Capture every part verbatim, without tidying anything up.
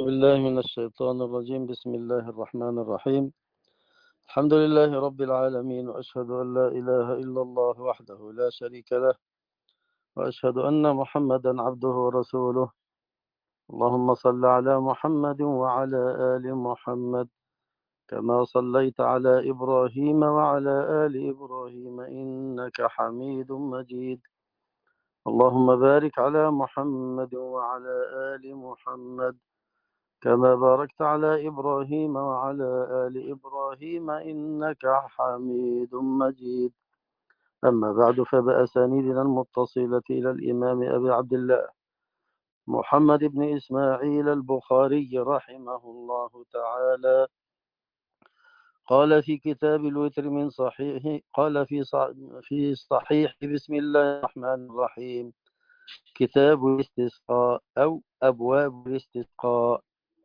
بالله من الشيطان الرجيم. بسم الله الرحمن الرحيم. الحمد لله رب العالمين، وأشهد أن لا إله إلا الله وحده لا شريك له، وأشهد أن محمدا عبده ورسوله. اللهم صل على محمد وعلى آل محمد كما صليت على إبراهيم وعلى آل إبراهيم إنك حميد مجيد. اللهم بارك على محمد وعلى آل محمد كما باركت على إبراهيم وعلى آل إبراهيم إنك حميد مجيد. أما بعد، فبأسانيدنا المتصلة إلى الإمام أبي عبد الله محمد بن إسماعيل البخاري رحمه الله تعالى قال في كتاب الوتر من صحيح قال في في صحيح بسم الله الرحمن الرحيم كتاب الاستسقاء أو أبواب الاستسقاء.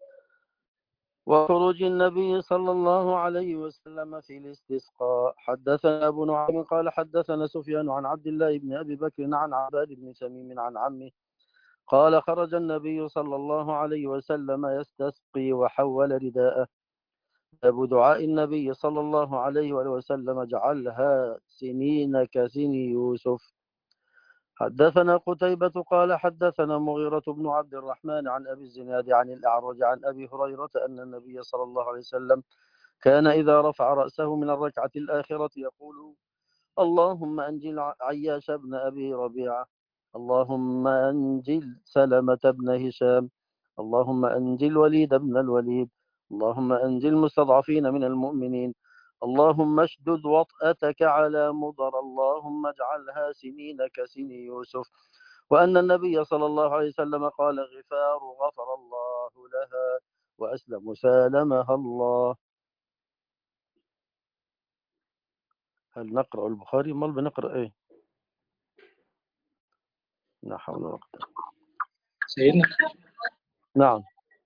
وخروج النبي صلى الله عليه وسلم في الاستسقاء. حدثنا أبو نعيم قال حدثنا سفيان عن عبد الله بن أبي بكر عن عباد بن تميم عن عمه قال خرج النبي صلى الله عليه وسلم يستسقي وحول رداءه. باب دعاء النبي صلى الله عليه وسلم اجعلها سنين كسن يوسف. حدثنا قتيبة قال حدثنا مغيرة بن عبد الرحمن عن أبي الزناد عن الأعرج عن أبي هريرة أن النبي صلى الله عليه وسلم كان إذا رفع رأسه من الركعة الآخرة يقول اللهم أنجل عياش بن أبي ربيعة، اللهم أنجل سلمة بن هشام، اللهم أنجل وليد بن الوليد، اللهم أنجل المستضعفين من المؤمنين، اللهم اشدد وطأتك على مضر، اللهم اجعلها سنين كسن يوسف. وأن النبي صلى الله عليه وسلم قال غفار غفر الله لها، وأسلم سالمها الله. هل نقرأ البخاري؟ ما بنقرأ إيه؟ لا حول ولا قوة. سيدنا نعم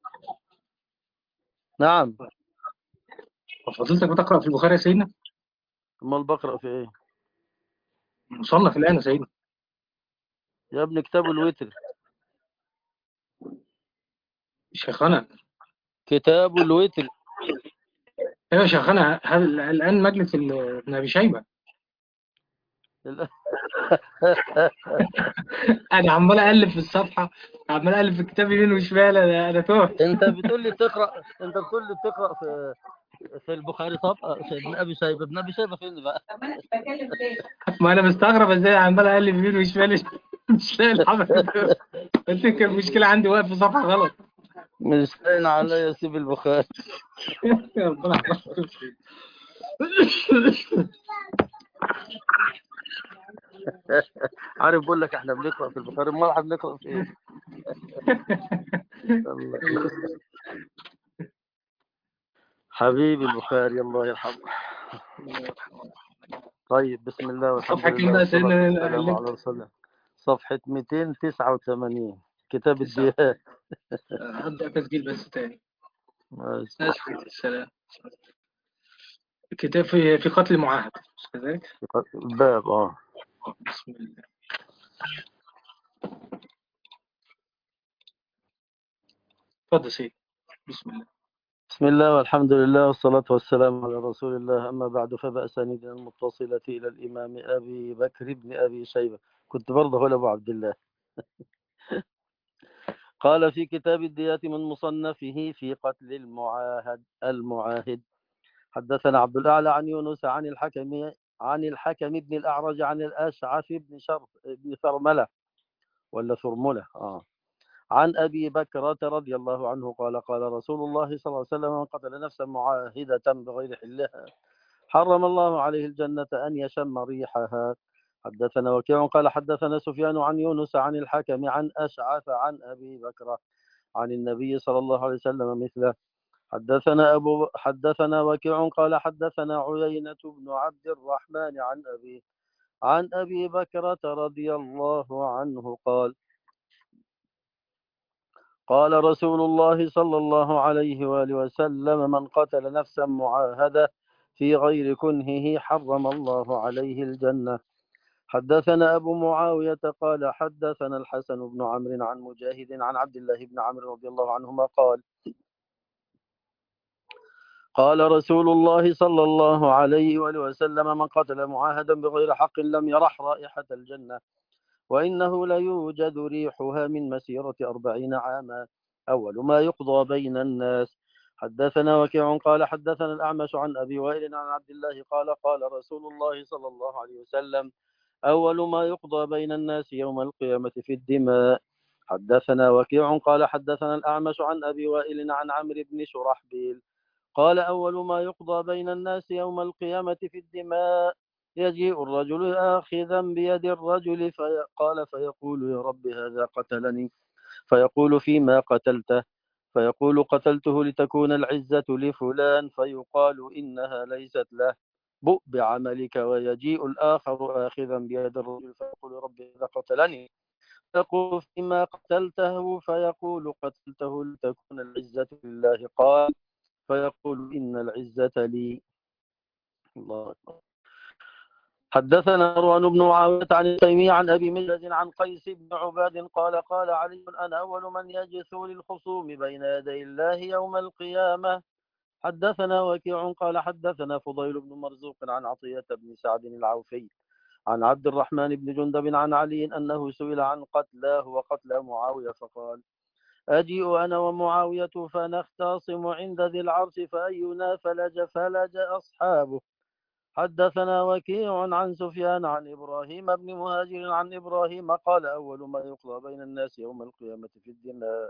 نعم. وفضلتك بتقرأ في البخاري يا سيدنا؟ امال بقرأ في ايه؟ مصنف الآن يا سيدنا. يا ابن كتاب الوتر. شيخنا كتاب الوتر. ايوه يا شيخنا، هل الآن مجلس ابن أبي شيبة؟ أنا عمال أقلب في الصفحة، عمال أقلب في الكتاب يمين وشمال، أنا أنا تهت. انت بتقول لي تقرأ انت بتقول لي تقرأ في في البخاري. طب في ابن ابي شيبه. ابن ابي شيبه فين بقى؟ ما أنا مستغرب إزاي عمال أقلب يمين وشمال مش لاقي الحمد. قلت لك المشكلة عندي واقف في صفحة غلط. مش باين عليا سيب البخاري. ربنا يحفظك. عارف بقول لك احنا بنقرأ في البخاري، امال احنا بنقرأ في ايه؟ الله. حبيبي البخاري الله يرحمه. طيب بسم الله والحمد صفحة كام لله بقى يا والصلاة سيدنا؟ والسلام على رسول الله. صفحة مئتين وتسعة وثمانين كتاب الديات. أبدأ تسجيل بس تاني. ماشي. أسف السلام. كتاب في في قتل معاهد مش كذلك؟ الباب اه بسم الله. اتفضل سيدي. بسم الله. بسم الله والحمد لله والصلاة والسلام على رسول الله. أما بعد، فبأسانيدنا المتصلة إلى الإمام أبي بكر بن أبي شيبة. كنت برضه هو أبو عبد الله. قال في كتاب الديات من مصنفه في قتل المعاهد المعاهد حدثنا عبد الأعلى عن يونس عن الحكم عن الحكم بن الأعرج عن الأشعث بن شرف بن ثرملة ولا ثرملة آه عن أبي بكرة رضي الله عنه قال قال رسول الله صلى الله عليه وسلم من قتل نفسا معاهدة بغير حلها حرم الله عليه الجنة أن يشم ريحها. حدثنا وكيع قال حدثنا سفيان عن يونس عن الحكم عن أشعث عن أبي بكرة عن النبي صلى الله عليه وسلم مثله. حدثنا أبو حدثنا وكيع قال حدثنا عيينة بن عبد الرحمن عن أبي عن أبي بكرة رضي الله عنه قال قال رسول الله صلى الله عليه وآله وسلم من قتل نفسا معاهدة في غير كنهه حرم الله عليه الجنة. حدثنا أبو معاوية قال حدثنا الحسن بن عمرو عن مجاهد عن عبد الله بن عمرو رضي الله عنهما قال قال رسول الله صلى الله عليه وآله وسلم من قتل معاهدا بغير حق لم يرح رائحة الجنة وإنه ليوجد ريحها من مسيرة أربعين عاما أول ما يقضى بين الناس. حدثنا وكيع قال حدثنا الأعمش عن أبي وائل عن عبد الله قال قال رسول الله صلى الله عليه وسلم أول ما يقضى بين الناس يوم القيامة في الدماء. حدثنا وكيع قال حدثنا الأعمش عن أبي وائل عن عمرو بن شرحبيل قال أول ما يقضى بين الناس يوم القيامة في الدماء يجيء الرجل آخذا بيد الرجل فقال فيقول يا رب هذا قتلني فيقول فيما قتلته فيقول قتلته لتكون العزة لفلان فيقال إنها ليست له بؤ بعملك. ويجيء الآخر آخذا بيد الرجل فيقول يا رب هذا قتلني فيقول فيما قتلته فيقول قتلته لتكون العزة لله قال فيقول إن العزة لي. الله أكبر. حدثنا مروان بن معاوية عن التيمي عن أبي مجلد عن قيس بن عباد قال قال علي أنا أول من يجثو للخصوم بين يدي الله يوم القيامة. حدثنا وكيع قال حدثنا فضيل بن مرزوق عن عطية بن سعد العوفي عن عبد الرحمن بن جندب عن علي أنه سئل عن قتلاه وقتل معاوية فقال أجيء أنا ومعاوية فنختصم عند ذي العرش فأينا فلج فلج أصحابه. حدثنا وكيع عن سفيان عن إبراهيم بن مهاجر عن إبراهيم قال أول ما يقضى بين الناس يوم القيامة في الدماء.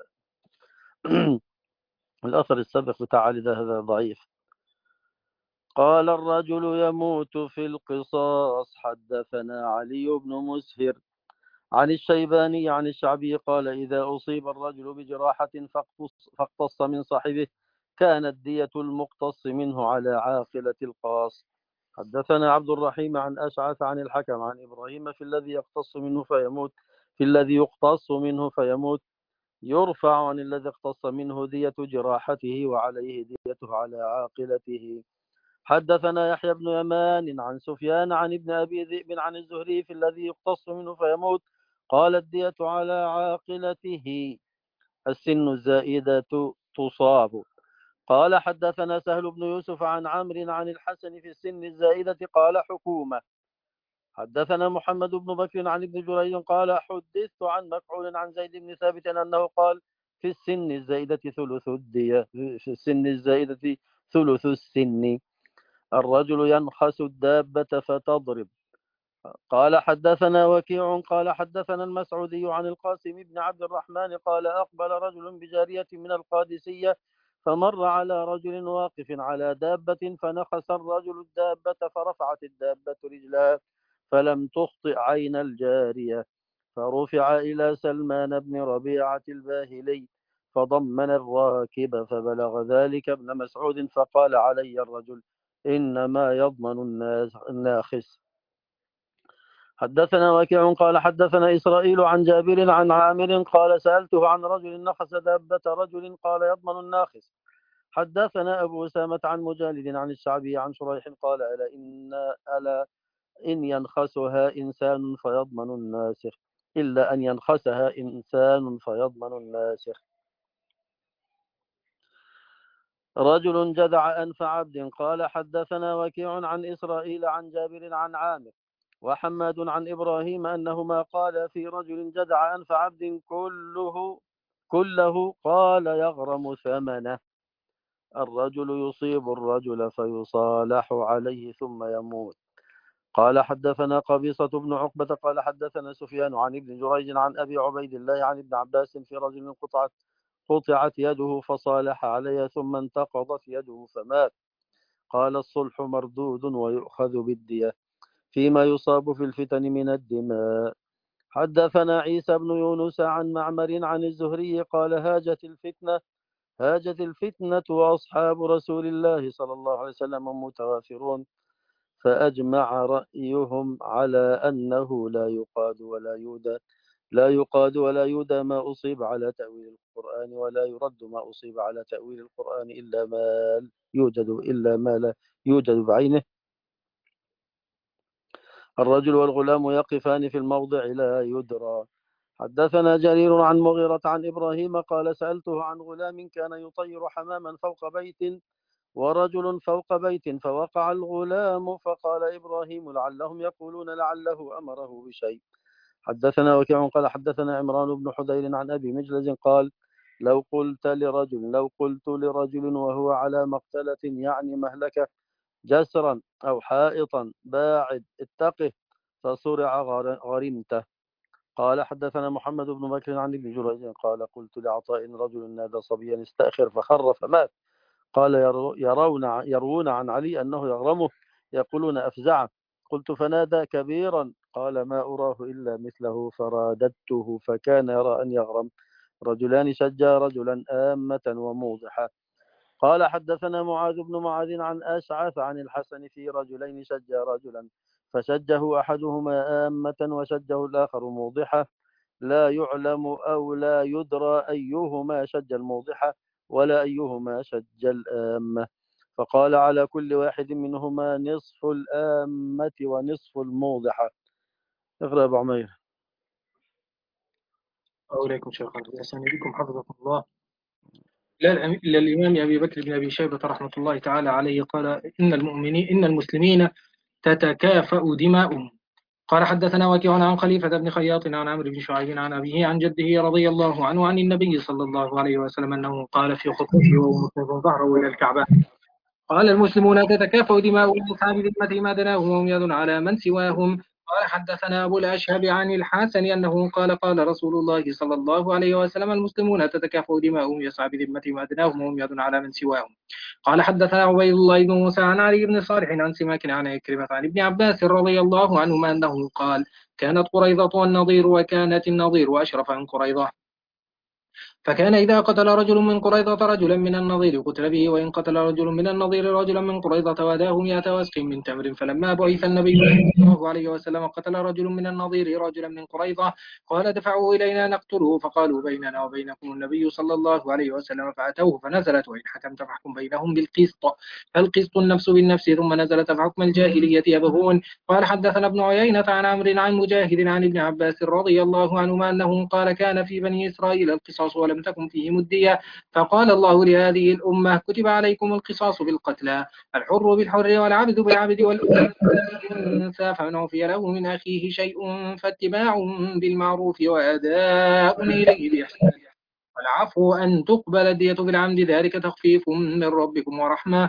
الأثر السابق بتاع هذا ضعيف. قال الرجل يموت في القصاص. حدثنا علي بن مسهر عن الشيباني عن الشعبي قال إذا أصيب الرجل بجراحة فاقتص من صاحبه كانت دية المقتص منه على عاقلة القاص. حدثنا عبد الرحيم عن أشعث عن الحكم عن إبراهيم في الذي يقتص منه فيموت في الذي يقتص منه فيموت يرفع عن الذي اقتص منه دية جراحته وعليه ديته على عاقلته. حدثنا يحيى بن يمان عن سفيان عن ابن أبي ذئب عن الزهري في الذي يقتص منه فيموت قال الدية على عاقلته السن الزائدة تصاب. قال حدثنا سهل بن يوسف عن عمرو عن الحسن في السن الزائدة قال حكومة. حدثنا محمد بن بكر عن ابن جريج قال حدثت عن مكحول عن زيد بن ثابت أنه قال في السن الزائدة ثلث الدية في السن الزائدة ثلث السن الرجل ينخس الدابة فتضرب. قال حدثنا وكيع قال حدثنا المسعودي عن القاسم بن عبد الرحمن قال أقبل رجل بجارية من القادسية فمر على رجل واقف على دابة فنخس الرجل الدابة فرفعت الدابة رجلها فلم تخطئ عين الجارية فرفع إلى سلمان بن ربيعة الباهلي فضمن الراكب فبلغ ذلك ابن مسعود فقال علي الرجل إنما يضمن الناس الناخس. حدثنا وكيع قال حدثنا إسرائيل عن جابر عن عامر قال سألته عن رجل نخس دابة رجل قال يضمن الناخس. حدثنا أبو أسامة عن مجالد عن الشعبي عن شريح قال ألا إن, ألا إن ينخسها إنسان فيضمن الناسخ إلا أن ينخسها إنسان فيضمن الناسخ. رجل جدع أنف عبد قال حدثنا وكيع عن إسرائيل عن جابر عن عامر وحماد عن إبراهيم أنهما قال في رجل جدع أنف عبد كله كله قال يغرم ثمنه. الرجل يصيب الرجل فيصالح عليه ثم يموت. قال حدثنا قبيصة بن عقبة قال حدثنا سفيان عن ابن جريج عن أبي عبيد الله عن ابن عباس في رجل قطعت قطعت يده فصالح عليها ثم انتقضت يده فمات. قال الصلح مردود ويؤخذ بالدية فيما يصاب في الفتن من الدماء. حدثنا عيسى بن يونس عن معمر عن الزهري قال هاجت الفتنة هاجت الفتنة وأصحاب رسول الله صلى الله عليه وسلم متوافرون فأجمع رأيهم على أنه لا يقاد ولا يودى لا يقاد ولا يودى ما أصيب على تأويل القرآن ولا يرد ما أصيب على تأويل القرآن إلا ما يوجد إلا ما لا يوجد بعينه الرجل والغلام يقفان في الموضع لا يدرى. حدثنا جرير عن مغيرة عن إبراهيم قال سألته عن غلام كان يطير حماما فوق بيت ورجل فوق بيت فوقع الغلام فقال إبراهيم لعلهم يقولون لعله أمره بشيء. حدثنا وكيع قال حدثنا عمران بن حدير عن أبي مجلز قال لو قلت لرجل لو قلت لرجل وهو على مقتلة يعني مهلكة جسرا أو حائطا باعد اتقه فصرع غرمته. قال حدثنا محمد بن بكر عن ابن جريج قال قلت لعطاء رجل نادى صبيا استأخر فخر فمات. قال يرون يروون عن علي أنه يغرمه يقولون أفزعه. قلت فنادى كبيرا قال ما أراه إلا مثله فراددته فكان يرى أن يغرم رجلان شجا رجلا آمة وموضحة. قال حدثنا معاذ بن معاذ عن أشعث عن الحسن في رجلين شجا رجلا فشجه أحدهما آمة وشجه الآخر موضحة لا يعلم أو لا يدرى أيهما شج الموضحة ولا أيهما شج الآمة. فقال على كل واحد منهما نصف الآمة ونصف الموضحة. اقرأ أبو عمير. أوليكم شيخ الحسن بكم حفظكم الله. إلى الإمام أبي بكر بن أبي شيبة رحمة الله تعالى عليه قال إن المؤمنين إن المسلمين تتكافأ دماؤهم. قال حدثنا وكيع عن خليفة بن خياط عن عمرو بن شعيب عن أبيه عن جده رضي الله عنه عن النبي صلى الله عليه وسلم أنه قال في خطبته وهو مسند ظهره إلى الكعبة قال المسلمون تتكافأ دماؤهم أصحاب ذمة ما دناهم وهم يد على من سواهم. قال حدثنا أبو الأشهب عن الحسن أنه قال قال رسول الله صلى الله عليه وسلم المسلمون تتكافأ دماؤهم يسعى بذمة ما أدناهم وهم يد على من سواهم. قال حدثنا عبيد الله بن موسى عن علي بن صالح عن سماك عن عكرمة عن ابن عباس رضي الله عنهما أنه قال كانت قريظة والنضير وكانت النضير أشرف عن قريظة فكان إذا قتل رجل من قريظة رجلا من النضير قتل به وإن قتل رجل من النضير رجلا من قريظة وداه مئة وسق من تمر. فلما بعث النبي صلى الله عليه وسلم قتل رجل من النضير رجلا من قريظة قال دفعوا إلينا نقتله فقالوا بيننا وبينكم النبي صلى الله عليه وسلم فأتوه فنزلت وإن حكمت فاحكم بينهم بالقسط فالقسط النفس بالنفس ثم نزلت فحكم الجاهلية يبغون. قال حدثنا ابن عيينة عن عمرو عن مجاهد عن ابن عباس رضي الله عنهما أنه قال كان في بني إسرائيل القصاص ولم تكن فيهم الدية فقال الله لهذه الأمة كتب عليكم القصاص بالقتلى الحر بالحر والعبد بالعبد والأنثى فمن عفي له من أخيه شيء فاتباع بالمعروف وأداء إليه بإحسان والعفو أن تقبل الدية بالعمد ذلك تخفيف من ربكم ورحمة.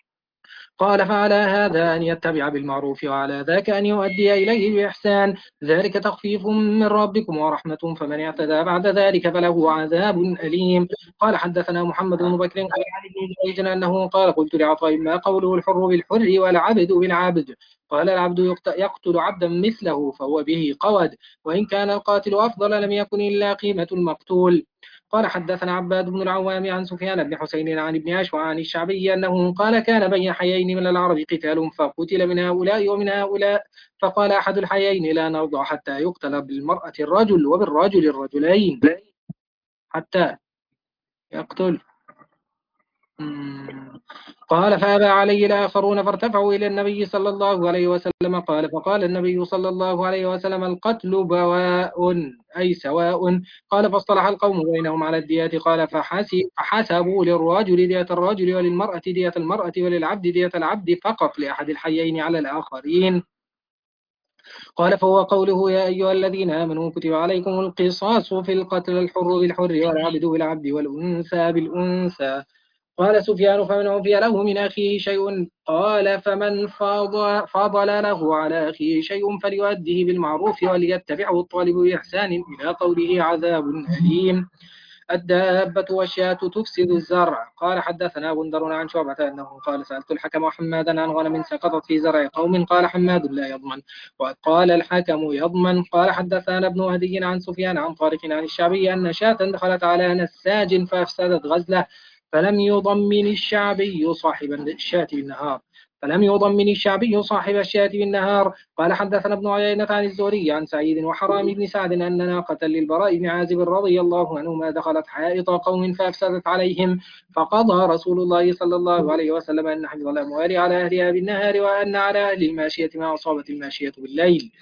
قال فعلى هذا أن يتبع بالمعروف وعلى ذاك أن يؤدي إليه بإحسان ذلك تخفيف من ربكم ورحمة فمن اعتدى بعد ذلك فله عذاب أليم. قال حدثنا محمد بن بكر قال عن ابن جريج أنه قال قلت لعطاء ما قوله الحر بالحر والعبد بالعبد قال العبد يقتل عبدا مثله فهو به قود وإن كان القاتل أفضل لم يكن إلا قيمة المقتول. قال حدثنا عباد بن العوام عن سفيان بن حسين عن ابن أشوع عن الشعبي أنه قال كان بين حيين من العرب قتال فقتل من هؤلاء ومن هؤلاء فقال أحد الحيين لا نرضى حتى يقتل بالمرأة الرجل وبالرجل الرجلين حتى يقتل. قال فأبى عليه الآخرون فارتفعوا إلى النبي صلى الله عليه وسلم قال فقال النبي صلى الله عليه وسلم القتل بواء أي سواء. قال فاصطلح القوم بينهم على الديات قال فحسبوا للرجل دية الرجل وللمرأة دية المرأة وللعبد دية العبد فقط لأحد الحيين على الآخرين. قال فهو قوله يا أيها الذين آمنوا كتب عليكم القصاص في القتل الحر بالحر والعبد بالعبد والأنثى بالأنثى. قال سفيان فمن عفي له من أخيه شيء قال فمن فضل له على أخيه شيء فليؤديه بالمعروف وليتبعه الطالب بإحسان إلى قوله عذاب أليم. الدابة والشاة تفسد الزرع. قال حدثنا غندر عن شعبة أنه قال سألت الحكم حمادا عن غنم سقطت في زرع قوم قال حماد لا يضمن وقال الحكم يضمن. قال حدثنا ابن هدي عن سفيان عن طارق عن الشعبي أن شاة دخلت على نساج فأفسدت غزله فلم يضمن الشعبي صاحب الشاة بالنهار فلم يضمن الشعبي صاحب الشاة بالنهار. قال حدثنا ابن عيينة عن الزهري عن سعيد وحرام بن سعد أن ناقة للبراء بن عازب رضي الله عنهما دخلت حائط قوم فأفسدت عليهم، فقضى رسول الله صلى الله عليه وسلم أن حفظ الأموال على أهلها بالنهار وأن على أهل الماشية ما أصابت الماشية بالليل.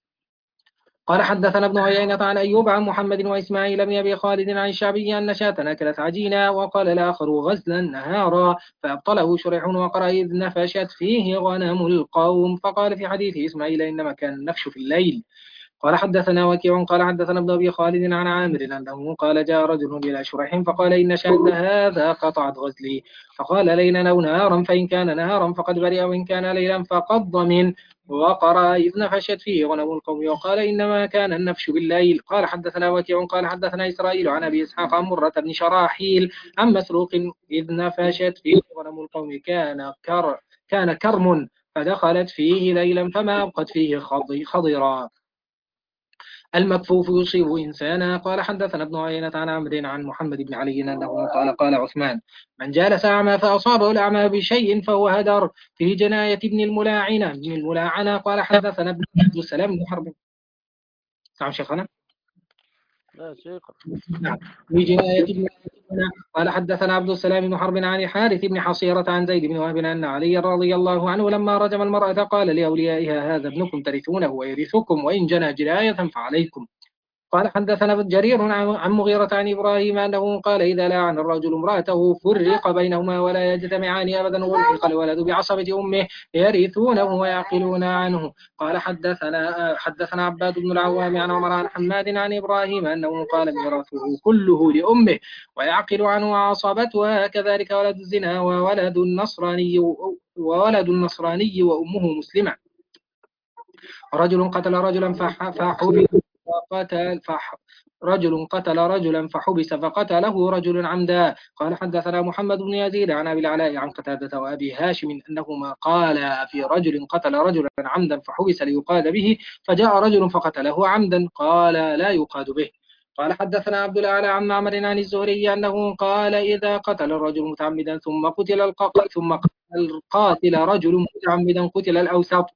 قال حدثنا ابن عيينة عن أيوب عن محمد وإسماعيل بن أبي خالد عن الشعبي أن شاة أكلت عجينا، وقال الآخر غزلا نهارا، فأبطله شريح وقرأ إذ نفشت فيه غنم القوم، فقال في حديث إسماعيل إنما كان النفش في الليل. قال حدثنا وكيع قال حدثنا ابن أبي خالد عن عامر أنه قال جاء رجل إلى شريح فقال إن شاة هذا قطعت غزلي، فقال ليلا أو نهارا، فإن كان نهارا فقد برئ وإن كان ليلا فقد ضمن، وقرأ إذ نفشت فيه غنم القوم، وقال إنما كان النفش بالليل. قال حدثنا وكيع قال حدثنا إسرائيل عن أبي إسحاق عن مرة بن شراحيل عن مسروق إذ نفشت فيه غنم القوم كان كر كان كرم فدخلت فيه ليلا فما أبقت فيه خضرا. المكفوف يصيب إنسانا. قال حدثنا ابن عيينة عن عمرو عن محمد بن علي أنه قال قال عثمان من جالس أعمى فأصابه الأعمى بشيء فهو هدر، في جناية ابن الملاعنة ابن الملاعنة. قال حدثنا ابن عبد السلام بن حرب. نعم شيخنا. لا شيخ. نعم. في جناية ابن قال حدثنا عبد السلام بن حرب عن الحارث بن حصيرة عن زيد بن وهب أن علي رضي الله عنه لما رجم المرأة قال لأوليائها هذا ابنكم ترثونه ويرثكم، وإن جنى جناية فعليكم. قال حدثنا ابن جرير عن مغيرة عن إبراهيم أنه قال إذا لاعن الرجل امرأته فرق بينهما ولا يجتمعان أبدا، والحق الولد بعصبة أمه يرثونه ويعقلون عنه. قال حدثنا حدثنا عباد بن العوام عن عمر عن حماد عن إبراهيم أنه قال ميراثه كله لأمه ويعقل عنه عصبتها، كذلك ولد الزنا وولد النصراني وولد النصراني وأمه مسلمة. رجل قتل رجلا فحبس فقتل فح رجل قتل رجلا فحبس فقتله رجل عمدا. قال حدثنا محمد بن يزيد عن أبي العلاء عن قتادة وأبي هاشم أنهما قال في رجل قتل رجلا عمدا فحبس ليقاد به، فجاء رجل فقتله عمدا قال لا يقاد به. قال حدثنا عبد الأعلى عن معمر عن الزهري أنه قال إذا قتل الرجل متعمدا ثم قتل القاتل ثم قتل القاتل رجل متعمدا قتل الأوسط،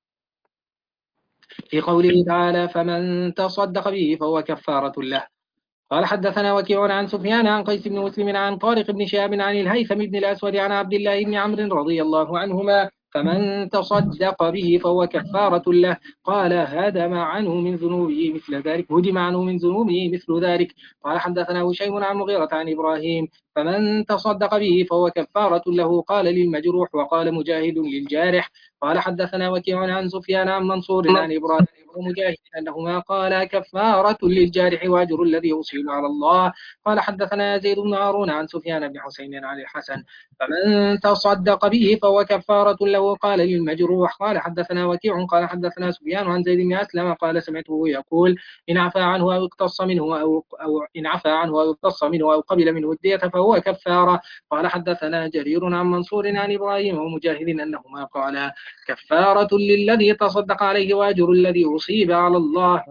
في قوله تعالى فمن تصدق به فهو كفارة له. قال حدثنا وكيع عن سفيان عن قيس بن مسلم عن طارق بن شهاب عن الهيثم بن الأسود عن عبد الله بن عمرو رضي الله عنهما فمن تصدق به فهو كفارة له. قال هدم عنه من ذنوبه مثل ذلك هدم عنه من ذنوبه مثل ذلك. قال حدثنا هشيم عن مغيرة عن إبراهيم فمن تصدق به فهو كفارة له. قال للمجروح وقال مجاهد للجارح. قال حدثنا وكيع عن سفيان عن منصور عن إبراهيم ومجاهد أنهما قال كفارة للجارح وأجر الذي يصيب على الله. قال حدثنا يزيد بن هارون عن سفيان بن حسين عن الحسن فمن تصدق به فهو كفارة له. قال للمجروح. قال حدثنا وكيع قال حدثنا سفيان عن زيد بن أسلم قال سمعته يقول إن عفا عنه أو اقتص منه أو, أو إن عفا عنه أو اقتص منه أو قبل منه الدية فهو كفارة. قال حدثنا جرير عن منصور عن إبراهيم ومجاهد أنهما قال كفارة للذي تصدق عليه وأجر الذي أصيب على الله.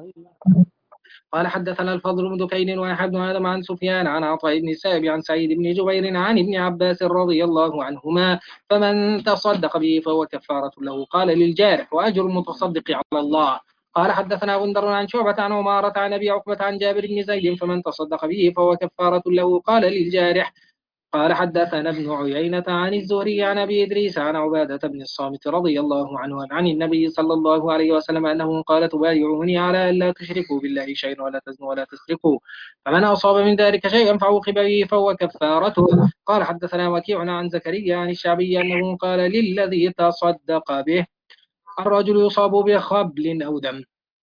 قال حدثنا الفضل بن دكين ويحيى بن آدم عن سفيان عن عطاء بن السائب عن سعيد بن جبير عن ابن عباس رضي الله عنهما فمن تصدق به فهو كفارة له. قال للجارح وأجر المتصدق على الله. قال حدثنا غندر عن شعبة عن عمارة عن أبي عقبة عن جابر بن زيد فمن تصدق به فهو كفارة له. قال للجارح. قال حدثنا ابن عيينة عن الزهري عن أبي إدريس عن عبادة بن الصامت رضي الله عنه عن النبي صلى الله عليه وسلم أنه قال تبايعوني على أن لا تشركوا بالله شيئا ولا تزنوا ولا تسرقوا، فمن أصاب من ذلك شيئا فعوقب به فهو كفارته. قال حدثنا وكيع عن زكريا عن الشعبي أنه قال للذي تصدق به الرجل يصاب بخبل أو دم.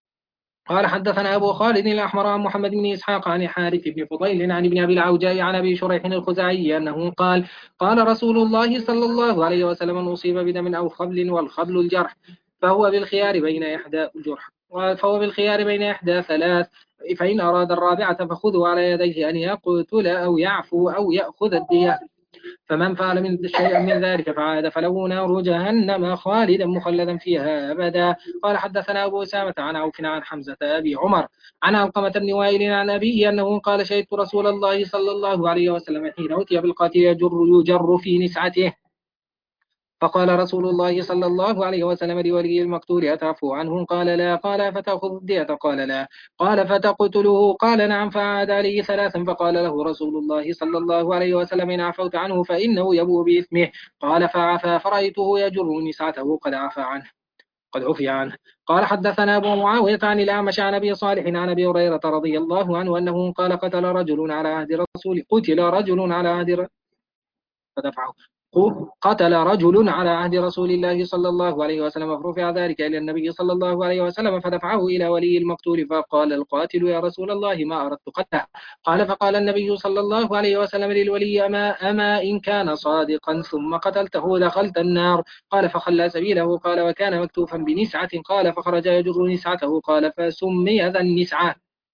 قال حدثنا أبو خالد الأحمر عن محمد بن إسحاق عن حارث بن فضيل عن ابن أبي العوجاء عن أبي شريح الخزاعي أنه قال قال رسول الله صلى الله عليه وسلم أصيب بدم أو خبل والخبل الجرح فهو بالخيار بين إحدى الجرح فهو بالخيار بين إحدى ثلاث، فإن أراد الرابعة فخذوا على يديه أن يقتل أو يعفو أو يأخذ الدية، فمن فعل من شيئا من ذلك فعاد فله نار جهنم خالدا مخلدا فيها أبدا. قال حدثنا أبو أسامة عن عوف عن حمزة أبي عمر عن علقمة بن وائل عن أبيه أنه قال شهدت رسول الله صلى الله عليه وسلم حين أتي بالقاتل يجر يجر في نسعته فقال رسول الله صلى الله عليه وسلم لولي المقتول أتعفو عنه؟ قال لا. قال فتأخذ الدية؟ قال لا. قال فتقتله؟ قال نعم. فعاد عليه ثلاثا فقال له رسول الله صلى الله عليه وسلم إن عفوت عنه فإنه يبوء بإثمه. قال فعفى فرأيته يجر نسعته قد عفى عنه قد عفي عنه. قال حدثنا أبو معاوية عن الأعمش عن أبي صالح عن أبي هريرة رضي الله عنه أنه قال قتل رجل على عهد رسول قتل رجل على عهد فدفعه قتل رجل على عهد رسول الله صلى الله عليه وسلم فرفع ذلك إلى النبي صلى الله عليه وسلم فدفعه إلى ولي المقتول فقال القاتل يا رسول الله ما أردت قتله. قال فقال النبي صلى الله عليه وسلم للولي أما, أما إن كان صادقا ثم قتلته دخلت النار. قال فخلى سبيله. قال وكان مكتوفا بنسعة. قال فخرج يجر نسعته. قال فسمي ذا النسعة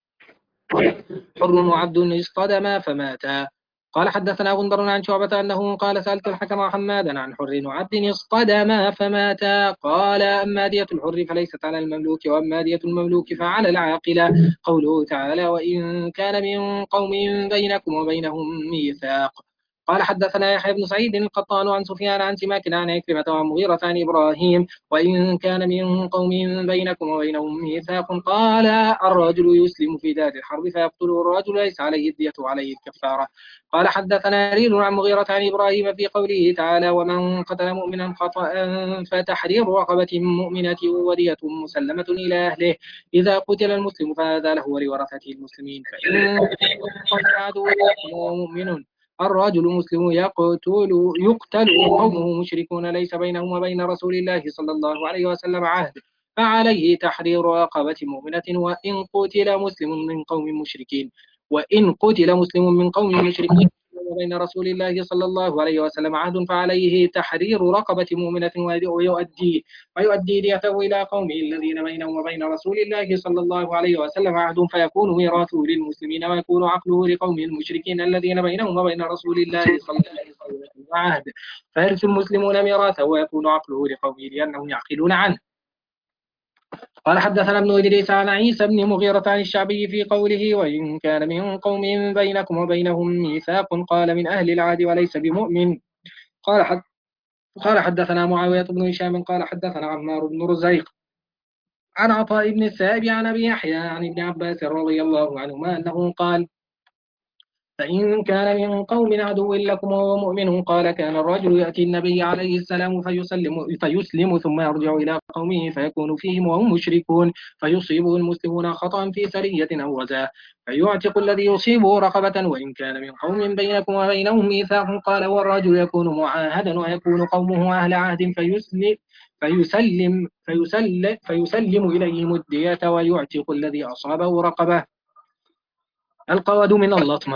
حر وعبد اصطدما فماتا. قال حدثنا غندر عن شعبة أنه قال سألت الحكم حمادا عن حر وعبد اصطدما فماتا. قال أما دية الحر فليست على المملوك وأما دية المملوك فعلى العاقلة. قوله تعالى وإن كان من قوم بينكم وبينهم ميثاق. قال حدثنا يحيى بن سعيد القطان عن سفيان عن سماك عن عكرمة وعن مغيرة عن إبراهيم وإن كان من قوم بينكم وبينهم ميثاق قال الرجل يسلم في دار الحرب فيقتله الرجل ليس عليه الدية وعليه الكفارة. قال حدثنا ريل عن مغيرة عن إبراهيم في قوله تعالى ومن قتل مؤمنا خطأ فتحرير رقبة مؤمنة ودية مسلمة إلى أهله. إذا قتل المسلم فهذا له ولورثته المسلمين. فإن قتل عدو مؤمن الرجل مسلم يقتل يقتل قومه مشركون ليس بينهم وبين رسول الله صلى الله عليه وسلم عهد فعليه تحرير رقبة مؤمنة. وإن قتل مسلم من قوم مشركين وإن قتل مسلم من قوم مشركين وبين رسول الله صلى الله عليه وسلم عهد فعليه تحرير رقبة مؤمنة ويؤدي ويؤدي ديته إلى قومه الذين بينه وبين رسول الله صلى الله عليه وسلم عهد فيكون ميراثه للمسلمين ويكون عقله لقوم المشركين الذين بينهم وبين رسول الله صلى الله عليه وسلم عهد فيرث المسلمون ميراثه ويكون عقله لقومه لأنهم يعقلون عنه. قال حدثنا ابن إدريس عن عيسى بن مغيرة عن الشعبي في قوله وإن كان من قوم بينكم وبينهم ميثاق قال من أهل العهد وليس بمؤمن. قال حد قال حدثنا معاوية بن هشام قال حدثنا عمار بن رزيق عن عطاء بن السائب عن أبي يحيى عن ابن عباس رضي الله عنهما أنه قال فإن كان من قوم عدو لكم وهو مؤمن قال كان الرجل يأتي النبي عليه السلام فيسلم, فيسلم ثم يرجع إلى قومه فيكون فيهم وهم مشركون فيصيبه المسلمون خطأ في سرية أو غزاة فيعتق الذي يصيبه رقبة وإن كان من قوم بينكم وبينهم ميثاق قال والرجل يكون معاهدا ويكون قومه أهل عهد فيسلم فيسلم فيسلم, فيسلم إليهم الدية ويعتق الذي أصابه رقبة. القواد من اللطمة.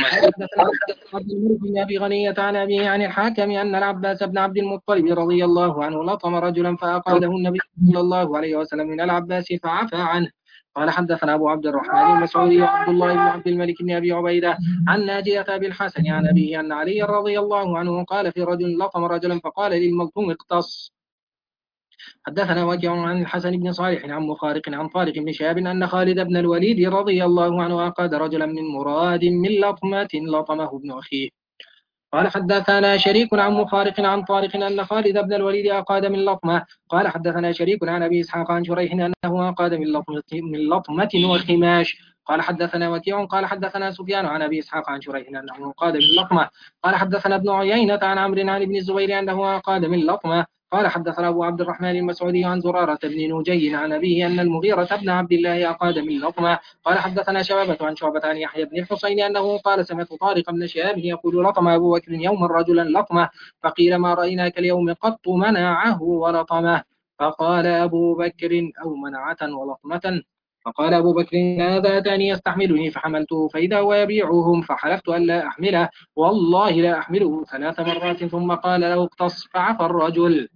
عبد الملك بن أبي غنية عن أبيه عن الحاكم أن العباس بن عبد المطلب رضي الله عنه لطم رجلا فأقاده النبي صلى الله عليه وسلم من العباس فعفى عنه. قال حدثنا أبو عبد الرحمن المسعودي وعبد الله بن عبد الملك بن أبي عبيدة عن ناجية أبي الحسن عن أبيه أن علي رضي الله عنه قال في رجل لطم رجلا فقال للملطوم اقتص. حدثنا وكيع عن الحسن بن صالح عن مخارق عن طارق بن شهاب أن خالد بن الوليد رضي الله عنه أقاد رجلا من مراد من لطمة لطمه ابن أخيه. قال حدثنا شريك عن مخارق عن طارق أن خالد بن الوليد أقاد من لطمة. قال حدثنا شريك عن أبي إسحاق عن شريح أنه أقاد من لطمة, من لطمة وخماش. قال حدثنا وكيع قال حدثنا سفيان عن أبي إسحاق عن شريح أنه أقاد من لطمة. قال حدثنا ابن عيينة عن عمرو عن ابن الزبير أنه أقاد من لطمة. قال حدثنا أبو عبد الرحمن المسعودي عن زرارة بن نجي عن أبيه أن المغيرة بن عبد الله أقاد من لطمة. قال حدثنا شعبة عن شعبة عن يحيى بن الحسين أنه قال سمعت طارق بن شهاب يقول لطم أبو بكر يوما رجلا لطمة فقيل ما رأيناك اليوم قط منعه ولطمه فقال أبو بكر أو منعة ولطمة فقال أبو بكر هذا أتاني يستحملني فحملته فإذا هو يبيعهم فحلفت أن لا أحمله والله لا أحمله ثلاث مرات ثم قال له اقتص فعفى الرجل.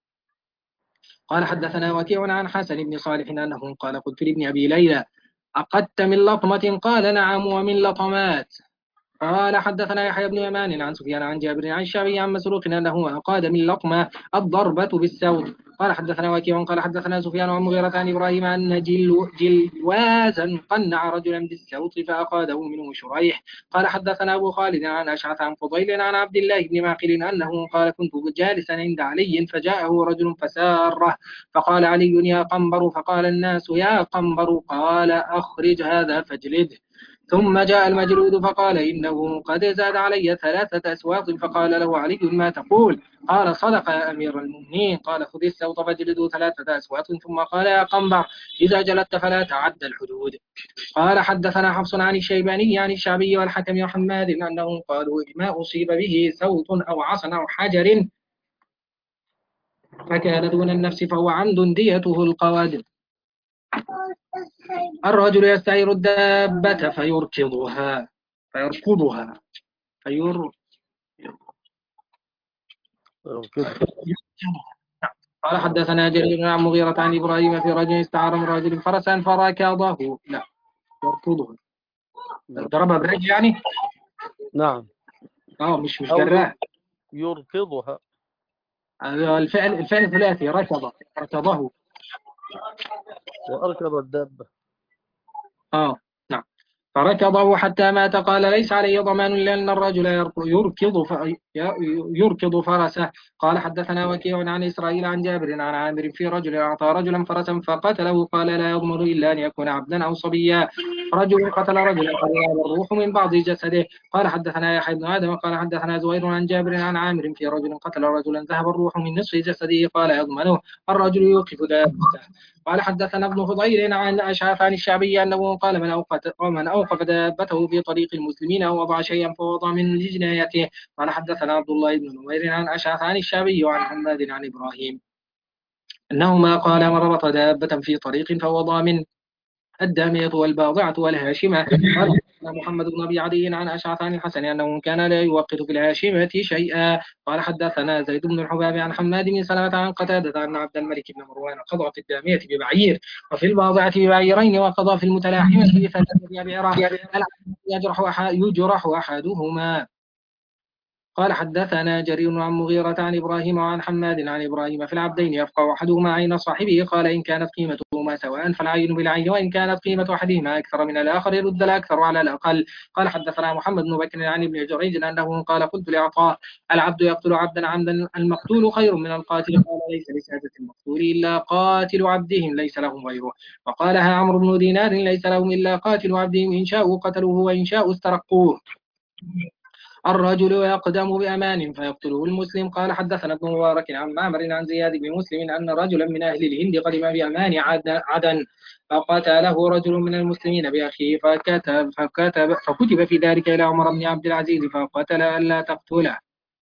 قال حدثنا وكيع عن حسن بن صالح أنه قال قلت لابن أبي ليلى أقدت من لطمة قال نعم ومن لطمات قال حدثنا يحيى بن يمان عن سفيان عن جابر عن الشعبي عن مسروق أنه أقاد من لقمة الضربة بالسوط. قال حدثنا وكيع قال حدثنا سفيان عن مغيرة عن إبراهيم أن جل جلوازا قنع رجلا بالسوط فأقاده منه شريح. قال حدثنا أبو خالد عن أشعث عن فضيل عن عبد الله بن معقل أنه قال كنت جالسا عند علي فجاءه رجل فساره فقال علي يا قنبر فقال الناس يا قنبر قال أخرج هذا فاجلده. ثم جاء المجلود فقال إنه قد زاد علي ثلاثة أسواق فقال له علي ما تقول؟ قال صدق يا أمير المؤمنين. قال خذ السوط فاجلدوا ثلاثة أسواق. ثم قال يا قنبر إذا جلدت فلا تعد الحدود. قال حدثنا حفص عن الشيباني عن الشعبي والحكم وحماد أنهم قالوا ما أصيب به سوط أو عصا أو حجر فكان دون النفس فهو عمد ديته القوادم. الرجل يستعير الدابة فيركضها فيركضها فير قال حدثنا جرير عن مغيرة عن إبراهيم في رجل استعار من رجل فرسا فركضه لا يركضه ضربها برجل يعني نعم اه مش مش أو جراه يركضها. الفعل الفعل الثلاثي ركض ركضه وأركض الدابة. اه نعم فركضه حتى مات. قال ليس عليه ضمان لأن الرجل يركض يركض فرسه. قال حدثنا وكيع عن إسرائيل عن جابر عن عامر في رجل أعطى رجلا فرسا فقتله قال لا يضمن إلا أن يكون عبدا أو صبيا. رجل قتل رجلا قد ذهب الروح من بعض جسده. قال حدثنا يحيى بن آدم قال حدثنا زهير عن جابر عن عامر في رجل قتل رجلا ذهب الروح من نصف جسده قال يضمنه الرجل يوقف دابته. قال حدثنا ابن فضيل عن أشعث عن الشعبي أنه قال من أوقف من أوقف دابته في طريق المسلمين أو وضع شيئا فوضع من لجنايته. قال حدثنا عبد الله بن نمير عن أشعث عن الشعبي وعن حماد عن إبراهيم أنه ما قال من ربط دابة في طريق فوضع من الدامية والباضعة والهاشمة. قال محمد بن أبي عدي عن أشعث عن الحسن أنه كان لا يوقت في الهاشمة شيئا. قال حدثنا زيد بن الحباب عن حماد بن سلمة عن قتادة أن عبد الملك بن مروان قضى في الدامية ببعير وفي الباضعة ببعيرين وقضى في المتلاحمة بثلاثة أبعرة يجرح يجرح أحدهما. قال حدثنا جرير عن مغيرة عن إبراهيم وعن حماد عن إبراهيم في العبدين يفقه أحدهما عين صاحبه. قال إن كانت قيمتهما سواء فالعين بالعين وإن كانت قيمة أحدهما أكثر من الآخر يرد الأكثر على الأقل. قال حدثنا محمد بن بكر عن ابن جريج أنه قال قلت لعطاء العبد يقتل عبدا عمدا المقتول خير من القاتل. قال ليس لسادة المقتول إلا قاتل عبدهم ليس لهم غيره. وقالها عمرو بن دينار ليس لهم إلا قاتل عبدهم إن شاءوا قتلوه وإن شاءوا استرقوه. الرجل يقدم بأمان فيقتله المسلم. قال حدثنا ابن مبارك عن معمر عن زياد بن مسلم أن رجلا من أهل الهند قدم بأمان عدن فقتله رجل من المسلمين بأخيه فكتب, فكتب, فكتب في ذلك إلى عمر بن عبد العزيز فقتل ألا تقتله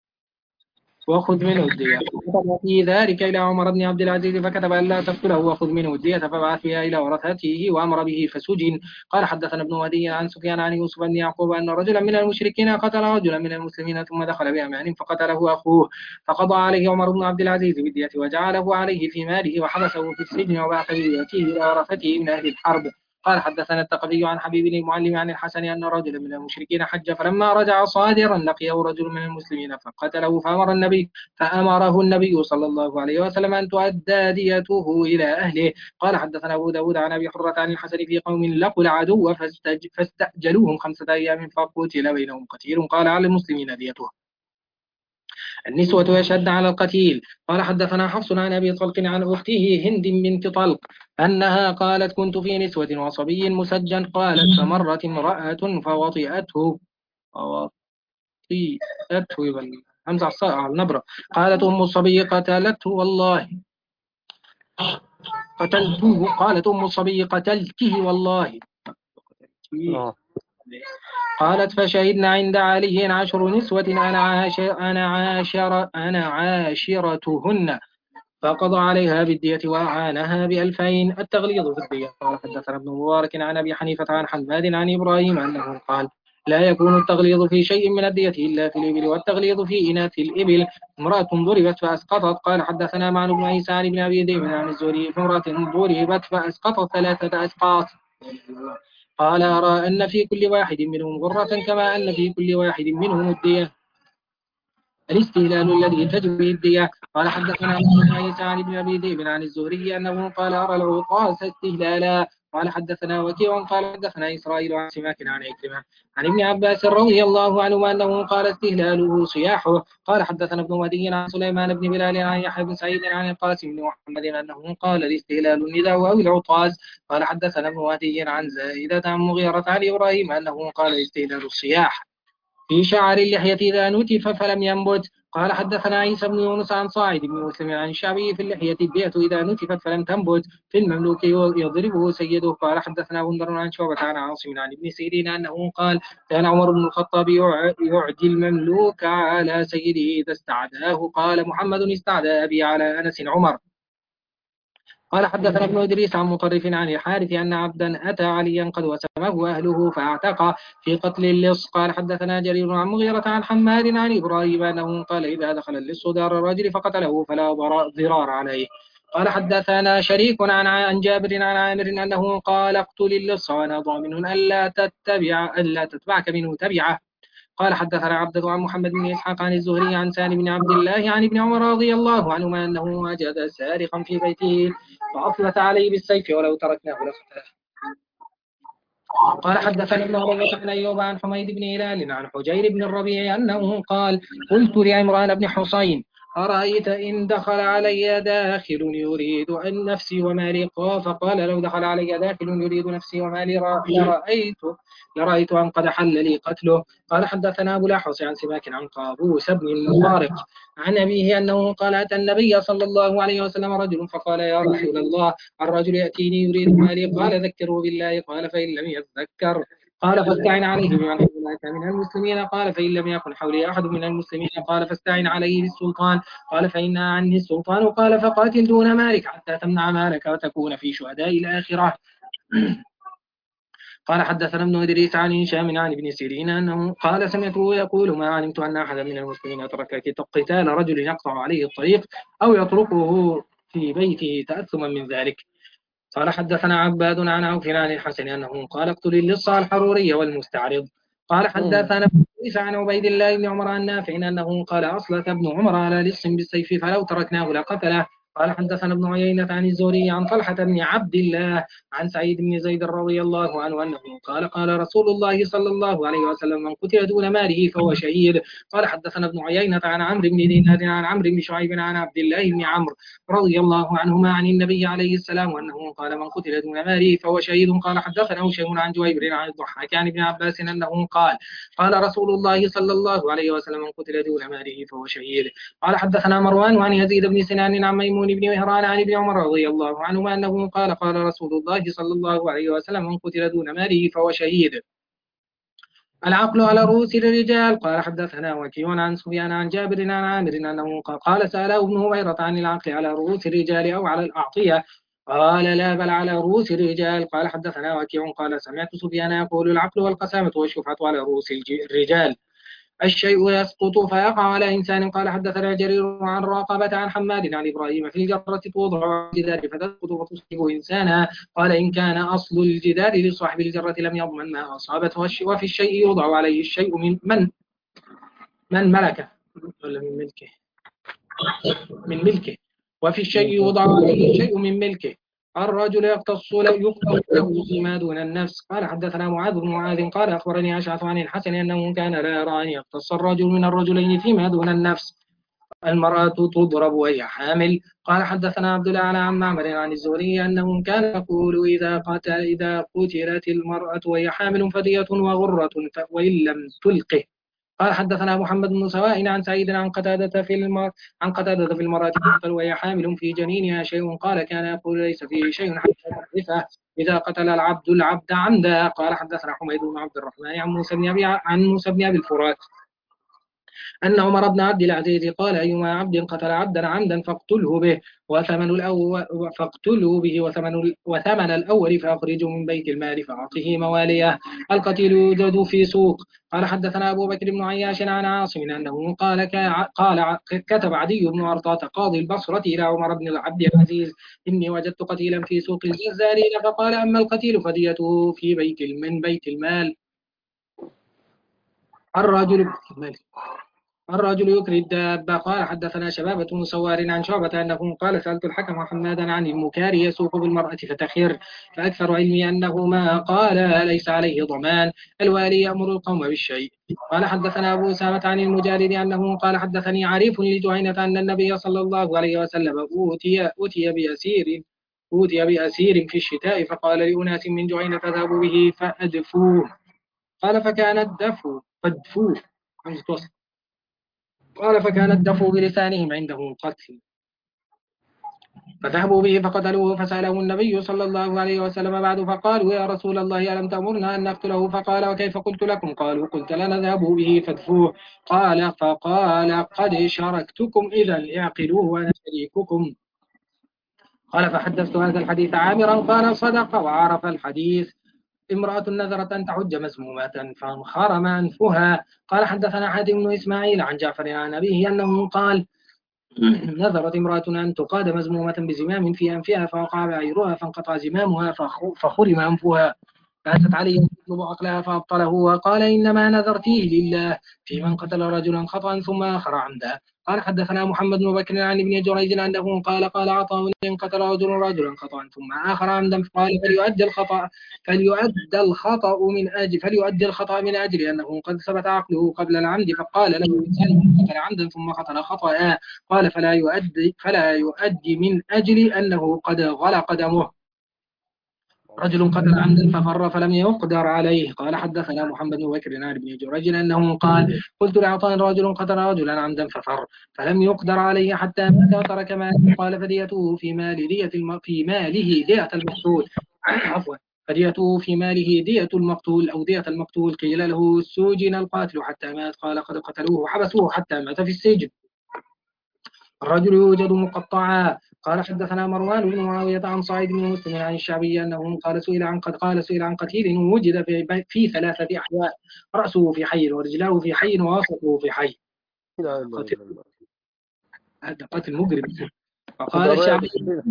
وخذ منه الدية. فكتب في ذلك إلى عمر بن عبد العزيز فكتب ألا تقتله وخذ منه الدية فبعث بها إلى ورثته وأمر به فسجن. قال حدثنا ابن مهدي عن سفيان عن يوسف بن يعقوب أن رجلا من المشركين قتل رجلا من المسلمين ثم دخل بأمان فقتله أخوه فقضى عليه عمر بن عبد العزيز بالدية وجعله عليه في ماله وحبسه في السجن وبعث بديته إلى ورثته من أهل الحرب. قال حدثنا التقبي عن حبيب بن المعلم عن الحسن أن رجلا من المشركين حج فلما رجع صادرا لقيه رجل من المسلمين فقتله فأمر النبي فأمره النبي صلى الله عليه وسلم أن تؤدى ديته إلى أهله. قال حدثنا أبو داود عن أبي حرة عن الحسن في قوم لقوا العدو فاستج... فاستأجلوهم خمسة أيام فقتل بينهم قتيل قال على المسلمين ديته. النسوة يشهد على القتيل. قال حدثنا حفص عن أبي طلق عن أخته هند بنت طلق أنها قالت كنت في نسوة وصبي مسجن. قالت فمرت امرأة فوطئته فوطئته همزة الصاء على النبرة. قالت أم الصبي قتلته والله قتلته قالت أم الصبي قتلته والله. قالت فشهدنا عند علي عشر نسوة أنا عاشر أنا عاشر أنا عاشرتهن فقضى عليها بالدية وأعانها بألفين التغليظ في الدية. قال حدثنا ابن مبارك عن أبي حنيفة عن حماد عن إبراهيم أنه قال لا يكون التغليظ في شيء من الدية إلا في الإبل والتغليظ في إناث الإبل. امرأة ضربت فأسقطت. قال حدثنا معن بن عيسى عن ابن أبي ذئب عن الزهري امرأة ضربت فأسقطت ثلاثة أسقاط قال أرى أن في كل واحد منهم غرة كما أن في كل واحد منهم الدية الاستهلال الذي تجب به الدية. قال حدثنا ابن عيسى عن ابن أبي ذئب عن الزهري أنه قال أرى العقاص استهلالا. قال حدثنا وكيع قال حدثنا إسرائيل عن سماك عن عكرمة عن ابن عباس رضي الله عنه أنه قال استهلاله صياحه. قال حدثنا ابن مهدي عن سليمان بن بلال عن يحيى بن سعيد عن القاسم بن محمد أنه قال الاستهلال النداء أو العطاس. قال حدثنا ابن مهدي عن زائدة عن مغيرة عن إبراهيم أنه قال الاستهلال الصياح في شعر اللحية إذا نتف فلم ينبت. قال حدثنا عيسى بن يونس عن صاعد بن مسلم عن الشعبي في اللحية الدية إذا نتفت فلم تنبت في المملوك يضربه سيده. قال حدثنا بندر عن شعبة عن عاصم عن ابن سيرين أنه قال كان عمر بن الخطاب يعدي المملوك على سيده إذا استعداه. قال محمد استعدى أبي على أنس عمر. قال حدثنا ابن إدريس عن مطرف عن الحارث أن عبدا أتى عليا قد وسمه أهله فاعتقى في قتل اللص. قال حدثنا جرير عن مغيرة عن حماد عن إبراهيم أنه قال إذا دخل اللص دار الرجل فقتله فلا ضرار عليه. قال حدثنا شريك عن عن جابر عن عامر أنه قال اقتل اللص وأنا ضامن ألا تتبع ألا تتبعك منه تبعه. قال حدثنا عبده عن محمد بن إسحاق عن الزهري عن سالم بن عبد الله عن ابن عمر رضي الله عنهما أنه وجد سارقا في بيته فأفلت عليه بالسيف ولو تركناه لقتله. قال حدثنا ابن عروة عن أيوب عن حميد بن هلال عن حجير بن الربيع أنه قال قلت لعمران بن حصين أرأيت إن دخل علي داخل يريد أن نفسي ومالي؟ فقال لو دخل علي داخل يريد نفسي ومالي لرأيت لرأيت أن قد حل لي قتله. قال حدثنا أبو الأحوص عن سماك عن قابوس بن المطارق عن أبيه أنه قال أتى النبي صلى الله عليه وسلم رجل فقال يا رسول الله الرجل يأتيني يريد مالي قال ذكره بالله. قال فإن لم يذكر قال فاستعن عليه بمن حولك من المسلمين. قال فإن لم يكن حولي أحد من المسلمين قال فاستعن عليه بالسلطان. قال فإن عني السلطان. قال فقاتل دون مالك حتى تمنع مالك وتكون في شهداء الآخرة. قال حدثنا ابن إدريس عن هشام عن ابن سيرين أنه قال سمعته يقول ما علمت أن أحدا من المسلمين ترك قتال رجل يقطع عليه الطريق أو يتركه في بيته تأثما من ذلك. قال حدثنا عباد عن عوف عن الحسن أنه قال اقتل اللص الحروري والمستعرض. قال حدثنا عن عبيد الله بن عمر عن نافع أنه قال أصلت ابن عمر على لص بالسيف فلو تركناه لقتله. قال حدثنا ابن عيينة عن الزهري عن طلحة بن عبد الله عن سعيد بن زيد رضي الله عنه أنه قال قال رسول الله صلى الله عليه وسلم من قتل دون ماله فهو شهيد. قال حدثنا ابن عيينة عن عمرو بن دينار عن عمرو بن شعيب عن عبد الله بن عمرو رضي الله عنهما عن النبي عليه السلام أنه قال من قتل دون ماله فهو شهيد. قال حدثنا هشيم عن جويبر عن الضحاك عن ابن عباس أنه قال قال رسول الله صلى الله عليه وسلم من قتل دون ماله فهو شهيد. قال حدثنا مروان عن يزيد بن سنان عن ميمون بن مهران عن ابن عمر رضي الله عنهما أنه قال قال رسول الله صلى الله عليه وسلم من قتل دون ماله فهو شهيد. العقل على رؤوس الرجال. قال حدثنا وكيع عن سفيان عن جابر عن عامر أنه قال سأله ابن هبيرة عن العقل على رؤوس الرجال أو على الأعطية قال لا بل على رؤوس الرجال. قال حدثنا وكيع قال سمعت سفيان يقول العقل والقسامة والشفعة على رؤوس الرجال الشيء يسقط فيقع على إنسان. قال حدثنا جرير عن راقبة عن حماد عن إبراهيم في الجرة توضع الجدار فتسقط وتصيب إنسانا. قال إن كان أصل الجدار لصاحب الجرة لم يضمن ما أصابته وفي الشيء يوضع عليه الشيء من من من ملكه ولا من ملكه من ملكه وفي الشيء يوضع عليه الشيء من ملكه. الرجل يقتص له فيما دون النفس. قال حدثنا معاذ بن معاذ قال أخبرني أشعث عن الحسن أنه كان لا يرى أن يقتص الرجل من الرجلين فيما دون النفس. المرأة تضرب وهي حامل. قال حدثنا عبد الله عن معمر عن الزهري أنه كان يقول إذا قتل إذا قتلت المرأة وهي حامل فدية وغرة وإن لم تلقه. قال حدثنا محمد بن سواء عن سعيد عن قتادة في المر عن قتادة في المرأة تقتل وهي حامل في جنينها شيء. قال كان يقول ليس فيه شيء حتى تحرفه إذا قتل العبد العبد عمدا. قال حدثنا حميد بن عبد الرحمن عن موسى بن أبي عن موسى بن أبي الفرات أن عمر بن عبد العزيز قال أيما عبد قتل عبدا عمدا فاقتله به وثمن الأول فاقتله به وثمن وثمن الأول فأخرجه من بيت المال فأعطه مواليه. القتيل يوجد في سوق. قال حدثنا أبو بكر بن عياش عن عاصم أنه قال قال كتب عدي بن أرطاة قاضي البصرة إلى عمر بن عبد العزيز إني وجدت قتيلا في سوق الجزارين فقال أما القتيل فديته في بيت من بيت المال. الرجل الرجل يكري الدابة. قال حدثنا شبابة بن سوار عن شعبة أنه قال سألت الحكم محمدا عن المكاري يسوق بالمرأة فتخر فأكثر علمي أنه ما قال ليس عليه ضمان الوالي يأمر القوم بالشيء. قال حدثنا أبو أسامة عن المجالد أنه قال حدثني عريف لجهينة أن النبي صلى الله عليه وسلم أوتي أوتي بأسير أوتي بأسير في الشتاء فقال لأناس من جهينة اذهبوا به فأدفوه. قال فكان الدفو فادفوه قال فكان الدفو بلسانهم عنده القتل فذهبوا به فقتلوه فسأله النبي صلى الله عليه وسلم بعد فقالوا يا رسول الله ألم تأمرنا أن نقتله فقال وكيف قلت لكم قالوا قلت لنذهب به فادفوه قال فقال قد شاركتكم إذا اعقلوه وأنا شريككم. قال فحدثت هذا الحديث عامرا قال صدق وعرف الحديث. امرأة نذرت أن تحج مسمومة فانخرم أنفها. قال حدثنا حاتم بن إسماعيل عن جعفر عن أبيه أنه قال نذرت امرأة أن تقاد مزمومة بزمام في أنفها فوقع بعيرها فانقطع زمامها فخرم أنفها فأتت عليه تطلب عقلها فأبطله وقال إنما نذرتيه لله في من قتل رجلا خطأ ثم آخر عمدا. قال حدثنا محمد بن بكر عن ابن جريج أنه قال قال عطاء إن قتل رجل رجلا خطأ ثم آخر عمدا قال فليؤدي الخطأ فليؤدى الخطأ من أجل فليؤدي الخطأ من أجل أنه قد ثبت عقله قبل العمد فقال له إنسان من قتل عمدا ثم قتل خطأ قال فلا يؤدي فلا يؤدي من أجل أنه قد غلق دمه. رجل قتل عمدا ففر فلم يقدر عليه. قال حدثنا محمد بن بكر عن ابن جريج أنه قال قلت لعطاء رجل قتل رجلا عمدا ففر فلم يقدر عليه حتى مات وترك ماله قال فديته في مال دية الم... في ماله دية المقتول عفوا فديته في ماله دية المقتول أو دية المقتول. قيل له سجن القاتل حتى مات قال قد قتلوه وحبسوه حتى مات في السجن. الرجل يوجد مقطعا. قال حدثنا مروان بن معاوية عن صعيد بن مسلم عن الشعبي أنه قال سئل عن قد قال سئل عن قتيل وجد في, في ثلاثة أحياء رأسه في حي ورجلاه في حي ووسطه في حي. هذا قتل مجرم. فقال الشعبي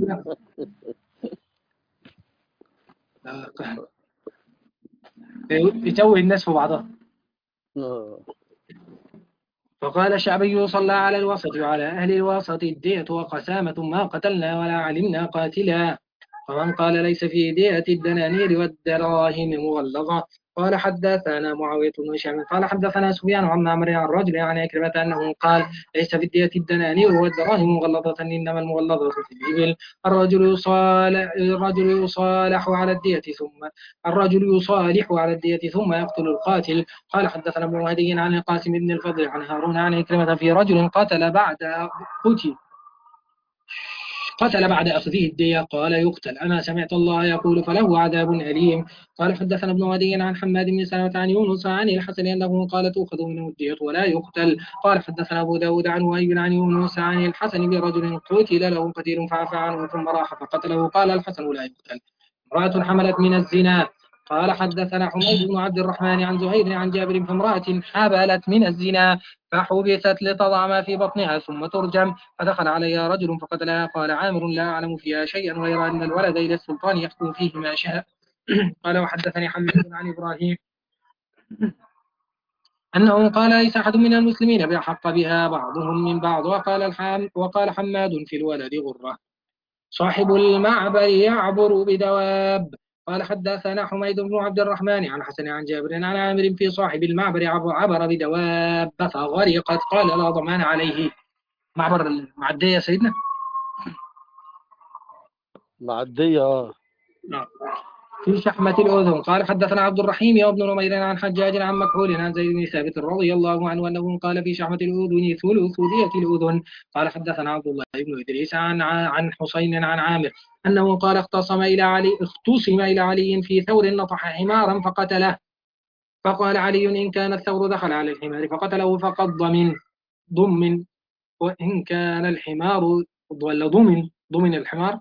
يتوه الناس في بعضها. فقال الشعبي صلى على الوسط وعلى أهل الوسط الدية وقسامة ما قتلنا ولا علمنا قاتلا. فمن قال ليس في دية الدنانير والدراهم مغلظة. قال حدثنا معاوية بن هشام قال حدثنا سفيان عن معمر عن رجل عن عكرمة أنه قال ليس في الدية الدنانير والدراهم مغلظة إنما المغلظة في الإبل. الرجل يصالح الرجل يصالح على الدية ثم الرجل يصالح على الدية ثم يقتل القاتل. قال حدثنا ابن مهدي عن القاسم بن الفضل عن هارون عن عكرمة في رجل قتل بعد قتل قتل بعد أخذه الدية قال يقتل أما سمعت الله يقول فله عذاب أليم. قال حدثنا ابن ودي عن حماد بن سلمة عن يونس عن الحسن أنه قال تؤخذ منه الدية ولا يقتل. قال حدثنا أبو داود عن وهيب عن يونس عن الحسن برجل قتل له قتيل فعفى عنه ثم راح فقتله قال الحسن لا يقتل. امرأة حملت من الزنا. قال حدثنا حميد بن عبد الرحمن عن زهير عن جابر فامرأة حبلت من الزنا فحبست لتضع ما في بطنها ثم ترجم فدخل عليها رجل فقتلها. قال عامر لا أعلم فيها شيئا غير أن الولد إلى السلطان يحكم فيه ما شاء. قال وحدثني حماد عن إبراهيم أنه قال ليس أحد من المسلمين بأحق بها بعضهم من بعض. وقال الحام وقال حماد في الولد غرة. صاحب المعبر يعبر بدواب. قال حدثنا حميد بن عبد الرحمن عن حسن عن جابر عن عامر في صاحب المعبر عبر بدواب فغرقت قال لا ضمان عليه. معبر المعدية يا سيدنا معدية في شحمة الأذن. قال حدثنا عبد الرحيم يا ابن نمير عن حجاج عن مكحول عن زيد بن ثابت رضي الله عنه أنه قال في شحمة الأذن ثلث دية الأذن. قال حدثنا عبد الله بن إدريس عن عن حسين عن عامر أنه قال اختصم إلى علي اختصم إلى علي في ثور نطح حمارا فقتله. فقال علي إن كان الثور دخل على الحمار فقتله فقد ضمن ضمن وإن كان الحمار ولا ضمن ضمن الحمار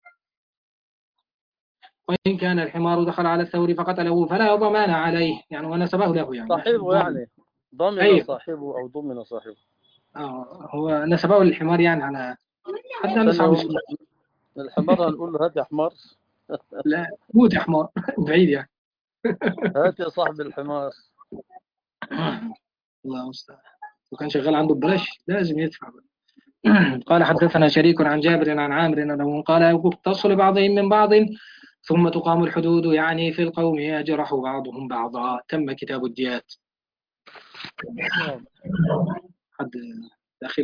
وإن كان الحمار دخل على الثور فقتله فلا ضمان عليه يعني ونسبه له يعني صاحبه ضمن. يعني ضمن أي صاحبه أو ضمن صاحبه. آه هو نسبه للحمار يعني على حد عنده صعب استنى، السؤال. الحمار هنقول له هات يا حمار. لا موت يا حمار بعيد يعني. هات يا صاحب الحمار. الله المستعان. وكان شغال عنده ببلاش لازم يدفع. قال حدثنا شريك عن جابر عن عامر انه قال يقتص لبعضهم من بعض ثم تقام الحدود يعني في القوم يجرح بعضهم بعضا. تم كتاب الديات. نعم. حد داخل.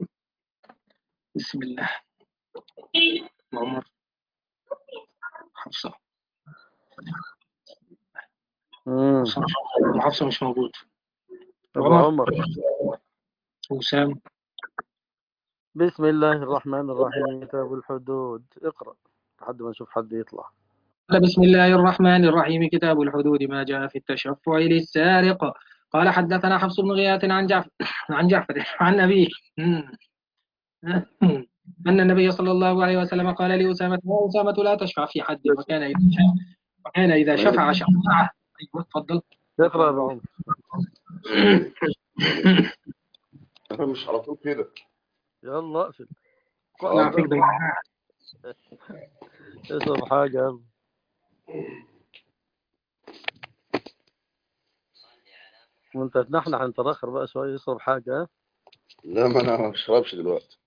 بسم الله. عمر حفصة. مم. حفصة مش- حفصة مش موجود. أبو عمر عمر. وسام. بسم الله الرحمن الرحيم. كتاب الحدود. اقرأ لحد ما نشوف حد يطلع. قال بسم الله الرحمن الرحيم. كتاب الحدود ما جاء في التشفع للسارق. قال حدثنا حفص بن غياث عن جعفر عن جعفر عن أبيه أن النبي صلى الله عليه وسلم قال لأسامة يا أسامة لا تشفع في حد وكان إذا شفع وكان إذا شفع شفعه. أيوه تفضل. اقرأ يا أبو عمر. أنا مش على طول كده. يلا اقفل. لا فيك ده. اشرب حاجة يلا. وانت تنحنح انت راخر بقى شوية. اشرب حاجة. ها؟ لا ما أنا ما بشربش دلوقتي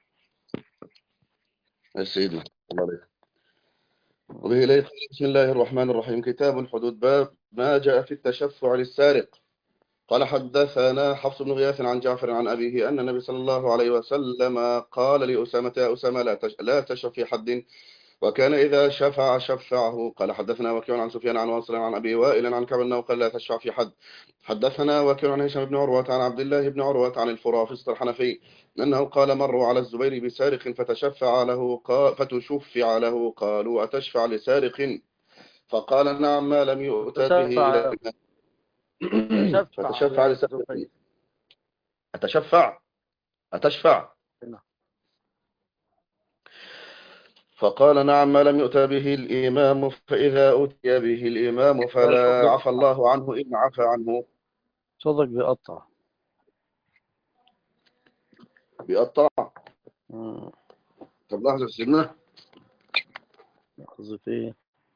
يا سيدنا. الله عليك. وبه إليه. بسم الله الرحمن الرحيم. كتاب الحدود باب ما جاء في التشفع للسارق. قال حدثنا حفص بن غياث عن جعفر عن أبيه أن النبي صلى الله عليه وسلم قال لأسامة يا أسامة لا تش... لا تشفع في حد وكان إذا شفع شفعه. قال حدثنا وكيع عن سفيان عن واصل عن أبي وائل عن كعب أنه قال لا تشفع في حد. حدثنا وكيع عن هشام بن عروة عن عبد الله بن عروة عن الفرافص الحنفي أنه قال مروا على الزبير بسارق فتشفع له قال فتشفع له قالوا أتشفع لسارق فقال نعم ما لم يؤت به إلى تشفع تشفع فتشفع لسارق. للزبير. أتشفع أتشفع فقال نعم ما لم يؤت به الإمام فإذا أتي به الإمام فلا عفى الله عنه إن عفى عنه. صدق بيقطع. بيقطع. مم. طب لحظة سيبنا. لحظة ايه.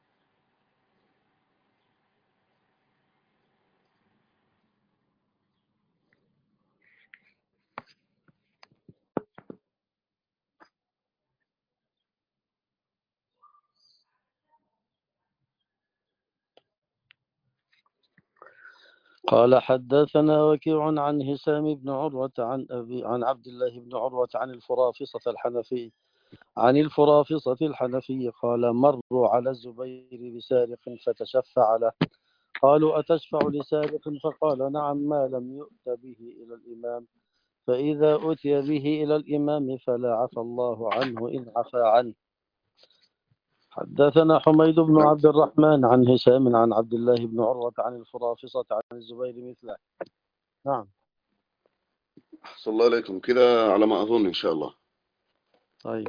قال حدثنا وكيع عن هشام بن عروة عن أبي عن عبد الله بن عروة عن الفرافصة الحنفي عن الفرافصة الحنفي قال مروا على الزبير بسارق فتشفع له قالوا أتشفع لسارق فقال نعم ما لم يؤت به إلى الإمام فإذا أتي به إلى الإمام فلا عفى الله عنه إن عفى عنه. حدثنا حميد بن عبد الرحمن عن هشام عن عبد الله بن عروة عن الفرافصة عن الزبير مثله. نعم. أحسن الله عليكم كده على ما أظن إن شاء الله. طيب.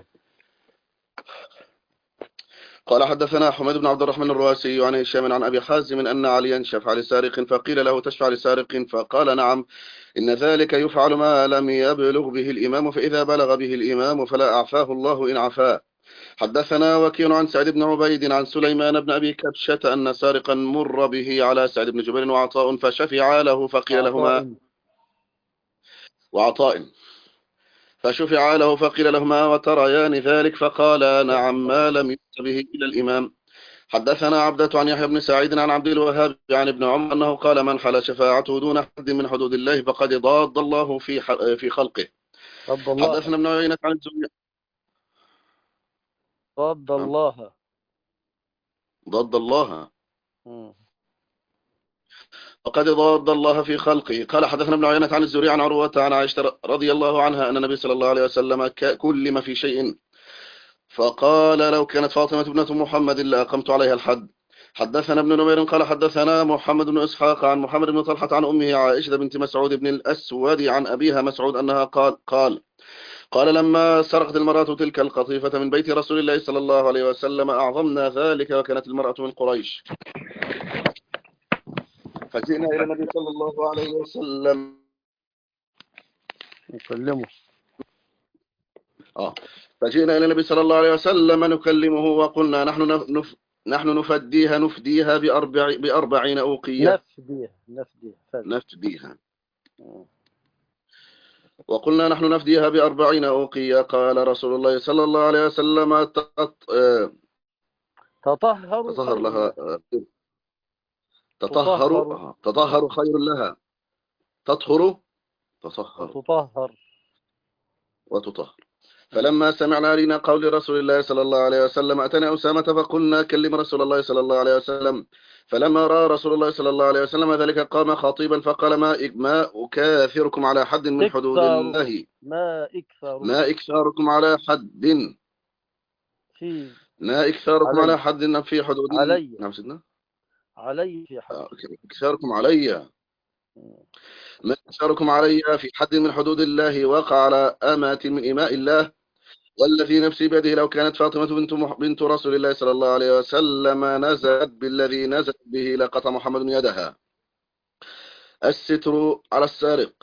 قال حدثنا حميد بن عبد الرحمن الرواسي عن هشام عن أبي حازم أن عليا شفع لسارق فقيل له تشفع لسارق فقال نعم إن ذلك يفعل ما لم يبلغ به الإمام فإذا بلغ به الإمام فلا أعفاه الله إن عفاه. حدثنا وكيع عن سعد بن عبيد عن سليمان بن أبي كبشة أن سارقا مر به على سعد بن جبير وعطاء فشفع له فقيل لهما وعطاء فشفع له فقيل لهما وتريان ذلك فقال نعم ما لم يؤت به إلى الإمام. حدثنا عبدة عن يحيى بن سعيد عن عبد الوهاب عن ابن عمر أنه قال من حل شفاعته دون حد من حدود الله فقد ضاد الله في في خلقه. حدثنا ابن عيينة عن الزهري. ضد الله. ضد الله. مم. وقد ضاد الله في خلقه. قال حدثنا ابن عيينة عن الزهري عن عروة عن عائشة رضي الله عنها أن النبي صلى الله عليه وسلم كلم في شيء فقال لو كانت فاطمة ابنة محمد لأقمت عليها الحد حدثنا ابن نمير قال حدثنا محمد بن إسحاق عن محمد بن طلحة عن أمه عائشة بنت مسعود بن الأسود عن أبيها مسعود أنها قال قال قال لما سرقت المرأة تلك القطيفة من بيت رسول الله صلى الله عليه وسلم أعظمنا ذلك، وكانت المرأة من قريش، فجئنا إلى النبي صلى الله عليه وسلم نكلمه آه فجئنا إلى النبي صلى الله عليه وسلم نكلمه وقلنا نحن نف نحن نفديها نفديها بأربع بأربعين أوقية نفديها نفديها فد. نفديها وقلنا نحن نفديها بأربعين أوقية. قال رسول الله صلى الله عليه وسلم تط... آه، تطهر تطهر خير لها لها. آه، تطهر تطهر آه، تطهر خير لها، تطهر تطهر وتطهر. وتطهر. فلما سمعنا لنا قول رسول الله صلى الله عليه وسلم أتنا أسامة فقلنا كلم رسول الله صلى الله عليه وسلم. فلما رأى رسول الله صلى الله عليه وسلم ذلك قام خطيبا فقال ما ما أكاثركم على حد من حدود تكثر الله، ما إكثر ما إكثاركم على حد في ما إكثاركم علي على حد في حدود الله. علي نعم سيدنا علي في حد. آه، إكثاركم علي ما إكثاركم علي في حد من حدود الله وقع على أمة من إماء الله، والذي نفسي بيده لو كانت فاطمة بنت مح... بنت رسول الله صلى الله عليه وسلم نزلت بالذي نزلت به لقطع محمد يدها. الستر على السارق.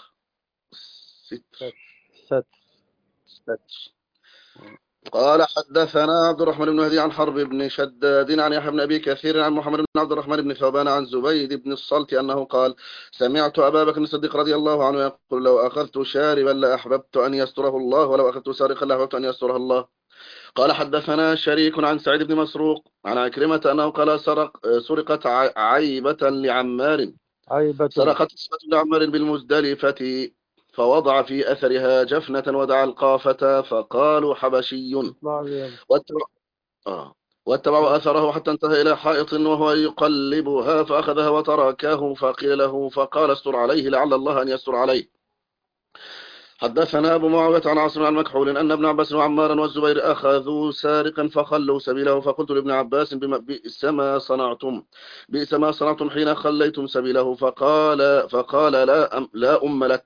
ستر. ستر. ستر. قال حدثنا عبد الرحمن بن مهدي عن حرب بن شداد عن يحيى بن أبي كثير عن محمد بن عبد الرحمن بن ثوبان عن زبيد بن الصلت أنه قال سمعت أبا بكر الصديق رضي الله عنه يقول لو أخذت شاربا لأحببت أن يستره الله، ولو أخذت سارقا لأحببت أن يستره الله. قال حدثنا شريك عن سعيد بن مسروق عن عكرمة أنه قال سرق سرقت عيبة لعمار عيبة سرقت عيبة لعمار بالمزدلفة فوضع في أثرها جفنة ودعا القافة فقالوا حبشي واتبع آه. واتبعوا أثره حتى انتهى إلى حائط وهو يقلبها فأخذها وتركه فقيل له فقال استر عليه لعل الله أن يستر عليه. حدثنا أبو معاوية عن عاصم عن مكحول أن ابن عباس وعمارا والزبير أخذوا سارقا فخلوا سبيله، فقلت لابن عباس بئس ما صنعتم بئس ما صنعتم حين خليتم سبيله، فقال فقال لا أم لا أم لك،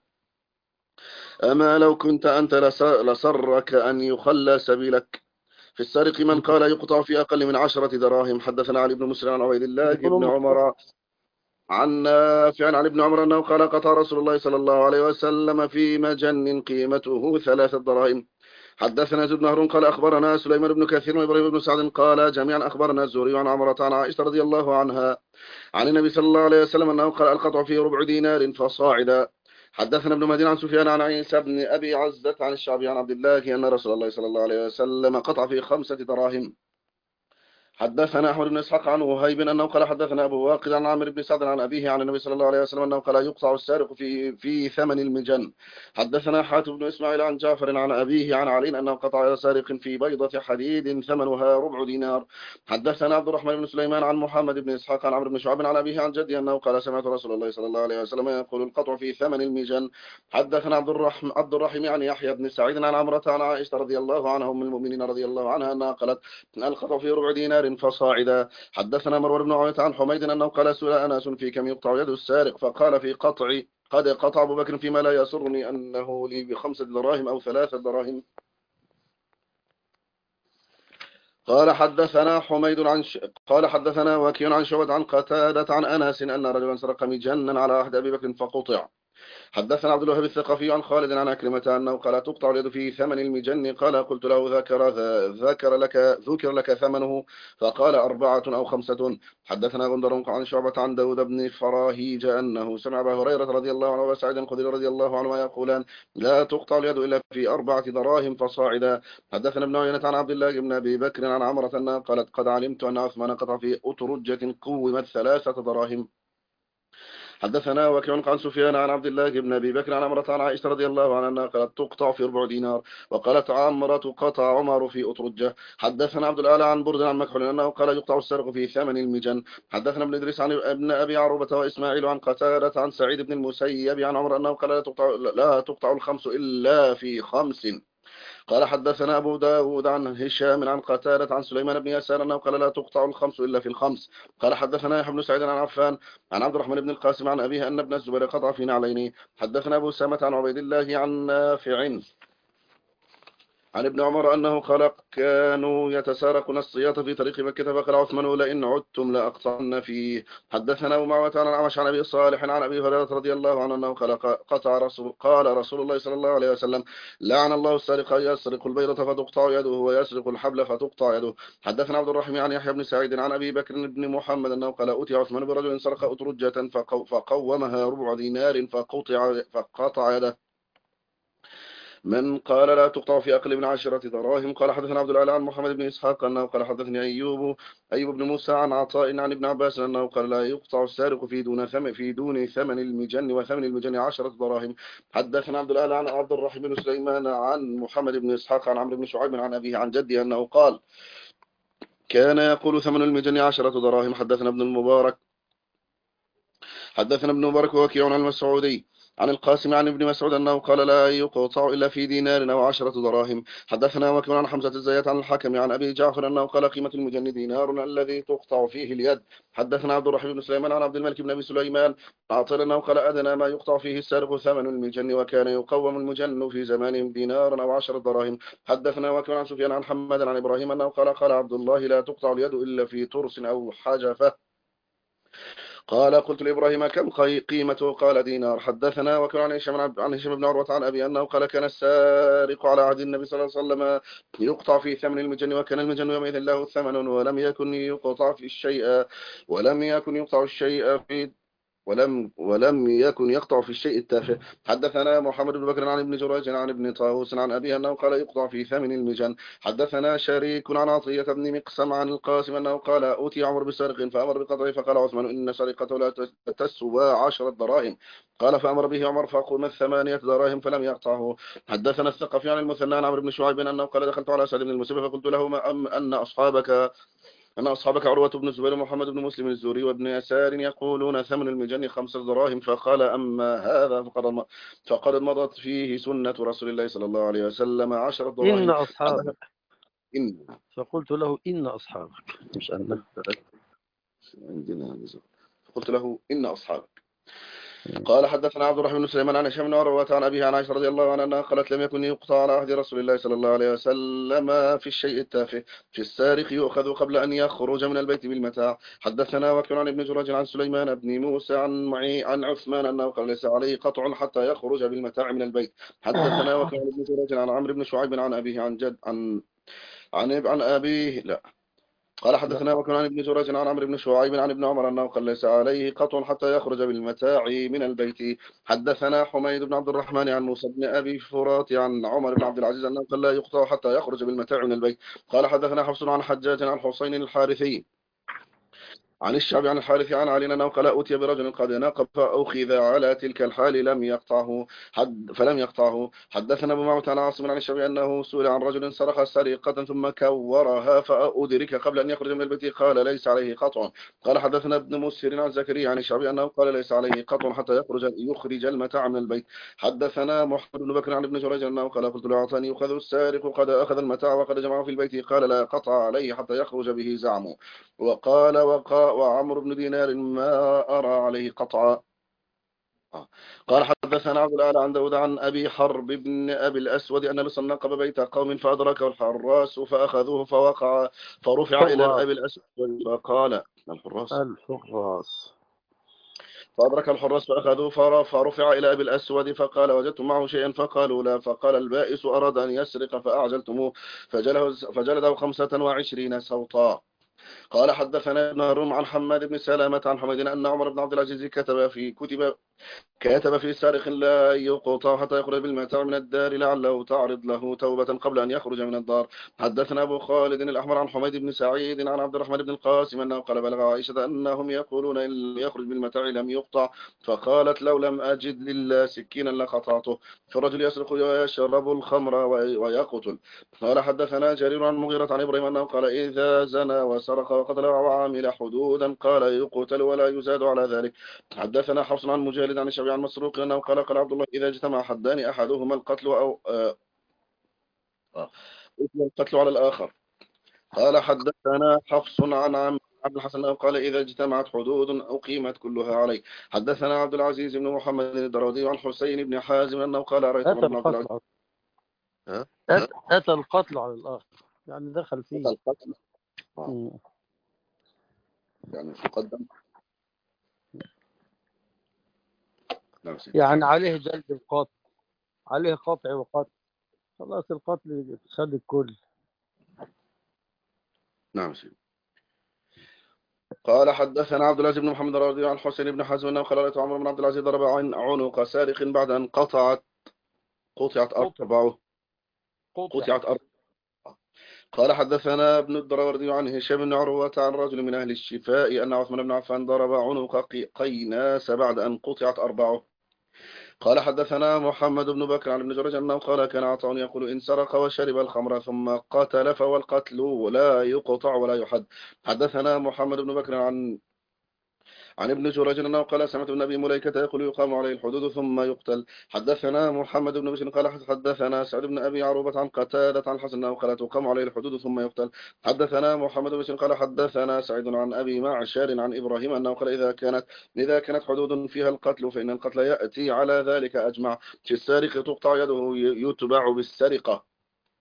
أما لو كنت أنت لسرك أن يخلى سبيلك. في السارق من قال يقطع في أقل من عشرة دراهم. حدثنا علي بن مسلم عن عبيد الله بن عمر عن نافع عن ابن عمر أنه قال قطع رسول الله صلى الله عليه وسلم في مجن قيمته ثلاثة دراهم. حدثنا زيد بن هارون قال أخبرنا سليمان بن كثير وإبراهيم بن سعد قال جميعا أخبرنا الزهري عن عمرة عن عائشة رضي الله عنها عن النبي صلى الله عليه وسلم أنه قال القطع في ربع دينار فصاعدا. حدثنا ابن مدين عن سفيان عن عيسى بن أبي عزة عن الشعبي عن عبد الله أن رسول الله صلى الله عليه وسلم قطع في خمسة دراهم. حدثنا أحمد بن إسحاق عن وهيب أنه قال حدثنا أبو واقد عن عامر بن سعد عن أبيه عن النبي صلى الله عليه وسلم أنه قال يقطع السارق في في ثمن المجن. حدثنا حاتم بن إسماعيل عن جعفر عن أبيه عن علي أنه قطع سارق في بيضة حديد ثمنها ربع دينار. حدثنا عبد الرحمن بن سليمان عن محمد بن إسحاق عن عمرو بن شعب عن أبيه عن جدي أنه قال سمعت رسول الله صلى الله عليه وسلم يقول القطع في ثمن المجن. حدثنا عبد الرحمن عبد الرحيم عن يحيى بن سعيد عن عمرة عن عائشة رضي الله عنها أم المؤمنين رضي الله عنها أنها قالت القطع في ربع دينار فصاعدا. حدثنا مروان بن عوية عن حميد أنه قال سئل أناس في كم يقطع يد السارق فقال في قطع قد قطع أبو بكر فيما لا يسرني أنه لي بخمسة دراهم أو ثلاثة دراهم. قال حدثنا حميد عن ش... قال حدثنا وكيع عن شعبة عن قتادة عن أناس أن رجلا سرق مجنا على عهد أبي بكر فقطع. حدثنا عبد الوهاب الثقفي عن خالد عن عكرمة أنه قال تقطع اليد في ثمن المجن. قال قلت له ذكر ذكر لك ذكر لك ثمنه فقال أربعة أو خمسة. حدثنا غندر عن شعبة عن داود بن فراهيج أنه سمع أبا هريرة رضي الله عنه وسعيد الخدري رضي الله عنه يقولان لا تقطع اليد إلا في أربعة دراهم فصاعدا. حدثنا ابن عيينة عن عبد الله بن أبي بكر عن عمرة أنها قالت قد علمت أن عثمان قطع في أترجة قومت ثلاثة دراهم. حدثنا وكيع عن سفيان عن عبد الله بن أبي بكر عن عمرة عن عائشة رضي الله عنها أنها قالت تقطع في ربع دينار وقالت عمرة قطع عمر في أترجة. حدثنا عبد الأعلى عن برد عن مكحول أنه قال يقطع السرق في ثمن المجن. حدثنا ابن إدريس عن ابن أبي عروبة وإسماعيل عن قتادة عن سعيد بن المسيب عن عمر أنه قال لا تقطع, لا تقطع الخمس إلا في خمس. قال حدثنا أبو داود عن هشام عن قتادة عن سليمان بن يسار أنه قال لا تقطع الخمس إلا في الخمس. قال حدثنا يحيى بن سعيد عن عفان عن عبد الرحمن بن القاسم عن أبيه أن ابن الزبير قطع في نعلين. حدثنا أبو سامة عن عبيد الله عن نافع عن ابن عمر أنه قال كانوا يتسارقون الصياط في طريق مكة فقال عثمان لئن عدتم لأقطعن فيه. حدثنا أبو معاوية عن الأعمش عن أبي صالح عن أبي هريرة رضي الله عنه أنه قال قطع رسول قال رسول الله صلى الله عليه وسلم لعن الله السارق يسرق البيضة فتقطع يده ويسرق الحبل فتقطع يده. حدثنا عبد الرحمن عن يحيى بن سعيد عن أبي بكر بن محمد أنه قال أتي عثمان برجل سرق أترجة فقومها ربع دينار فقطع فقطع يده. من قال لا تقطع في أقل من عشرة دراهم. قال حدثنا عبد الأعلى عن محمد بن إسحاق أنه قال حدثني أيوب أيوب بن موسى عن عطاء عن ابن عباس أنه قال لا يقطع السارق في دون ثمن في دون ثمن المجن وثمن المجن عشرة دراهم. حدثنا عبد الأعلى عن عبد الرحيم بن سليمان عن محمد بن إسحاق عن عمرو بن شعيب عن أبيه عن جده أنه قال كان يقول ثمن المجن عشرة دراهم. حدثنا ابن المبارك حدثنا ابن مبارك ووكيع عن المسعودي عن القاسم عن ابن مسعود أنه قال لا يقطع إلا في دينار أو عشرة دراهم. حدثنا وكيع عن حمزة الزيات عن الحكم عن أبي جعفر أنه قال قيمة المجن دينار الذي تقطع فيه اليد. حدثنا عبد الرحيم بن سليمان عن عبد الملك بن أبي سليمان عاطل أنه قال أدنى ما يقطع فيه السارق ثمن المجن وكان يقوم المجن في زمانهم دينار أو عشرة دراهم. حدثنا وكيع عن سفيان عن حماد عن إبراهيم أنه قال قال عبد الله لا تقطع اليد إلا في ترس أو حجفة. قال قلت لإبراهيم كم قيمته؟ قال دينار. حدثنا وكان عن هشام عن هشام بن عروة عن أبي أنه قال كان السارق على عهد النبي صلى الله عليه وسلم يقطع في ثمن المجن وكان المجن يومئذ له ثمن ولم يكن يقطع في الشيء ولم يكن يقطع الشيء في ولم ولم يكن يقطع في الشيء التافه. حدثنا محمد بن بكر عن ابن جريج عن ابن طاووس عن أبيه أنه قال يقطع في ثمن المجن. حدثنا شريك عن عطية بن مقسم عن القاسم أنه قال أوتي عمر بسرق فأمر بقطعه فقال عثمان إن سرقته لا تسوى عشرة دراهم. قال فأمر به عمر فقام ثمانية دراهم فلم يقطعه. حدثنا الثقفي عن المثنى عن عمرو بن شعيب أنه قال دخلت على سعد بن المسيب فقلت له ما أم أن أصحابك أن أصحابك عروة بن الزبير ومحمد بن مسلم الزوري وابن يسار يقولون ثمن المجن خمسة دراهم. فقال أما هذا فقد فقد مضت فيه سنة رسول الله صلى الله عليه وسلم عشرة دراهم. إن أصحابك إن فقلت له إن أصحابك مش أنا عندنا فقلت له إن أصحابك. قال حدثنا عبد الرحمن بن سليمان عن هشام بن عروة عن أبيها عن عائشة رضي الله عنها أنها قالت لم يكن يقطع على عهد رسول الله صلى الله عليه وسلم في الشيء التافه في السارق يؤخذ قبل أن يخرج من البيت بالمتاع. حدثنا وكيع عن ابن جريج عن سليمان بن موسى عن معي عن عثمان أنه قال ليس عليه قطع حتى يخرج بالمتاع من البيت. حدثنا وكيع عن ابن جريج عن عمرو بن شعيب عن أبيه عن جد عن عن عن أبيه لا قال حدثنا وكيع عن ابن جريج عن عمرو بن شعيب عن ابن عمر أنه قال ليس عليه قطع حتى يخرج بالمتاع من البيت. حدثنا حميد بن عبد الرحمن عن موسى بن أبي فرات عن عمر بن عبد العزيز أنه قال لا يقطع حتى يخرج بالمتاع من البيت. قال حدثنا حفص عن حجاج عن حسين الحارثي عن الشعبي عن الحارث عن علي أنه قال أوتي برجل قد ناقب فأخذ على تلك الحال لم يقطعه حد فلم يقطعه. حدثنا أبو معاوية عن عاصم عن الشعبي أنه سئل عن رجل سرق سرقة ثم كورها فأدرك قبل أن يخرج من البيت قال ليس عليه قطع. قال حدثنا ابن مسهر عن زكريا عن الشعبي أنه قال ليس عليه قطع حتى يخرج يخرج المتاع من البيت. حدثنا محمد بن بكر عن ابن جريج أنه قال قلت لأعطاني يؤخذ السارق قد أخذ المتاع وقد جمعه في البيت قال لا قطع عليه حتى يخرج به زعمه. وقال وقا وعمرو بن دينار ما أرى عليه قطعا. قال حدثنا عبد الأعلى عن داود عن أبي حرب بن أبي الأسود أن لص نقب بيت قوم فأدركه الحراس فأخذوه فوقع فرفع إلى أبي الأسود فقال الحراس الحراس فأدرك الحراس فأخذوه فرفع إلى أبي الأسود فقال وجدتم معه شيئا فقالوا لا. فقال البائس أراد أن يسرق فأعجلتموه فجلده خمسة وعشرين سوطا. قال حدثنا ابن هروم عن حماد بن سلامة عن حميد أن عمر بن عبد العزيز كتب في كتب كاتب في سارق لا يقطع حتى يخرج بالمتاع من الدار لعله تعرض له توبة قبل أن يخرج من الدار. حدثنا أبو خالد الأحمر عن حميد بن سعيد عن عبد الرحمن بن القاسم أنه قال بلغ عائشة أنهم يقولون إن يخرج بالمتاع لم يقطع فقالت لو لم أجد لله سكينا لقطعته. فالرجل يسرق ويشرب الخمر ويقتل. قال حدثنا جرير عن مغيرة عن إبراهيم أنه قال إذا زنى وسرق وقتل وعامل حدودا قال يقتل ولا يزاد على ذلك. حدثنا حفص عن مجالد عن الشعبي عن مسروق أنه قال قال عبد الله إذا اجتمع حدان أحدهما القتل أو إثم القتل على الآخر. قال حدثنا حفص عن عم عبد الحسن قال إذا اجتمعت حدود أقيمت كلها عليه. حدثنا عبد العزيز بن محمد الدراودي عن حسين بن حازم أنه قال رأيت أتى عمر بن عبد العزيز. القتل ها؟ أتى, أتى القتل على الآخر، يعني دخل فيه. القتل آه. مم. يعني يقدم. نعم سيدي. يعني عليه جلد القتل، عليه قطع وقتل، خلاص القتل خد الكل. نعم سيدي. قال حدثنا عبد العزيز بن محمد رضي الله عن حسين بن حازم انه قال رأيت عمر بن عبد العزيز ضرب عن عنق سارق بعد ان قطعت قطعت اربعه قطعت اربعه. قال حدثنا ابن الدراوردي عن هشام بن عروة عن رجل من اهل الشفاء ان عثمان بن عفان ضرب عنق قيناس بعد ان قطعت اربعه. قال حدثنا محمد بن بكر عن ابن جريج انه قال كان عطاء يقول ان سرق وشرب الخمر ثم قتل فهو القتل لا يقطع ولا يحد. حدثنا محمد بن بكر عن عن ابن جريج انه قال سمعت ابن ابي مليكه يقول يقام عليه الحدود ثم يقتل. حدثنا محمد بن بشر قال حدثنا سعد بن ابي عروبه عن قتاده عن الحسن انه قال تقام عليه الحدود ثم يقتل. حدثنا محمد بن بشر قال حدثنا سعيد عن ابي معشر عن ابراهيم انه قال اذا كانت اذا كانت حدود فيها القتل فان القتل ياتي على ذلك اجمع. في السارق تقطع يده يتبع بالسرقه.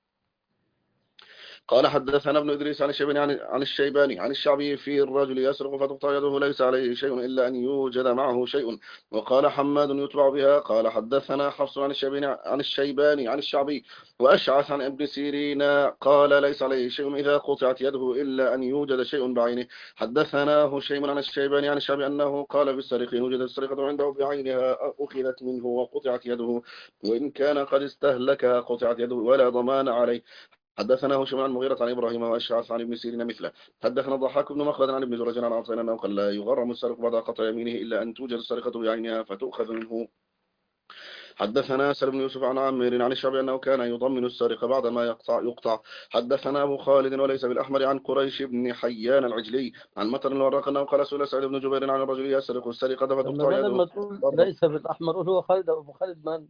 قال حدثنا ابن إدريس عن الشيباني عن, عن الشيباني عن الشعبي في الرجل يسرق فتقطع يده ليس عليه شيء إلا أن يوجد معه شيء. وقال حماد يتبع بها. قال حدثنا حفص عن الشيباني عن الشيباني عن الشعبي وأشعث عن ابن سيرين قال ليس عليه شيء إذا قطعت يده إلا أن يوجد شيء بعينه. حدثنا هشيم عن الشيباني عن الشعبي أنه قال بالسرق إن وجدت السرقة عنده بعينها أخذت منه وقطعت يده وإن كان قد استهلكها قطعت يده ولا ضمان عليه. حدثنا هشام عن مغيرة عن إبراهيم وأشعث عن ابن سيرين مثله. حدثنا ضحاك بن مخلد عن ابن جريج عن عطاء أنه قال لا يغرم السرق بعد قطع يمينه إلا أن توجد السرقة بعينها فتؤخذ منه. حدثنا سلم بن يوسف عن عامر عن الشعبي أنه كان يضمن السرقة بعد ما يقطع يقطع. حدثنا أبو خالد وليس بالأحمر عن قريش بن حيان العجلي عن مطر الوراق أنه قال سئل سعيد بن جبير عن الرجل يسرق السرقة فتقطع يده. لما تقول ليس بالأحمر قول هو خالد أبو خالد من؟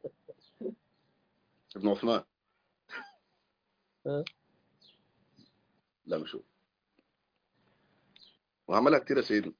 ابن عثمان. أه؟ لا مش هو. وعملها كتير يا سيدنا.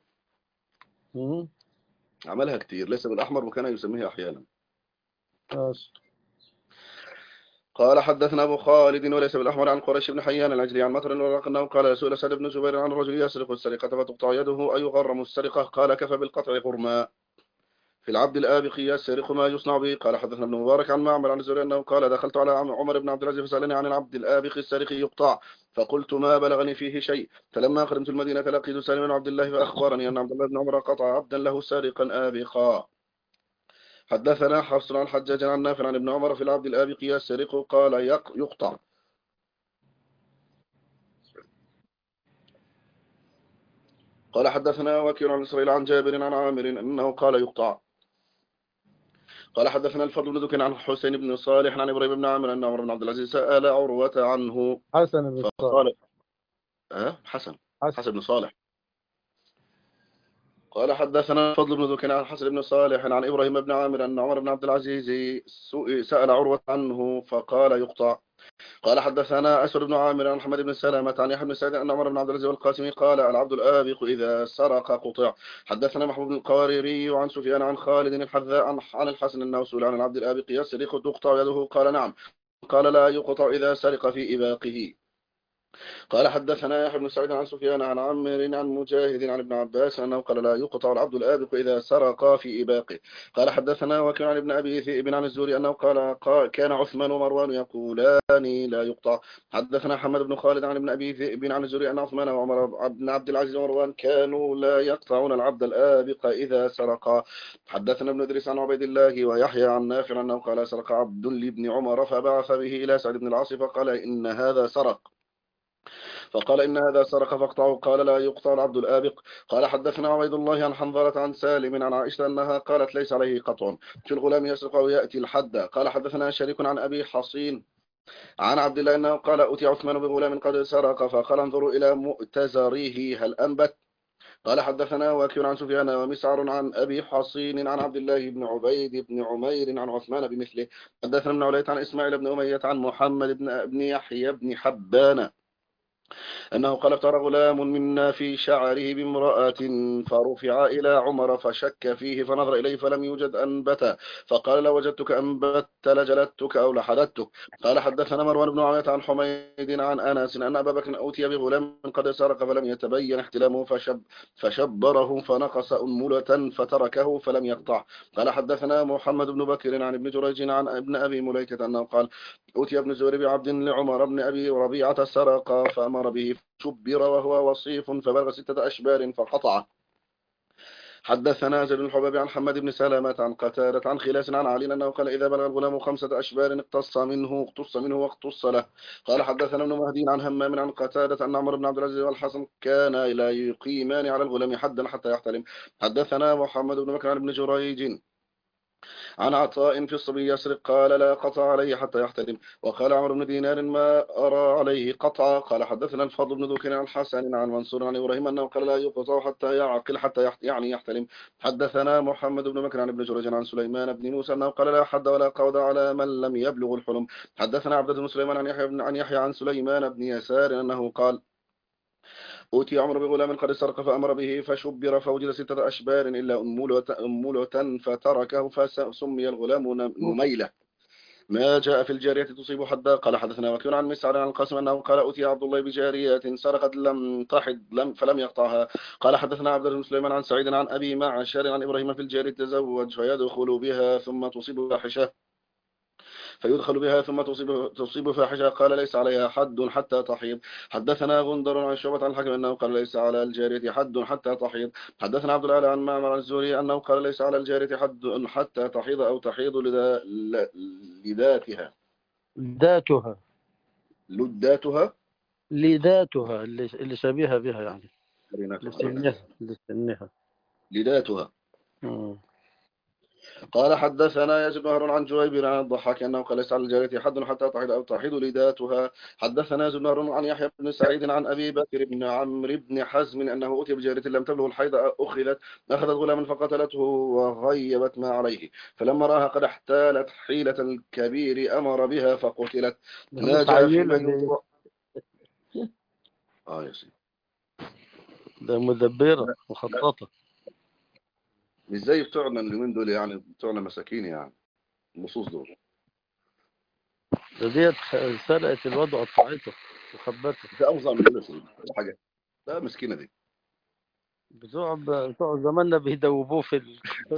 عملها كتير ليس بالأحمر وكان يسميه أحيانا. ماشي. قال حدثنا أبو خالد وليس بالأحمر عن قريش بن حيان العجلي عن مطر الوراق أنه قال سئل سعد بن جبير عن الرجل يسرق السرقة فتقطع يده أيغرم السرقة قال كفى بالقطع غرما. في العبد الآبق يسرق ما يصنع به. قال حدثنا ابن مبارك عن معمر عن الزهري أنه قال دخلت على عمر بن عبد العزيز فسألني عن العبد الآبق السارق يقطع فقلت ما بلغني فيه شيء. فلما قدمت المدينة لقيت سالم بن عبد الله فأخبرني أن عبد الله بن عمر قطع عبدا له سارقا آبقا. حدثنا حفص عن حجاج عن نافع عن ابن عمر في العبد الآبق يسرق قال يقطع. قال حدثنا وكيل عن إسرائيل عن جابر عن عامر أنه قال يقطع. قال حدثنا الفضل بن ذكر عن حسين بن صالح عن إبراهيم بن عامر أن عمر بن عبد العزيز سأل عروة عنه. حسن بن صالح. أه حسن حسن, حسن بن صالح. قال حدثنا الفضل بن ذكر عن حسن بن صالح عن إبراهيم بن عامر أن عمر بن عبد العزيز سأل عروة عنه فقال يقطع. قال حدثنا أسود بن عامر عن محمد بن سلامة عن يحيى بن سعيد أن عمر بن عبد العزيز والقاسمي قال العبد الآبق إذا سرق قطع. حدثنا محمود بن القواريري عن سفيان عن خالد الحذاء عن الحسن أنه سئل عن العبد الآبق يسرق تقطع يده قال نعم. قال لا يقطع إذا سرق في إباقه. قال حدثنا يحيى بن سعيد عن سفيان عن عمرو عن مجاهد عن ابن عباس أنه قال لا يقطع العبد الآبق إذا سرق في إباقه. قال حدثنا وكيع عن ابن أبي ذئب عن الزهري أنه قال, قال كان عثمان ومروان يقولان لا يقطع. حدثنا حمد بن خالد عن ابن أبي ذئب عن الزهري أن عثمان وعمر بن عبد العزيز ومروان كانوا لا يقطعون العبد الآبق إذا سرق. حدثنا ابن إدريس عن عبيد الله ويحيى عن نافع أنه قال سرق عبد لابن عمر فبعث به إلى سعد بن العاص فقال إن هذا سرق فقال إن هذا سرق فاقطعوا قال لا يقطع العبد الآبق. قال حدثنا عبيد الله عن حنظلة عن سالم عن عائشة أنها قالت ليس عليه قطع في الغلام يسرق ويأتي الحد. قال حدثنا شريك عن أبي حصين عن عبد الله أنه قال أتي عثمان بغلام قد سرق فقال انظروا إلى مؤتزريه هل أنبت قال حدثنا وكيع عن سفيان ومسعر عن أبي حصين عن عبد الله بن عبيد بن عمير عن عثمان بمثله. حدثنا ابن علية عن إسماعيل بن أمية عن محمد بن بن يحيى بن حبان أنه قال افتر غلام منا في شعره بامرأة فرفع إلى عمر فشك فيه فنظر إليه فلم يوجد أنبتا فقال لو وجدتك أنبت لجلدتك أو لحددتك. قال حدثنا مروان بن عمية عن حميد عن أنس أن أبا بكر أوتي بغلام قد سرق فلم يتبين احتلامه فشب فشبره فنقص أنملة فتركه فلم يقطع. قال حدثنا محمد بن بكر عن ابن جريج عن ابن أبي مليكة أنه قال أوتي ابن الزبير بعبد لعمر بن أبي ربيعة سرق فأمر به شبر وهو وصيف فبلغ ستة أشبار فقطعه. حدثنا زيد بن الحباب عن حماد بن سلامة عن قتادة عن خلاس عن علي أنه قال إذا بلغ الغلام خمسة أشبار اقتص منه اقتص منه واقتص له. قال حدثنا ابن مهدي عن همام عن قتادة أن عمر بن عبد العزيز والحسن كانا لا يقيمان على الغلام حدا حتى يحتلم. حدثنا محمد بن بكر عن ابن جريج عن عطاء في الصبي يسرق قال لا قطع عليه حتى يحتلم. وقال عمرو بن دينار ما أرى عليه قطع. قال حدثنا الفضل بن ذكر عن الحسن عن منصور عن إبراهيم أنه قال لا يقطع حتى يعقل حتى يحت يعني يحتلم. حدثنا محمد بن بكر عن ابن جريج عن سليمان بن موسى أنه قال لا حد ولا قود على من لم يبلغ الحلم. حدثنا عبد بن سليمان عن يحيى عن يحيى عن سليمان بن يسار أنه قال أوتي عمر بغلام قد سرق فأمر به فشبر فوجد ستة أشبار إلا أنملة فتركه فسمي الغلام نميلة. ما جاء في الجارية تصيب حدا. قال حدثنا وكيع عن مسعر عن القاسم أنه قال أوتي عبد الله بجارية سرقت لم تحد لم فلم يقطعها. قال حدثنا عبد الله بن سليمان عن سعيد عن أبي معشر عن إبراهيم في الجارية تزوج فيدخل بها ثم تصيب فاحشة فيدخل بها ثم تصيب تصيب فاحشة قال ليس عليها حد حتى تحيض. حدثنا غندر عن شعبة عن الحكم أنه قال ليس على الجارية حد حتى تحيض. حدثنا عبد الأعلى عن معمر عن الزهري أنه قال ليس على الجارية حد حتى تحيض أو تحيض لذا لذاتها ذاتها لذاتها لذاتها اللي اللي شبيهة بها يعني لسنها لسنها لذاتها. مم. قال حدثنا يزيد بن هارون عن جويبر عن الضحاك أنه قال ليس على الجارية حد حتى تحيض أو تحيض لذاتها. حدثنا يزيد بن هارون عن يحيى بن سعيد عن أبي بكر بن عمرو بن حزم أنه أوتي بجارية لم تبلغ الحيض أخذت أخذت غلاما فقتلته وغيبت ما عليه فلما رآها قد احتالت حيلة الكبير أمر بها فقتلت. ما جاء فيما يوضع آه يا سيدي ده مدبرة مخططة مش زي بتوعنا اليومين دول يعني بتوعنا مساكين يعني النصوص دول ده ديت سرقت الوضع وقطعته وخبته. ده أفظع من دول حاجة. ده مسكينة دي بتوع بتوع زماننا بيدوبوه في ال...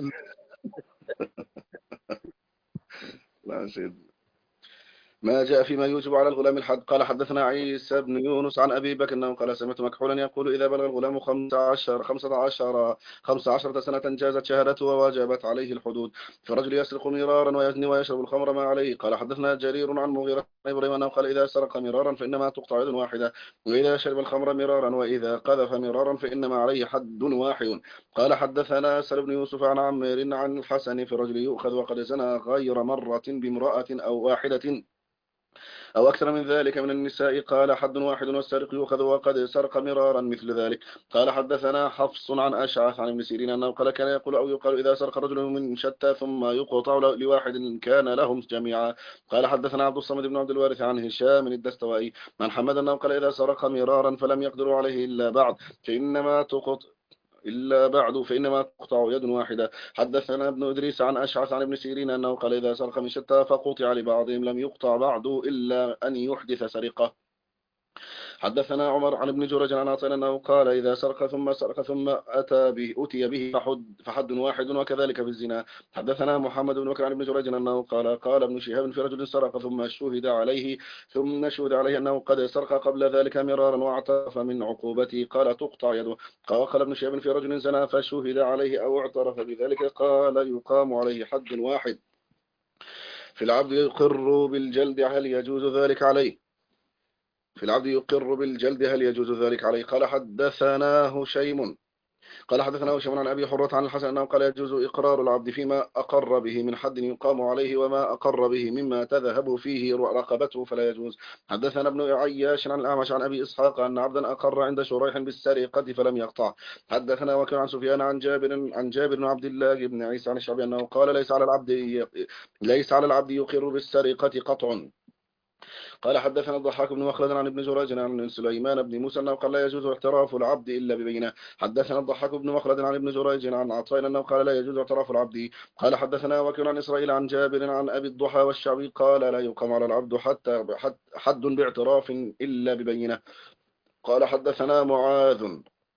لا سيد. ما جاء فيما يوجب على الغلام الحد. قال حدثنا عيسى بن يونس عن أبي بكر أنه قال سمعت مكحولا يقول إذا بلغ الغلام خمسة عشر خمسة عشر خمسة عشرة سنة جازت شهادته وواجبت عليه الحدود. فرجل يسرق مرارا ويزني ويشرب الخمر ما عليه. قال حدثنا جرير عن مغيرة إبراهيم أنه قال إذا سرق مرارا فإنما تقطع يد واحدة وإذا شرب الخمر مرارا وإذا قذف مرارا فإنما عليه حد واحد. قال حدثنا سل بن يوسف عن عمير عن الحسن في رجل يؤخذ وقد زنى غير مرة بامرأة أو واحدة أو أكثر من ذلك من النساء قال حد واحد والسارق يؤخذ وقد سرق مرارا مثل ذلك. قال حدثنا حفص عن أشعث عن ابن سيرين أنه قال كان يقول أو يقال إذا سرق رجل من شتى ثم يقطع لواحد كان لهم جميعا. قال حدثنا عبد الصمد بن عبد الوارث عن هشام الدستوائي عن حمد أنه قال إذا سرق مرارا فلم يقدروا عليه إلا بعد فإنما تقطع إلا بعد فإنما تقطع يد واحدة. حدثنا ابن إدريس عن أشعث عن ابن سيرين أنه قال إذا سرق من شتى فقطع لبعضهم لم يقطع بعد إلا أن يحدث سرقة. حدثنا عمر عن ابن جريج عن عطاء أنه قال إذا سرق ثم سرق ثم أتى به أتي به فحد, فحد واحد وكذلك في الزنا. حدثنا محمد بن بكر عن ابن جريج أنه قال قال ابن شهاب في رجل سرق ثم شهد عليه ثم شهد عليه أنه قد سرق قبل ذلك مرارا واعترف من عقوبته قال تقطع يده. قال ابن شهاب في رجل زنا فشهد عليه أو اعترف بذلك قال يقام عليه حد واحد. في العبد يقر بالجلد هل يجوز ذلك عليه في العبد يقر بالجلد هل يجوز ذلك عليه. قال حدثنا هشيم قال حدثنا هشام عن أبي حرة عن الحسن أنه قال يجوز إقرار العبد فيما أقر به من حد يقام عليه وما أقر به مما تذهب فيه رقبته فلا يجوز. حدثنا ابن عياش عن الأعمش عن أبي إسحاق أن عبدا أقر عند شريح بالسرقة فلم يقطع. حدثنا وكيع عن سفيان عن جابر عن جابر بن عبد الله بن عيسى عن الشعبي أنه قال ليس على العبد ليس على العبد يقر بالسرقة قطع. قال حدثنا الضحاك بن مخلد عن ابن جريج عن سليمان بن موسى أنه قال لا يجوز اعتراف العبد إلا ببينة. حدثنا الضحاك بن مخلد عن ابن جريج عن عطاء أنه قال لا يجوز اعتراف العبد. قال حدثنا وكيع عن إسرائيل عن جابر عن أبي الضحى والشعبي قال لا يقام على العبد حتى حد باعتراف إلا ببينة. قال حدثنا معاذ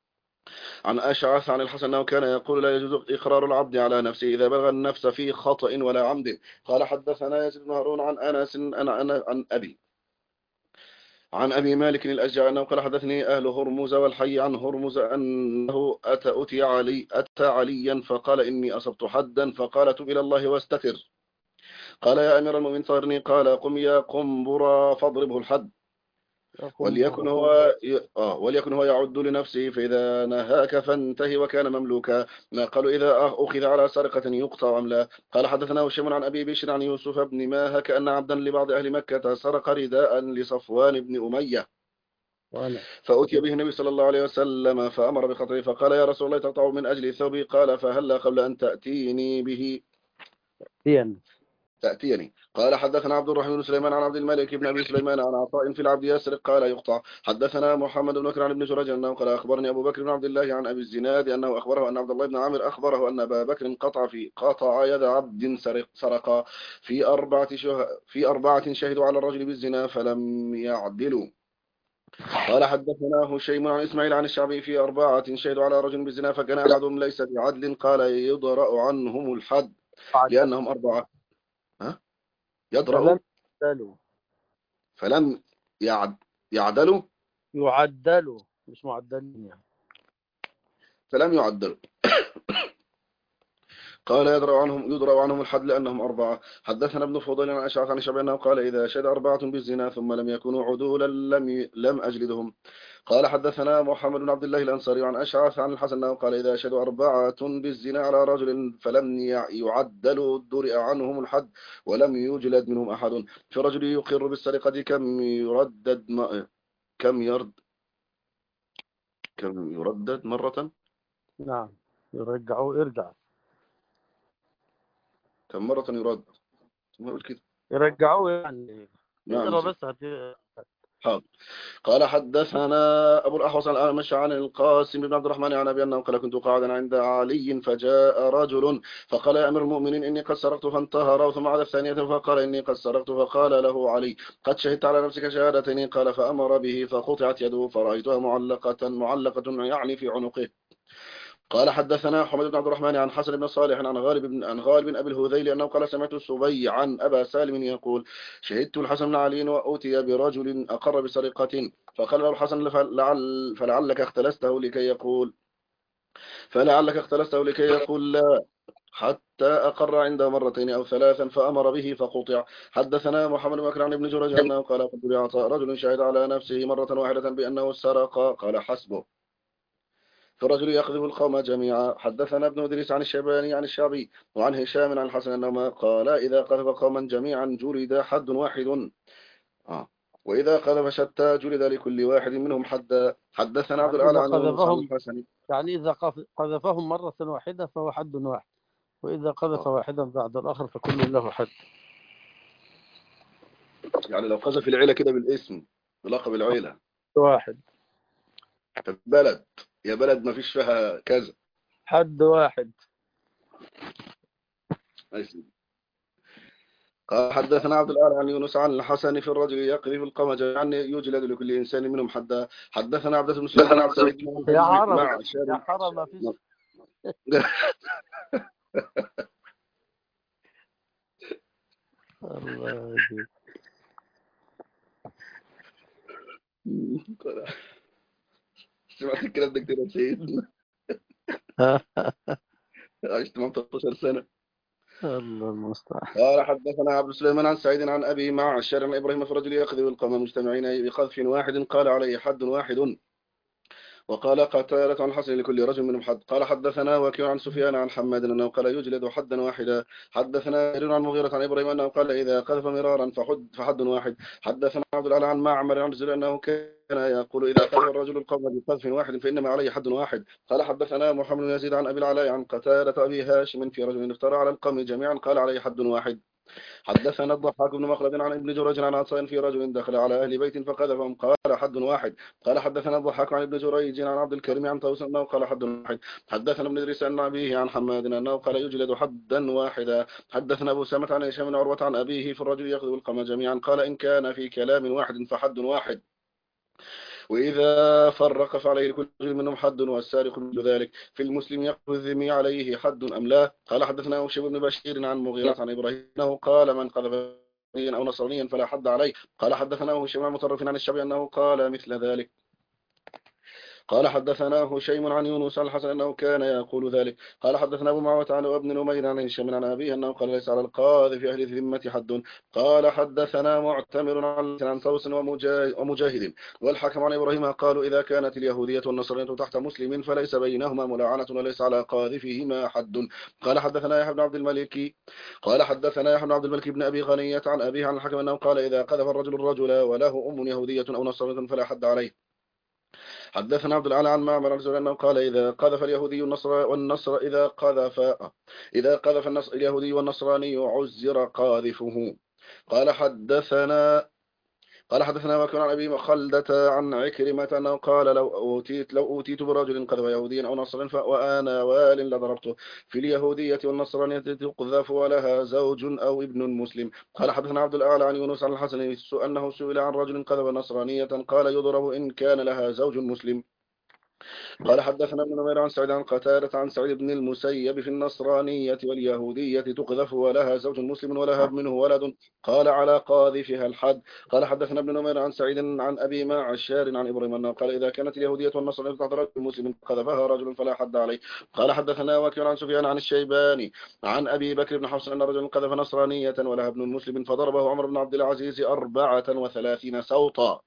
عن أشعث عن الحسن أنه كان يقول لا يجوز إقرار العبد على نفسه إذا بلغ النفس في خطأ ولا عمد. قال حدثنا يزيد بن هارون عن أنس عن أبي عن أبي مالك الأشجعي أنه قال حدثني أهل هرمز والحي عن هرمز أنه أتى أتي علي أتى عليا فقال إني أصبت حدا فقال تب إلى الله واستتر. قال يا أمير المؤمنين صارني قال قم يا قنبرا فاضربه الحد وليكن هو آه وليكن هو يعد لنفسه فإذا نهاك فانتهي وكان مملوكا. ما قالوا إذا أخذ على سرقة يقطع أم لا. قال حدثنا هشام عن أبي بشر عن يوسف بن ماهك أن عبدا لبعض أهل مكة سرق رداء لصفوان بن أمية فأتي به النبي صلى الله عليه وسلم فأمر بقطعه فقال يا رسول الله تقطع من أجل ثوبي. قال فهلا قبل أن تأتيني به تأتيني تأتيني. قال حدثنا عبد الرحمن بن سليمان عن عبد الملك بن أبي سليمان عن عطاء في العبد يسرق قال يقطع. حدثنا محمد بن بكر عن ابن جريج أنه قال أخبرني أبو بكر بن عبد الله عن أبي الزناد أنه أخبره أن عبد الله بن عامر أخبره أن أبا بكر قطع في قطع يد عبد سرق سرق في أربعة في أربعة شهدوا على الرجل بالزنا فلم يعدلوا. قال حدثنا هشيم عن إسماعيل عن الشعبي في أربعة شهدوا على رجل بالزنا فكان أحدهم ليس بعدل قال يضرأ عنهم الحد لأنهم أربعة. ها يضرأ فلم يعدلوا فلم يعد يعدلوا يعدلوا مش معدلين يعني. فلم يعدلوا. قال يدرأ عنهم يدرأ عنهم الحد لأنهم أربعة. حدثنا ابن فضيل عن أشعث عن الشعبي أنه قال إذا شهد أربعة بالزنا ثم لم يكونوا عدولا لم ي... لم أجلدهم. قال حدثنا محمد بن عبد الله الأنصاري عن أشعث عن الحسن أنه قال إذا شهد أربعة بالزنا على رجل فلم يعدلوا درئ عنهم الحد ولم يجلد منهم أحد. في رجل يقر بالسرقة كم يردد ما... كم يرد كم يردد مرة. نعم يرجعوا ارجع كم مرة يرد ما أقول كده يرجعوا يعني. نعم بس حاضر. قال حدثنا أبو الأحوص عن الأعمش عن القاسم بن عبد الرحمن عن أبي أنه قال كنت قاعدا عند علي فجاء رجل فقال يا أمير المؤمنين إني قد سرقت فانتهر ثم عاد الثانية فقال إني قد سرقت فقال له علي قد شهدت على نفسك شهادتين. قال فأمر به فقطعت يده فرأيتها معلقة معلقة يعني في عنقه. قال حدثنا حمد بن عبد الرحمن عن حسن بن صالح عن غالب بن عن غالب بن ابي الهذيل انه قال سمعت السبي عن ابا سالم يقول شهدت الحسن بن علي واتي برجل اقر بسرقه فقال له الحسن فلعل فلعلك اختلسته لكي يقول فلعلك اختلسته لكي يقول لا حتى أقر عنده مرتين أو ثلاثا فأمر به فقطع. حدثنا محمد بن بكر عن ابن جريج أنه قال قلت لعطاء رجل شهد على نفسه مرة واحدة بأنه سرق قال حسبه. فالرجل يقذف القوم جميعا. حدثنا ابن إدريس عن الشيباني عن الشعبي وعن هشام عن الحسن أنهما قال إذا قذف قوما جميعا جلد حد واحد آه. وإذا قذف شتى جلد لكل واحد منهم حد. حدثنا عبد الأعلى عن يونس عن الحسن يعني إذا قذفهم مرة واحدة فهو حد واحد وإذا قذف آه. واحدا بعد الآخر فكل له حد. يعني لو قذف العيلة كده بالاسم بلقب العيلة واحد بلد يا بلد ما فيش فيها كذا حد واحد. قال حدثنا عبد الأعلى عن يونس عن الحسن في الرجل يقذف القوم جميعا يجلد لكل إنسان منهم حدا. حدثنا عبد بن سليمان عن سعيد يا عرب يا حرم ما فيش الله يجزيك. سمعت الكلام ده كتير يا سيدنا. عشت معه ثلاثة عشر سنة. الله المستعان. قال حدثنا عبد سليمان عن سعيد عن أبي معشر عن إبراهيم في رجل يقذف القوم مجتمعين بقذف واحد قال عليه حد واحد. وقال قتادة عن الحسن لكل رجل منهم حد. قال حدثنا وكيع عن سفيان عن حماد أنه قال يجلد حدا واحدا. حدثنا جرير عن مغيرة عن إبراهيم أنه قال إذا قذف مرارا فحد فحد واحد. حدثنا عبد الأعلى عن معمر عن الزهري أنه كان يقول إذا قذف الرجل القوم بقذف واحد فإنما عليه حد واحد. قال حدثنا محمد بن يزيد عن أبي العلاء عن قتادة أبي هاشم في رجل افترى على القوم جميعا قال عليه حد واحد. حدثنا الضحاك بن مخلد عن ابن جريج عن عطاء في رجل دخل على أهل بيت فقذفهم قال حد واحد. قال حدثنا الضحاك عن ابن جريج عن عبد الكريم عن طوس أنه قال حد واحد. حدثنا ابن إدريس عن أبيه عن حماد أنه قال يجلد حدا واحدا. حدثنا أبو سامة عن هشام بن عروة عن أبيه في الرجل يأخذ القوم جميعا قال إن كان في كلام واحد فحد واحد وإذا فرق فعليه لكل رجل منهم حد والسارق مثل ذلك. في المسلم يقف الذمي عليه حد أم لا؟ قال حدثنا هشام بن بشير عن مغيرة عن إبراهيم أنه قال من قذف أو نصرانيا فلا حد عليه. قال حدثنا هشام عن مطرف عن الشعبي أنه قال مثل ذلك. قال حدثنا هشيم عن يونس عن الحسن أنه كان يقول ذلك. قال حدثنا أبو معاوية عن ابن نمير عن هشام عن أبيه أنه قال ليس على القاذف أهل الذمة حد. قال حدثنا معتمر عن طوس ومجاهد والحكم عن إبراهيم قالوا إذا كانت اليهودية والنصرانية تحت مسلم فليس بينهما ملاعنة وليس على قاذفهما حد. قال حدثنا يحيى بن عبد الملك قال حدثنا يحيى بن عبد الملك بن أبي غنية عن أبيه عن الحكم أنه قال إذا قذف الرجل الرجل وله أم يهودية أو نصرانية فلا حد عليه. حدثنا عبد الأعلى عن معمر عن زهري أنه قال إذا قذف اليهودي النصر والنصر إذا قذف إذا قذف النصر اليهودي والنصراني عزر قاذفه. قال حدثنا قال حدثنا وكان عن أبي خلدة عن عكرمة أنه قال لو أوتيت لو أوتيت برجل قذف يهوديا أو نصرا وأنا وال لضربته. في اليهودية والنصرانية تقذف ولها زوج أو ابن مسلم. قال حدثنا عبد الأعلى عن يونس عن الحسن أنه سئل عن رجل قذف نصرانية قال يضرب إن كان لها زوج مسلم. قال حدثنا ابن نمير عن سعيد عن قتادة عن سعيد بن المسيب في النصرانية واليهودية تقذف ولها زوج مسلم ولها منه ولد قال على قاذفها الحد. قال حدثنا ابن نمير عن سعيد عن أبي معشار عن إبراهيم أنه قال إذا كانت اليهودية والنصرانية تحت رجل مسلم قذفها رجل فلا حد عليه. قال حدثنا وكيع عن سفيان عن الشيباني عن أبي بكر بن حفص أن رجلا قذف نصرانية ولها ابن مسلم فضربه عمر بن عبد العزيز أربعة وثلاثين سوطا.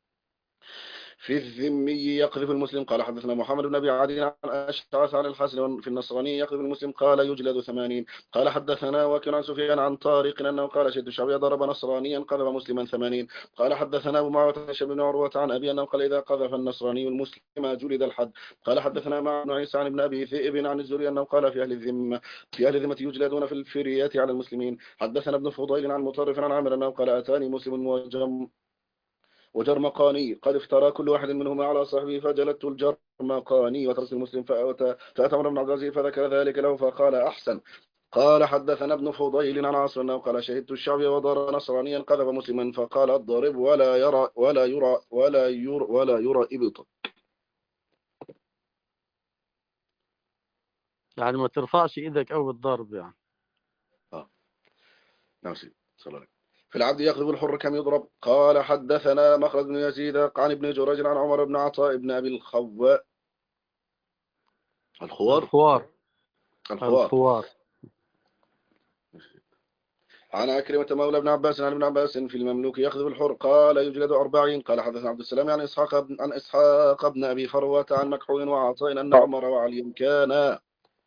في الذمي يقذف المسلم. قال حدثنا محمد بن أبي عدي عن أشعث عن الحسن في النصراني يقذف المسلم قال يجلد ثمانين. قال حدثنا وكيع عن سفيان عن طارق أنه قال شد الشعبي ضرب نصرانيا قذف مسلما ثمانين. قال حدثنا أبو معاوية بن عروة عن أبي أنه قال إذا قذف النصراني المسلم جلد الحد. قال حدثنا مع بن عيسى عن ابن أبي ذئب عن الزهري أنه قال في أهل الذمة في أهل الذمة يجلدون في الفرية على المسلمين. حدثنا ابن فضيل عن مطرف عن عامر أنه قال أتاني مسلم وجم وجرمقاني قد افترى كل واحد منهما على صاحبه فجلدت الجرمقاني وترك المسلم فأتى عمر بن عبد العزيز فذكر ذلك له فقال أحسن. قال حدثنا ابن فضيل عن عاصم أنه قال شهدت الشعبي وضر نصرانيا قذف مسلما فقال الضرب ولا يرى ولا يرى ولا يرى ولا يرى إبط. يعني ما ترفعش إيدك أو بالضرب يعني. آه نعم سيدي صلى الله عليه. في العبد يقذف الحر كم يضرب. قال حدثنا مخلد بن يزيد عن ابن جريج عن عمر بن عطاء بن أبي الخواء الخوار الخوار الخوار, الخوار. عن أكرمة مولى ابن عباس عن ابن عباس في المملوك يقذف الحر قال يجلد أربعين. قال حدثنا عبد السلام عن إسحاق عن إسحاق بن أبي فروة عن مكحول وعطاء أن عمر وعلي كانا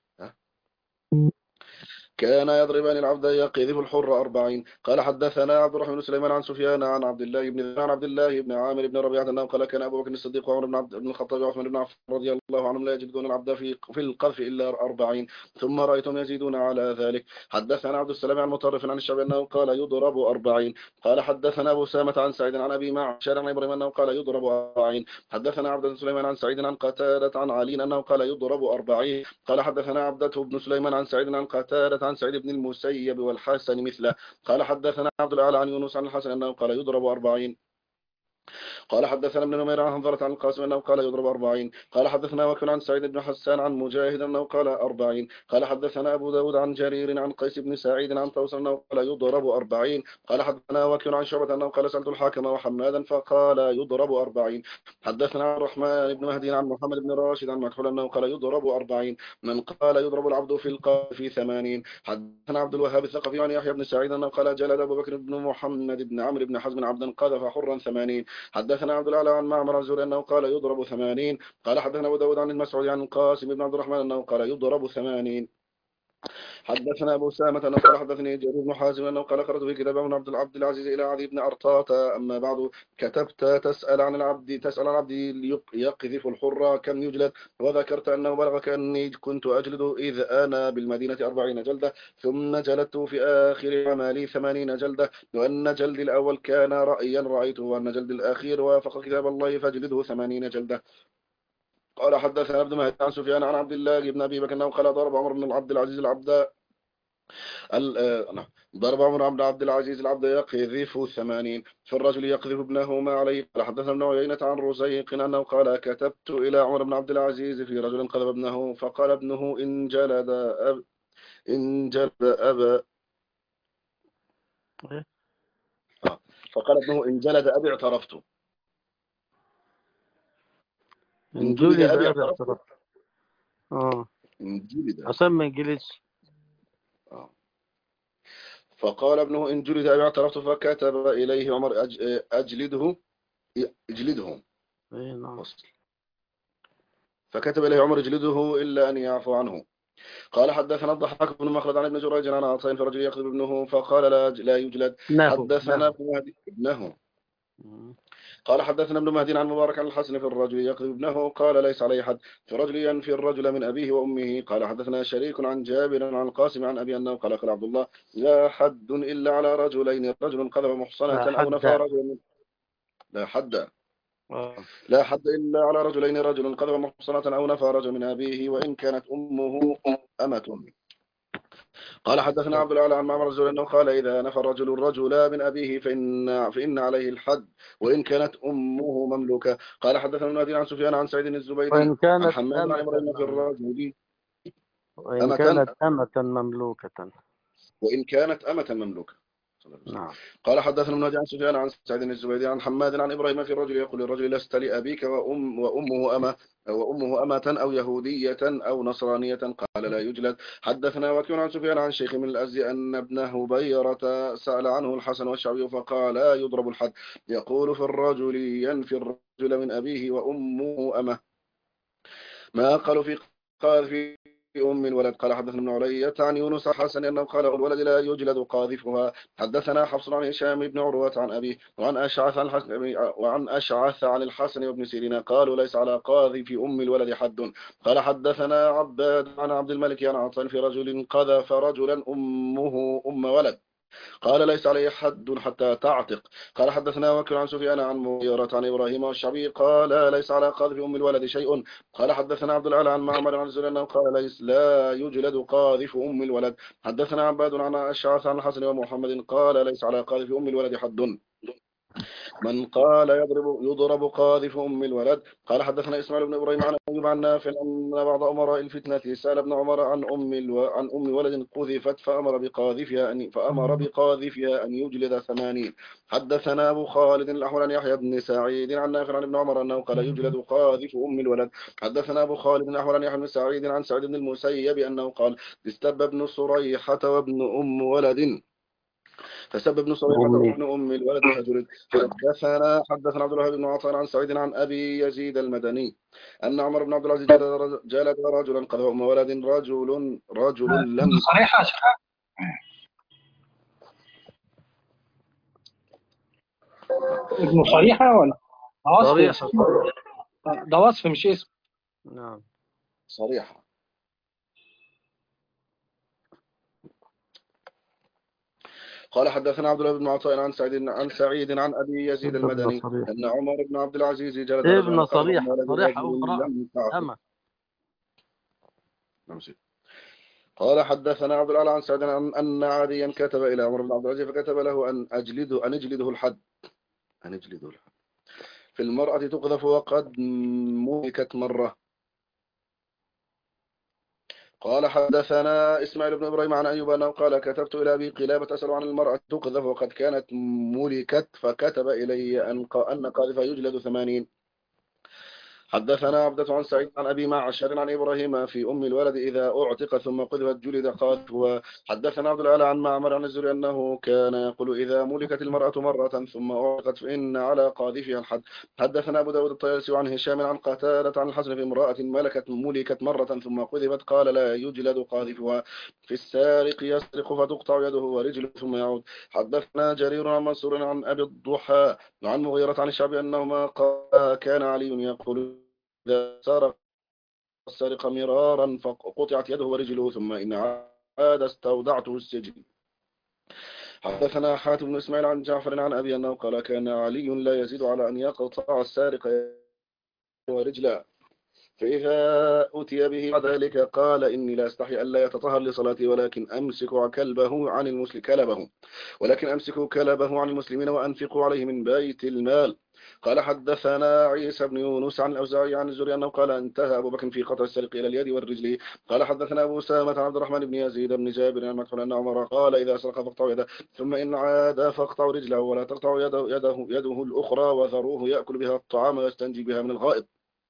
كان يضربان العبد يقذف الحر أربعين. قال حدثنا عبد الرحمن بن سليمان عن سفيان عن عبد الله بن عن عبد الله بن عامر بن ربيعة أنه قال كان أبو بكر الصديق وعمر بن عبد بن الخطاب وعثمان بن عفان رضي الله عنهم لا يجدون العبد في في القذف إلا أربعين ثم رأيتهم يزيدون على ذلك. حدثنا عبد السلام عن مطرف عن الشعبي أنه قال يضرب أربعين. قال حدثنا أبو سامة عن سعيد عن أبي معشر عن إبراهيم أنه قال يضرب أربعين. حدثنا عبد سليمان عن سعيد عن قتادة عن علي أنه قال يضرب أربعين. قال حدثنا عبدة بن سليمان عن سعيد عن قتادة عن سعيد بن المسيب والحسن مثله. قال حدثنا عبد الأعلى عن يونس عن الحسن أنه قال يضرب أربعين. قال حدثنا ابن نمير عن حنظلة عن القاسم أنه قال يضرب أربعين. قال حدثنا وكيع عن سعيد بن حسان عن مجاهد أنه قال أربعين. قال حدثنا أبو داود عن جرير عن قيس بن سعيد عن طوس أنه قال يضرب أربعين. قال حدثنا وكيع عن شعبة أنه قال سألت الحاكم وحمادا فقال يضرب أربعين. حدثنا عن الرحمن بن مهدي عن محمد بن راشد عن مكحول أنه قال يضرب أربعين. من قال يضرب العبد في القذف في ثمانين. حدثنا عبد الوهاب الثقفي عن يحيى بن سعيد أنه قال جلد أبو بكر بن محمد بن عمرو بن حزم عبدا قذف حرا ثمانين. حدثنا عبد الأعلى عن معمر عن الزهري أنه قال يضرب ثمانين. قال حدثنا أبو داود عن المسعودي عن القاسم بن عبد الرحمن أنه قال يضرب ثمانين. حدثنا أبو سامة أنه قال حدثني جرير بن حازم أنه قال قرأت في كتاب ابن عبد العبد العزيز إلى عدي بن أرطاة. أما بعد كتبت تسأل عن العبد تسأل عن العبد يقذف الحرة كم يجلد، وذكرت أنه بلغك أني كنت أجلد إذ أنا بالمدينة أربعين جلدة، ثم جلدت في آخر عملي ثمانين جلدة، وأن جلد الأول كان رأيا رأيته، وأن جلد الأخير وافق كتاب الله فجلده ثمانين جلدة. قال حدثنا ابن مهدي عن سفيان عن عبد الله بن أبي بكر أنه قال ضرب عمر بن عبد العزيز العبد ضرب عمر بن عبد العزيز العبد يقذف ثمانين، فالرجل يقذف ابنه ما عليه. قال حدثنا ابن عيينة عن رزيق أنه قال كتبت إلى عمر بن عبد العزيز في رجل قذف ابنه، فقال ابنه إن جلد أب إن جلد أبا فقال ابنه إن جلد أبي اعترفت. إن جلد أبي اعترفت. اه إن جلد عشان ما يجلدش. آه. فقال ابنه إن جلد أبي اعترفت، فكتب إليه عمر أج... أجلده اجلده اي نعم. فكتب إليه عمر اجلده إلا أن يعفو عنه. قال حدثنا الضحاك بن مخلد عن ابن جريج عن عطاء فرجل يقذف ابنه فقال لا لا يجلد. حدثنا ابن مهدي ابنه. قال حدثنا ابن مهدي عن مبارك عن الحسن في الرجل يقذف ابنه قال ليس عليه حد، في الرجل ينفي الرجل من أبيه وأمه. قال حدثنا شريك عن جابر عن القاسم عن أبي أنه قال قال عبد الله لا حد إلا على رجلين، رجل قذف محصنة أو نفى رجل لا حد لا حد إلا على رجلين، رجل قذف محصنة أو نفى رجل من أبيه وإن كانت أمه أمة. قال حدثنا عبد الأعلى عن معمر الزهري أنه قال إذا نفى الرجل الرجل من أبيه فإن فإن عليه الحد وإن كانت أمه مملوكة. قال حدثنا ابن عن سفيان عن سعيد الزبيدي عن حماد عن إبراهيم في الرجل وإن كانت أمة مملوكة وإن كانت أمة مملوكة. نعم. قال حدثنا ابن عن سفيان عن سعيد الزبيدي عن حماد عن إبراهيم في الرجل يقول الرجل لست لأبيك وأم وأمه أمة وأمه أمة أو يهودية أو نصرانية قال لا يجلد. حدثنا وكيع عن سفيان عن شيخ من الأزدي أن ابنه بيرة سأل عنه الحسن والشعبي فقال لا يضرب الحد، يقول في الرجل ينفي الرجل من أبيه وأمه أمة ما قالوا في قال في أم الولد. قال حدثنا ابن علية عن يونس حسن أنه قال الولد لا يجلد قاذفها. حدثنا حفص عن هشام بن عروة عن أبيه وعن أشعث عن الحسن وعن أشعث عن الحسن وابن سيرين قالوا ليس على قاذف أم الولد حد. قال حدثنا عباد عن عبد الملك عن عطاء في رجل قذف رجلا أمه أم ولد قال ليس عليه حد حتى تعتق. قال حدثنا وكيع عن سفيان عن مغيرة عن إبراهيم والشعبي قال ليس على قاذف أم الولد شيء. قال حدثنا عبد الأعلى عن معمر عن الزهري أنه قال ليس لا يجلد قاذف أم الولد. حدثنا عباد عن أشعث عن الحسن ومحمد قال ليس على قاذف أم الولد حد. من قال يضرب يضرب قاذف أم الولد. قال حدثنا إسماعيل بن إبراهيم عن أيوب عن نافع أن بعض أمراء الفتنة سأل ابن عمر عن أم الو... عن أم ولد قذفت فأمر بقاذفها أن فأمر بقاذفها أن يجلد ثمانين. حدثنا أبو خالد الأحول عن يحيى بن سعيد عن نافع عن ابن عمر أنه قال يجلد قاذف أم الولد. حدثنا أبو خالد الأحول عن يحيى بن سعيد عن سعيد بن المسيب أنه قال استب ابن صريحة وابن أم ولد فسب ابن صريحة وابن أم الولد فجلد. حدثنا حدثنا عبد الوهاب بن عطاء عن سعيد عن أبي يزيد المدني أن عمر بن عبد العزيز جلد رجلا قذف أم ولد رجل رجل لم صريحة ابن صريحة ولا صريحة؟ ده وصف مش اسم. نعم صريحة. قال حدثنا عبد الله بن عطاء عن سعيد عن سعيد عن أبي يزيد المدني أن عمر بن عبد العزيز جلد ابن صريحة صريحة أو امرأة أما. قال حدثنا عبد الأعلى عن سعيد أن عاديا كتب إلى عمر بن عبد العزيز فكتب له أن أجلده أن يجلده الحد أن يجلده الحد في المرأة تقذف وقد ملكت مرة. قال حدثنا إسماعيل بن إبراهيم عن أيوب أنه قال كتبت إلى أبي قلابة أسأل عن المرأة تقذف وقد كانت ملكت فكتب إلي أن أن قاذفها يجلد ثمانين. حدثنا عبدة عن سعيد عن أبي معشر عن إبراهيم في أم الولد إذا أعتق ثم قذفت جلد. قال وحدثنا عبد الأعلى عن معمر عن الزهري أنه كان يقول إذا ملكت المرأة مرة ثم أعتقت فإن على قاذفها الحد. حدثنا أبو داود الطيالسي عن هشام عن قتادة عن الحسن في امرأة ملكت ملكت مرة ثم قذفت قال لا يجلد قاذفها. في السارق يسرق فتقطع يده ورجله ثم يعود. حدثنا جرير عن منصور عن أبي الضحى عن مغيرة عن الشعبي أنهما قال كان علي يقول إذا سرق السرق مرارا فقطعت يده ورجله ثم إن عاد استودعته السجن. حدثنا حاتم بن إسماعيل عن جعفر عن أبي أنه قال كان علي لا يزيد على أن يقطع السارق ورجله فإذا أتي به بعد ذلك قال إني لا أستحي ألا يتطهر لصلاتي ولكن أمسك كلبه عن المسلم كلبه ولكن أمسك كلبه عن المسلمين وأنفق عليه من بيت المال. قال حدثنا عيسى بن يونس عن الأوزاعي عن الزهري أنه قال انتهى أبو بكر في قطع السرق إلى اليد والرجل. قال حدثنا أبو سامة عن عبد الرحمن بن يزيد بن جابر عن مكحول أن عمر قال إذا سرق فاقطعوا يده ثم إن عاد فاقطعوا رجله ولا تقطعوا يده, يده, يده الأخرى وذروه يأكل بها الطعام ويستنجي بها من الغائط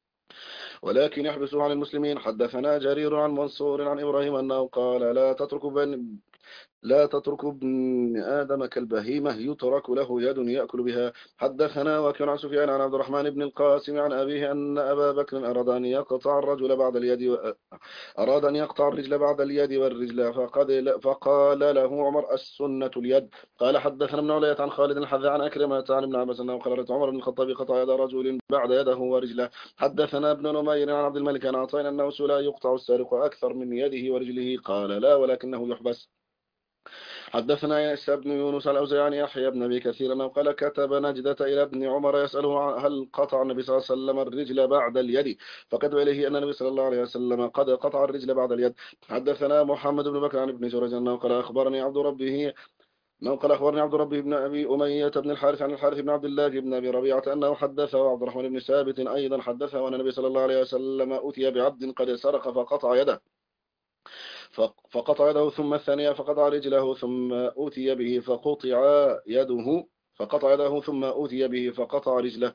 ولكن يحبسه عن المسلمين. حدثنا جرير عن منصور عن إبراهيم أنه قال لا تتركوا بن لا تتركوا ابن آدم كالبهيمة يترك له يد يأكل بها. حدثنا وكان عن سفيان عن عبد الرحمن بن القاسم عن أبيه أن أبا بكر أراد أن يقطع الرجل بعد اليد و... أراد أن يقطع الرجل بعد اليد والرجل فقد... فقال له عمر السنة اليد. قال حدثنا ابن علية عن خالد الحذاء عن أكرمة عن ابن عباس أنه قال عمر بن الخطاب قطع يد رجل بعد يده ورجله. حدثنا ابن نمير عن عبد الملك عن عطاء أنه لا يقطع السارق أكثر من يده ورجله قال لا ولكنه يحبس. حدثنا عيسى بن يونس على الأوزاعي عن يحيى بن أبي كثير أنه قال كتب نجدة إلى ابن عمر يسأله هل قطع النبي صلى الله عليه وسلم الرجل بعد اليد فكتب إليه أن النبي صلى الله عليه وسلم قد قطع الرجل بعد اليد. حدثنا محمد بن بكر عن ابن جريج أنه قال أخبرني عبد ربه أنه قال أخبرني عبد ربه بن أبي أمية بن الحارث عن الحارث بن عبد الله بن أبي ربيعة أنه حدثه عبد الرحمن بن ثابت أيضا حدثه أن النبي صلى الله عليه وسلم أتي بعبد قد سرق فقطع يده فقطع يده ثم الثانية فقطع رجله ثم أوتي به فقطع يده فقطع يده ثم أوتي به فقطع رجله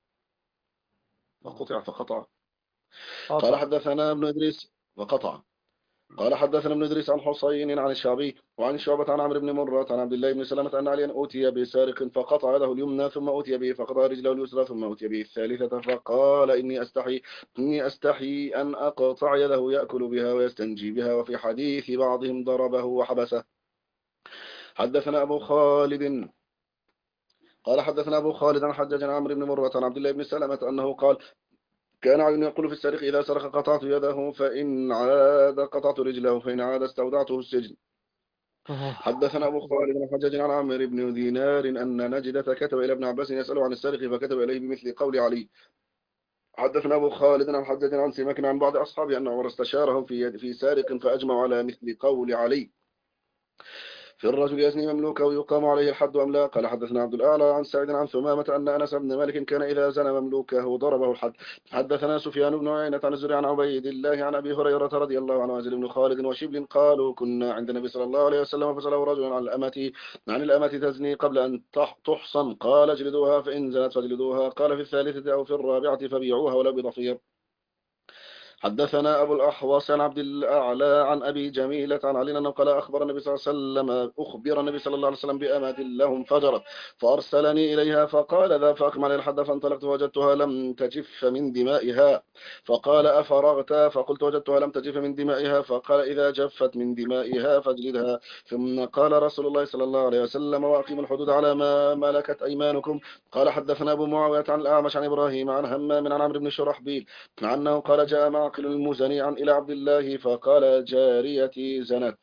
فقطع فقطع. قال حدثنا ابن إدريس وقطع قال حدثنا ابن إدريس عن حسين عن الشعبي وعن شعبة عن عمرو بن مرة عن عبد الله بن سلمة أن عليا أوتي بسارق فقطع يده اليمنى ثم أوتي به فقطع رجله اليسرى ثم أوتي به الثالثة فقال إني أستحي إني أستحي أن أقطع يده يأكل بها ويستنجي بها. وفي حديث بعضهم ضربه وحبسه. حدثنا أبو خالد قال حدثنا أبو خالد عن حجاج عن عمرو بن مرة عن عبد الله بن سلمة أنه قال كان علي يقول في السارق إذا سرق قطعت يده فإن عاد قطعت رجله فإن عاد استودعته السجن. حدثنا أبو خالد بن حجاج عن عمرو بن دينار أن نجدة كتب إلى ابن عباس يسأله عن السارق فكتب إليه بمثل قول علي. حدثنا أبو خالد عن حجاج عن سماك عن بعض أصحابه أن عمر استشارهم في في سارق فأجمعوا على مثل قول علي في الرجل يزني مملوكه يقام عليه الحد أم لا. قال حدثنا عبد الأعلى عن سعيد عن ثمامة أن أنس بن مالك كان إذا زنى مملوكه ضربه الحد. حدثنا سفيان بن عيينة عن الزهري عن عبيد الله عن أبي هريرة رضي الله عنه وزيد بن خالد وشبل قالوا كنا عند النبي صلى الله عليه وسلم فسأله رجل عن الأمة عن الأمة تزني قبل أن تحصن قال اجلدوها فإن زنت فاجلدوها قال في الثالثة أو في الرابعة فبيعوها ولا بضفير. حدثنا أبو الأحوص عن عبد الأعلى عن أبي جميلة عن علي أنه قال أخبر النبي صلى الله عليه وسلم أخبر النبي صلى الله عليه وسلم بأمة لهم فجرت فأرسلني إليها فقال ذا فأقم علي الحد فانطلقت وجدتها لم تجف من دمائها فقال أفرغت فقلت وجدتها لم تجف من دمائها فقال إذا جفت من دمائها فاجلدها. ثم قال رسول الله صلى الله عليه وسلم وأقيموا الحدود على ما ملكت أيمانكم. قال حدثنا أبو معاوية عن الأعمش عن إبراهيم عن همام عن عمرو بن شرحبيل عنه قال جاء معقل المزني عن إلى عبد الله فقال جاريتي زنت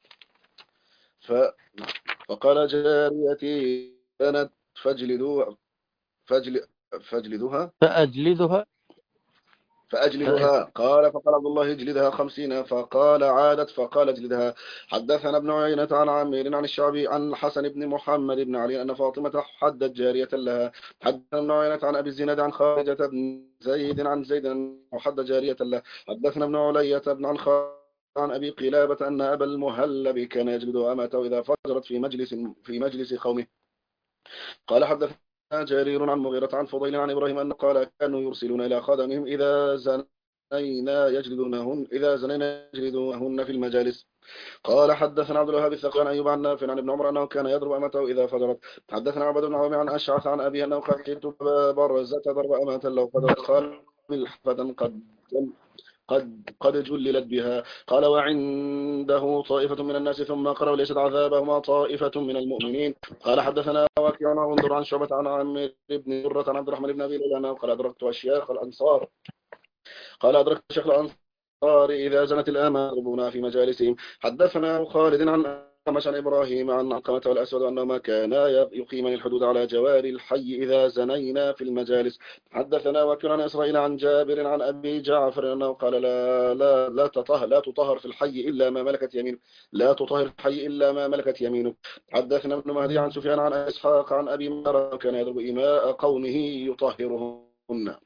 ف... فقال جاريتي زنت فاجلدوها فاجل... فاجلدوها فأجلدها فأجلدها. قال فقال عبد الله اجلدها خمسين فقال عادت فقال اجلدها. حدثنا ابن عيينة عن عامر عن الشعبي عن حسن بن محمد بن علي أن فاطمة حدت جارية لها. حدثنا ابن عيينة عن أبي الزناد عن خارجة بن زيد عن زيد وحد جارية له. حدثنا ابن علية بن عن خارجة عن أبي قلابة أن أبا المهلب كان يجلد أمته إذا فجرت في مجلس في مجلس قومه. قال حدثنا جرير عن مغيرة عن فضيل عن إبراهيم أنه قال كانوا يرسلون إلى خدمهم إذا زنينا يجلدونهن إذا زنينا يجلدونهن في المجالس. قال حدثنا عبد الوهاب الثقفي عن أيوب عن نافع عن ابن عمر أنه كان يضرب أمته إذا فجرت. حدثنا عبد بن عوام عن أشعث عن أبيه أنه قال كنت برزة ضرب أمة لو فجرت قال ملحفة قد قد قد جللت بها. قال وعنده طائفة من الناس ثم قرأوا ليست عذابهما طائفة من المؤمنين. قال حدثنا وكيع عن غندر عن شعبة عن عامر بن درة عن عبد الرحمن بن أبي ليلى قال أدركت أشياخ الأنصار قال أدركت شيخ الأنصار إذا زنت الآمة يضربونها في مجالسهم. حدثنا خالد عن أعمش عن إبراهيم عن علقمة والأسود أنهما كانا يقيمان الحدود على جوار الحي إذا زنينا في المجالس. حدثنا وكيع عن إسرائيل عن جابر عن أبي جعفر أنه قال لا لا لا تطهر لا تطهر في الحي إلا ما ملكت يمينك لا تطهر في الحي إلا ما ملكت يمينك. حدثنا ابن مهدي عن سفيان عن إسحاق عن أبي مرة كان يضرب إماء قومه يطهرهن.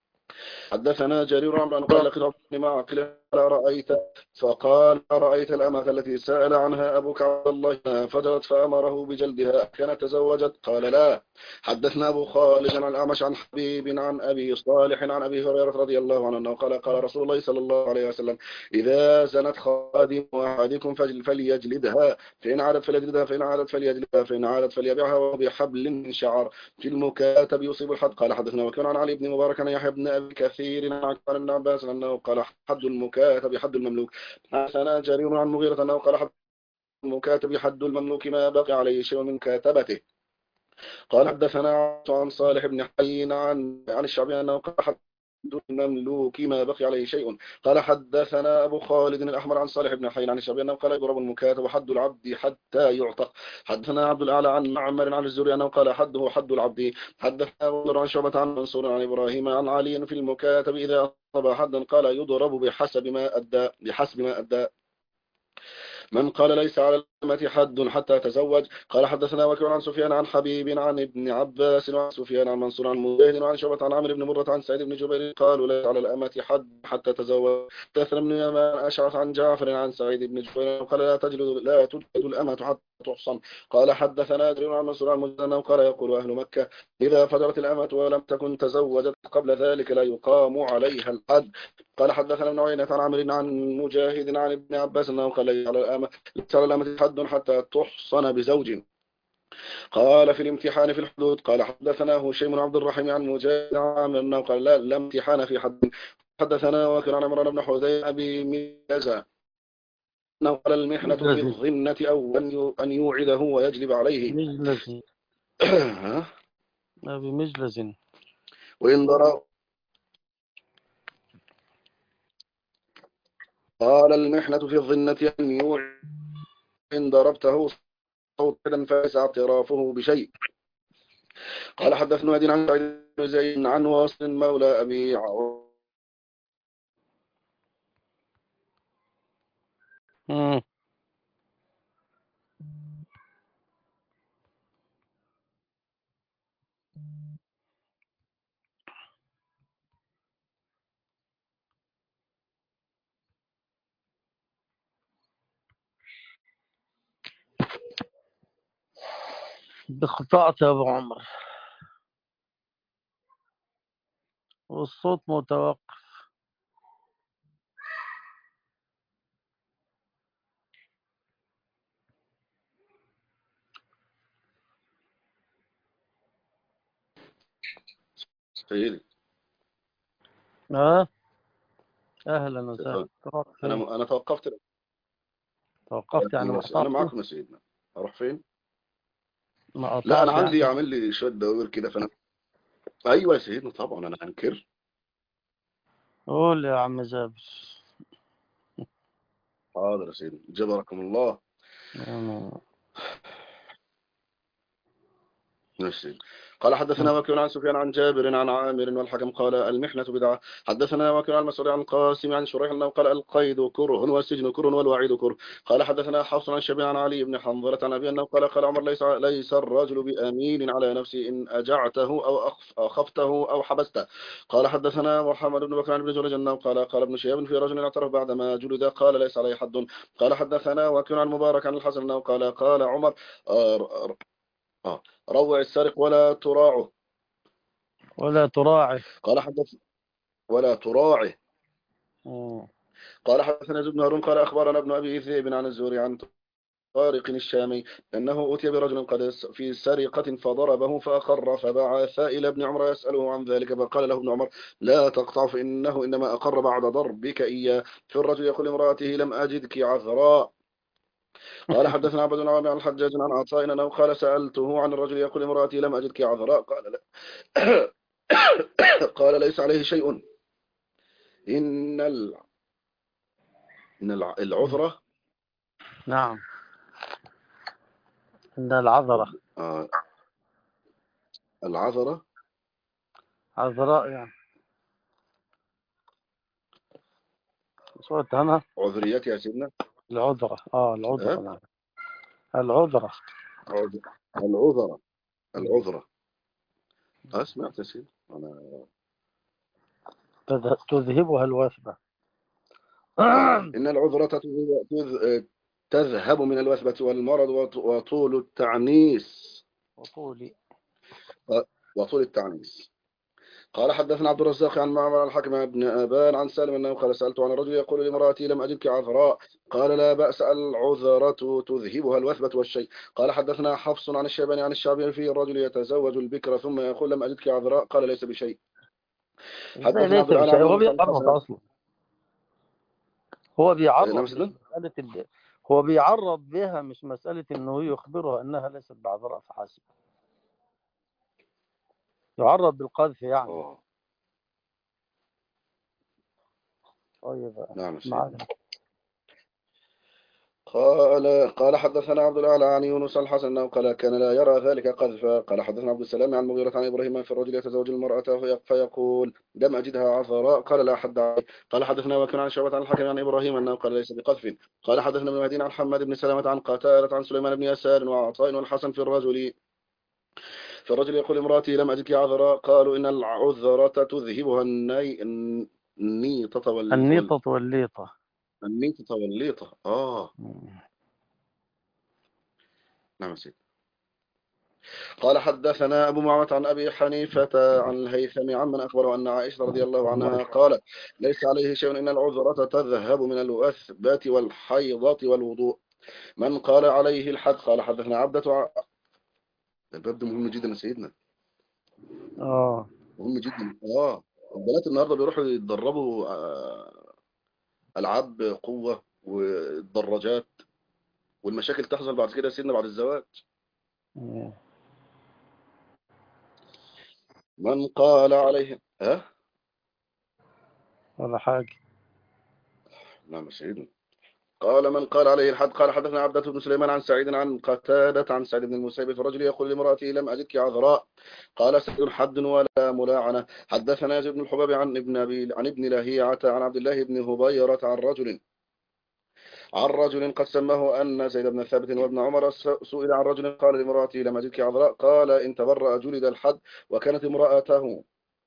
حدثنا جرير عن قال لقد معقل رأيت فقال رأيت الأمة التي سأل عنها أبوك عبد الله فجرت فأمره بجلدها كانت تزوجت قال لا. حدثنا أبو خالد عن الأعمش عن حبيب عن أبي صالح عن أبي هريرة رضي الله عنه قال قال رسول الله صلى الله عليه وسلم إذا زنت خادم أحدكم فليجلدها فإن عادت فليجلدها فإن عادت فليجلدها فإن عادت فليبيعها وبحبل من شعر في المكاتب يصيب الحد. قال حدثنا وكان عن علي بن مبارك عن يحيى بن أبي كثير عن ابن عباس أنه قال حد المكاتب حد المملوك. حدثنا جرير عن مغيرة أنه قال حد المكاتب حد المملوك ما بقي عليه شيء من كاتبته. قال حدثنا عن صالح بن حي عن عن الشعبي أنه قال حد المملوك ما بقي عليه شيء. قال حدثنا أبو خالد الأحمر عن صالح بن حي عن الشعبي أنه قال يضرب المكاتب حد العبد حتى يعتق. حدثنا عبد الأعلى عن معمر عن الزهري أنه قال حده حد العبد. حدثنا عن شعبة عن منصور عن إبراهيم عن علي في المكاتب إذا أصاب حدا قال يضرب بحسب ما أدى بحسب ما أدى. من قال ليس على الأمة حد حتى تزوج. قال حدثنا وكيع عن سفيان عن حبيب عن ابن عباس وعن سفيان عن منصور عن مجاهد وعن شعبة عن عمرو بن مرة عن سعيد بن جبير قالوا ليس على الأمة حد حتى تزوج. حدثنا ابن يمان أشعث عن جعفر عن سعيد بن جبير قال لا تجلد لا تجلد الأمة حتى تحصن. قال حدثنا جرير عن منصور عن مجاهد قال يقول أهل مكة إذا فجرت الأمة ولم تكن تزوجت قبل ذلك لا يقام عليها الحد. قال حدثنا ابن عيينة عن عمرو عن مجاهد عن ابن عباس أنه قال ليس على الأمة ليس على الأمة حد حتى تحصن بزوج. قال في الامتحان في الحدود. قال حدثنا هشيم بن عبد الرحيم عن مجاهد عن أنه قال لا لا امتحان في حد. حدثنا وكان عن عمران بن حذين أبي ميزة أنه قال المحنة في الضمنة أو أن يوعده ويجلب عليه مجلس أبي مجلس وإن ضرب. قال المحنة في الظنة أن يوعد إن ضربته صوتا فليس اعترافه بشيء. قال حدثنا عن عن سعيد بن زيد عن واصل مولى أبي عوف بخطأت يا أبو عمر والصوت متوقف. سيدي اه اهلا وسهلا. انا انا توقفت توقفت يعني ما انا معكم يا سيدنا. اروح فين؟ ما لا انا عندي يعني. عامل لي شويه دوائر كده فانا ايوه يا سيدنا طبعا انا هنكر. قول يا عم جابر. حاضر يا سيدنا جبركم الله. آمين. ماشي. قال حدثنا وكيع عن سفيان عن جابر عن عامر والحكم قال المحنة بدعة. حدثنا وكيع عن مسعود عن قاسم عن شريح انه قال القيد كره والسجن كره والوعيد كره. قال حدثنا حفص عن شبيع عن علي بن حنظلة عن ابي انه قال قال عمر ليس ليس الرجل بامين على نفسه ان اجعته او اخفته او حبسته. قال حدثنا محمد بن بكر بن جريج انه قال قال ابن شهاب في رجل اعترف بعدما جلد قال ليس عليه حد. قال حدثنا وكيع عن مبارك عن الحسن انه قال قال عمر آه روع السارق ولا تراعه ولا تراعي. قال حدث ولا تراعي. مم. قال حدثنا زيد بن هارون قال أخبرنا ابن أبي ذئب عن الزهري عن طارق الشامي أنه أتي برجل قد في سرقة فضربه فأقر، فبعث إلى ابن عمر يسأله عن ذلك، فقال له ابن عمر لا تقطع فإنه إنما أقر بعد ضربك إياه. في الرجل يقول لامرأته لم أجدك عذراء. قال حدثنا عبد الله بن الحجاج عن عطاء أنه قال سألته عن الرجل يقول لامرأته لم أجدك عذراء، قال لا قال ليس عليه شيء، إن ال... إن الع- العذرة نعم، إن العذرة آه العذرة عذراء يعني صوت أنا. عذريتي يا سيدنا. العذرة اه أه؟ العذرة نعم العذرة. عذ- العذرة مم. العذرة أه سمعت يا سيدي أنا. تذ- تذهبها الوثبة. آه إن العذرة تذ- تذ- تذهب من الوثبة والمرض وط- وطول التعنيس. وطولي. آه، وطول التعنيس. قال حدثنا عبد الرزاق عن معمر الحكم بن أبان عن سالم أنه قال سألت عن الرجل يقول لامرأتي لم أجدك عذراء، قال لا بأس العذرة تذهبها الوثبة والشيء. قال حدثنا حفص عن الشيباني عن الشعبي في الرجل يتزوج البكر ثم يقول لم أجدك عذراء، قال ليس بشيء. ازاي حدثنا ليس عبد الأعلى عن بشيء؟ هو يونس عن بيعرف الحسن. أصلا، هو نعم بيعرف مش سيدنا. مسألة ال... هو بيعرض بها، مش مسألة إنه يخبرها أنها ليست بعذراء فحسب، يعرض بالقذف يعني. آه طيب نعم سيدنا. معنا. قال قال حدثنا عبد الأعلى عن يونس الحسن أنه قال كان لا يرى ذلك قذفا. قال حدثنا عبد السلام عن مغيرة عن إبراهيم في الرجل يتزوج المرأة في- فيقول لم أجدها عذراء، قال لا حد عليه. قال حدثنا وكان عن شعبة عن الحكم عن إبراهيم أنه قال ليس بقذف. قال حدثنا ابن مهدي عن حماد بن سلامة عن قتادة عن سليمان بن يسار وعطاء والحسن في الرجل في الرجل يقول امرأتي لم أجدك عذراء، قالوا إن العذرة تذهبها الني النيطة وال... وال... النيطة والليطة. النيطة والليطة. آه مم. نعم سيدي. قال حدثنا أبو معمر عن أبي حنيفة عن الهيثم عمن أخبره أن عائشة رضي الله عنها قالت ليس عليه شيء إن العذرة تذهب من الوثبة والحيضة والوضوء. من قال عليه الحد. قال حدثنا عبدة ع... الباب ده مهم جدا يا سيدنا، اه مهم جدا. آه البنات النهاردة بيروحوا يتدربوا آه، ألعاب قوة والدراجات، والمشاكل تحصل بعد كده يا سيدنا بعد الزواج. مم. من قال عليه ها ولا حاجة. نعم يا سيدنا. قال من قال عليه الحد. قال حدثنا عبدة بن سليمان عن سعيد عن قتادة عن سعيد بن المسيب في الرجل يقول لامرأته لم أجدك عذراء، قال سعيد حد ولا ملاعنة. حدثنا يزيد بن الحباب عن ابن أبي عن ابن لهيعة عن عبد الله بن هبيرة عن رجل عن رجل قد سماه أن زيد بن ثابت وابن عمر سئل عن رجل قال لامرأته لم أجدك عذراء، قال إن تبرأ جلد الحد، وكانت امرأته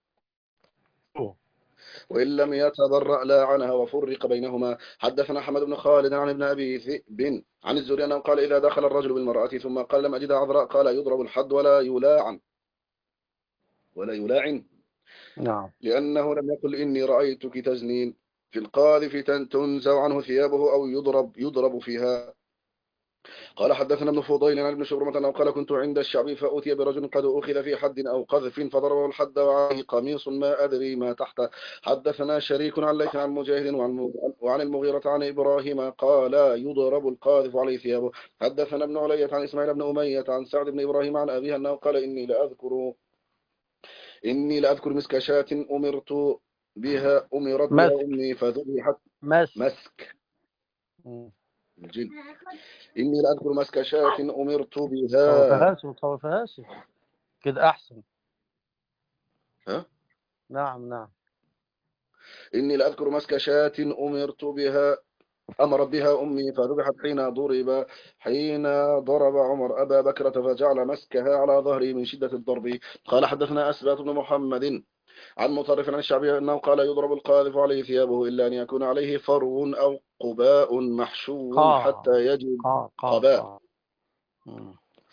وإن لم يتبرأ لاعنها وفرق بينهما. حدثنا حمد بن خالد عن ابن أبي ذئب عن الزهري أنه قال إذا دخل الرجل بالمرأة ثم قال لم أجدها عذراء، قال يضرب الحد ولا يلاعن ولا يلاعن نعم. لأنه لم يقل إني رأيتك تزنين. في القاذف تنزع عنه ثيابه أو يضرب يضرب فيها. قال حدثنا ابن فضيل عن ابن شبرمة أنه قال كنت عند الشعبي فأتي برجل قد أخذ في حد أو قذف فضربه الحد وعليه قميص ما أدري ما تحته. حدثنا شريك عن ليث عن مجاهد وعن وعن المغيرة عن إبراهيم قال يضرب القاذف عليه ثيابه. حدثنا ابن علية عن إسماعيل بن أمية عن سعد بن إبراهيم عن أبيه أنه قال إني لأذكر إني لأذكر مسك شاة أمرت بها أمرت بها مسك. أمي فذبحت. مسك. مسك مم. الجن. إني لأذكر مسك شاة أمرت بها. خوفهاش وخوفهاش كده أحسن. ها؟ نعم نعم. إني لأذكر مسك شاة أمرت بها أمرت بها أمي فذبحت حين ضرب حين ضرب عمر أبا بكرة فجعل مسكها على ظهره من شدة الضرب. قال حدثنا أسبات بن محمد عن مطرف عن الشعبي أنه قال يضرب القاذف عليه ثيابه إلا أن يكون عليه فرو أو قباء محشو قا حتى يجد قا قا قباء. قا. مم.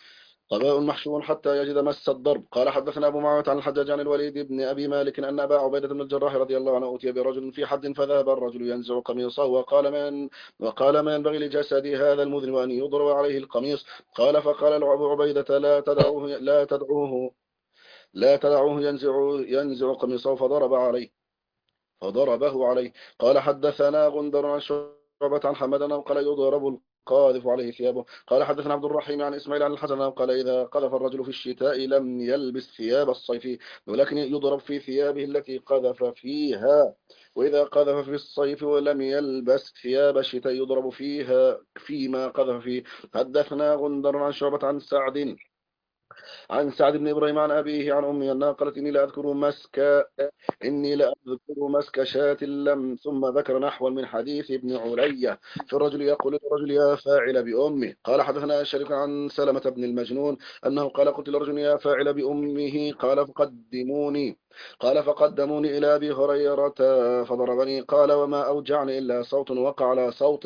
قباء محشو حتى يجد مس الضرب. قال حدثنا أبو معاوية عن الحجاج عن الوليد بن أبي مالك أن أبا عبيدة بن الجراح رضي الله عنه أتي برجل في حد فذهب الرجل ينزع قميصه وقال من وقال ما ينبغي لجسد هذا المذنب أن يضرب عليه القميص. قال فقال له أبو عبيدة لا تدعوه لا تدعوه لا تدعوه ينزع ينزع قميصه فضرب عليه فضربه عليه. قال حدثنا غندر عن شعبة عن حمد أنه قال يضرب القاذف عليه ثيابه. قال حدثنا عبد الرحيم عن إسماعيل عن الحسن أنه قال إذا قذف الرجل في الشتاء لم يلبس ثياب الصيف ولكن يضرب في ثيابه التي قذف فيها، وإذا قذف في الصيف ولم يلبس ثياب الشتاء يضرب فيها فيما قذف فيه. حدثنا غندر عن شعبة عن سعد عن سعد بن إبراهيم عن أبيه عن أمه أنها قالت إني لا أذكر مسك إني لا أذكر مسك شاة لم ثم ذكر نحو من حديث ابن علية في الرجل يقول للرجل يا فاعل بأمه. قال حدثنا شريك عن سلمة بن المجنون أنه قال قلت للرجل يا فاعل بأمه قال فقدموني قال فقدموني إلى أبي هريرة فضربني. قال وما أوجعني إلا صوت وقع على صوت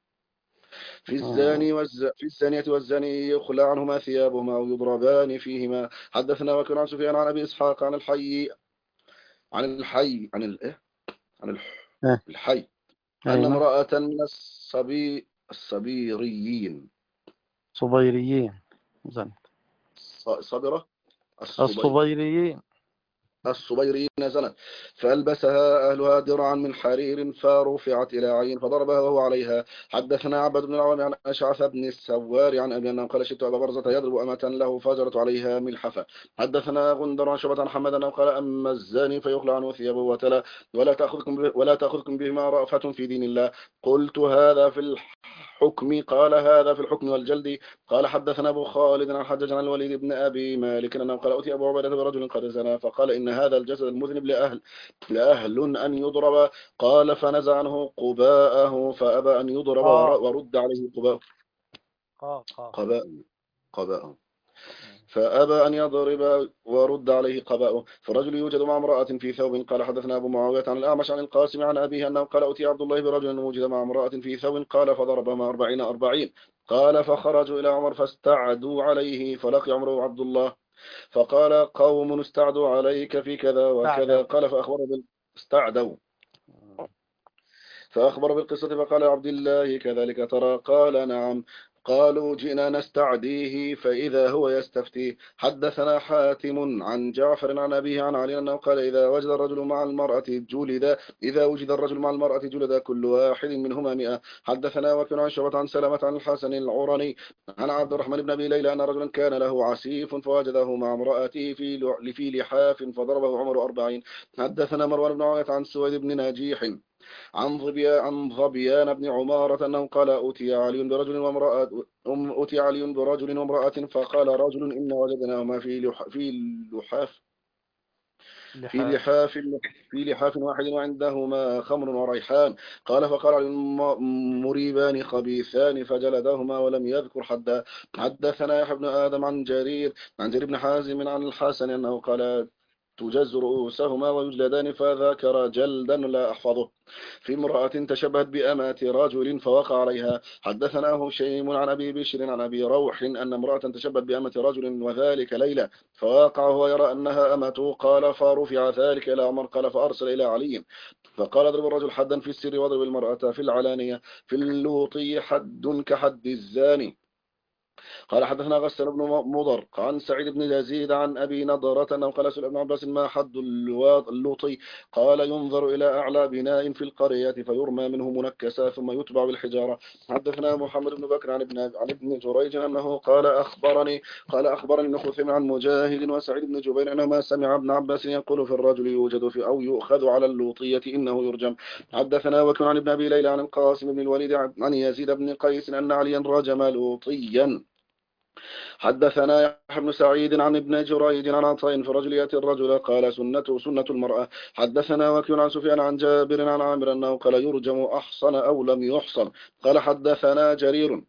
في الزاني والز... في الزانية والزاني يخلع عنهما ثيابهما أو يضربان فيهما. حدثنا وكيع عن سفيان عن أبي إسحاق عن الحي عن الحي عن الإيه عن الح... إيه. الحي أن أيوة. امرأة من الصبي الصبيريين صبيريين زين ص- صبرة الصبي الصبيريين الصبيريين زنت فألبسها أهلها درعا من حرير فرفعت إلى عين فضربها وهو عليها. حدثنا عبد بن العوام عن أشعث بن السوار عن أبي أنه قال شئت أبا برزة يضرب أمة له فجرت عليها ملحفة. حدثنا غندر عن شعبة عن حمد أنه قال أما الزاني فيخلع عنه ثيابه وتلا ولا تأخذكم به ولا تأخذكم بهما رأفة في دين الله. قلت هذا في الحكم قال هذا في الحكم والجلد. قال حدثنا أبو خالد عن حجاج عن الوليد بن أبي مالك أنه قال أتي أبو عبيدة برجل قد زنى فقال إن هذا الجسد المذنب لأهل لأهل أن يضرب. قال فنزع عنه قباءه فأبى أن يضرب آه. ورد عليه قباءه آه آه قباء قباءه فأبى أن يضرب ورد عليه قباءه. فالرجل يوجد مع امرأة في ثوب. قال حدثنا أبو معاوية عن الأعمش عن القاسم عن أبيه أنه قال أتي عبد الله برجل وجد مع امرأة في ثوب. قال فضربهما أربعين أربعين. قال فخرجوا إلى عمر فاستعدوا عليه فلقي عمر وعبد الله فقال قوم استعدوا عليك في كذا وكذا. قال فأخبر بال... استعدوا فأخبر بالقصة فقال عبد الله كذلك ترى؟ قال نعم. قالوا جئنا نستعديه فإذا هو يستفتيه. حدثنا حاتم عن جعفر عن أبيه عن علي أنه قال إذا وجد الرجل مع المرأة جلد إذا وجد الرجل مع المرأة جلد كل واحد منهما مئة. حدثنا وكيع عن شعبة عن سلمة عن الحسن العرني عن عبد الرحمن بن أبي ليلى أن رجلا كان له عسيف فوجده مع امرأته في في لحاف فضربه عمر أربعين. حدثنا مروان بن عوية عن سويد بن ناجيح عن ظبيان عن ظبيان بن عمارة أنه قال أتي علي برجل وامرأة أتي علي برجل وامرأة فقال رجل إن وجدناهما في لح في لحاف في لحاف في لحاف واحد وعندهما خمر وريحان. قال فقال علي مريبان خبيثان فجلدهما ولم يذكر حدا. حدثنا يحيى بن آدم عن جرير عن جرير بن حازم عن الحسن أنه قال تجز رؤوسهما ويجلدان فذكر جلدا لا أحفظه في امرأة تشبهت بأمات رجل فوقع عليها. حدثنا هشيم عن أبي بشر عن أبي روح أن امرأة تشبهت بأمات رجل وذلك ليلة فوقع وهو يرى أنها أمته. قال فرفع ذلك إلى عمر قال فأرسل إلى علي فقال اضرب الرجل حدا في السر واضرب المرأة في العلانية في اللوطي حد كحد الزاني. قال حدثنا غسان بن مضر عن سعيد بن يزيد عن أبي نضرة أنه قال سئل ابن عباس ما حد اللوطي؟ قال ينظر إلى أعلى بناء في القرية فيرمى منه منكسا ثم يتبع بالحجارة. حدثنا محمد بن بكر عن ابن عن ابن جريج أنه قال أخبرني قال أخبرني ابن خثيم عن مجاهد وسعيد بن جبير أنه ما سمع ابن عباس يقول في الرجل يوجد في أو يؤخذ على اللوطية إنه يرجم. حدثنا وكيع عن ابن أبي ليلى عن القاسم بن الوليد عن يزيد بن قيس أن عليا رجم لوطيا. حدثنا يحيى بن سعيد عن ابن جريج عن عطاء في الرجل يأتي الرجل قال سنته سنة المرأة. حدثنا وكيع عن سفيان عن جابر عن عامر أنه قال يرجم أحصن أو لم يحصن. قال حدثنا جرير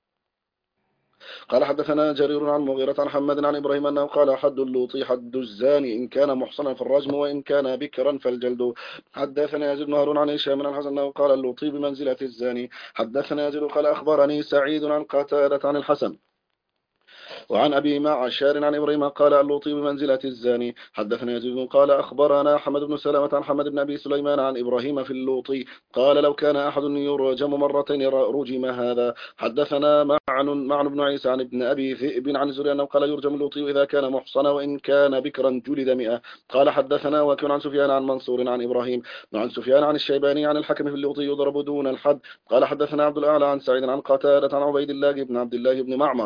قال حدثنا جرير عن مغيرة عن حماد عن إبراهيم أنه قال حد اللوطي حد الزاني إن كان محصنا في الرجم وإن كان بكرا فالجلد. حدثنا يزيد بن هارون عن هشام عن الحسن أنه قال اللوطي بمنزلة الزاني. حدثنا يزيد قال أخبرني سعيد عن قتادة عن الحسن وعن أبي معشر عن إبراهيم قال اللوطي بمنزلة الزاني. حدثنا يزيد قال أخبرنا حمد بن سلمة عن حمد بن أبي سليمان عن إبراهيم في اللوطي قال لو كان أحد يرجم مرتين رجم هذا. حدثنا معن معن بن عيسى عن ابن أبي ذئب عن الزهري أنه قال يرجم اللوطي إذا كان محصنا وإن كان بكرا جلد مئة. قال حدثنا وكن عن سفيان عن منصور عن إبراهيم وعن سفيان عن الشيباني عن الحكم في اللوطي يضرب دون الحد. قال حدثنا عبد الأعلى عن سعيد عن قتادة عن عبيد الله بن عبد الله بن معمر